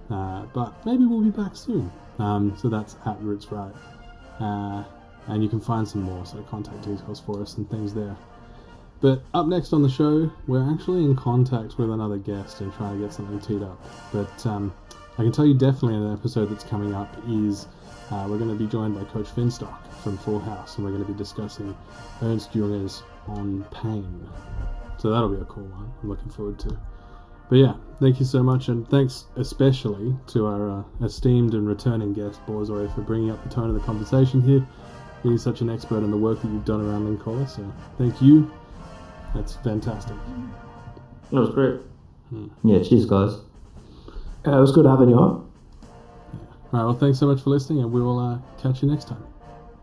but maybe we'll be back soon. So that's at Roots Right. And you can find some more sort of contact details for us and things there. But up next on the show, we're actually in contact with another guest and trying to get something teed up. But I can tell you definitely an episode that's coming up is we're going to be joined by Coach Finstock from Full House, and we're going to be discussing Ernst Junger's On Pain. So that'll be a cool one. I'm looking forward to. But yeah, thank you so much, and thanks especially to our esteemed and returning guest, Borzoi, for bringing up the tone of the conversation here, being such an expert in the work that you've done around Linkola. So thank you. That's fantastic. That was great. Yeah, cheers, guys. It was good having you on. All right, well, thanks so much for listening, and we will catch you next time.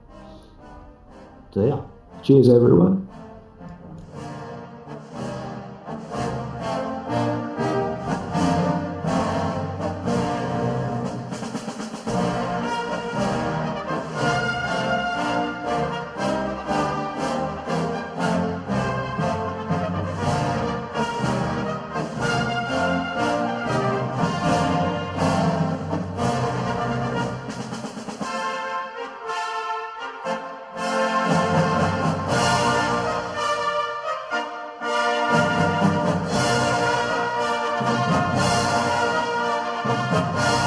See ya. Cheers, everyone. Bye.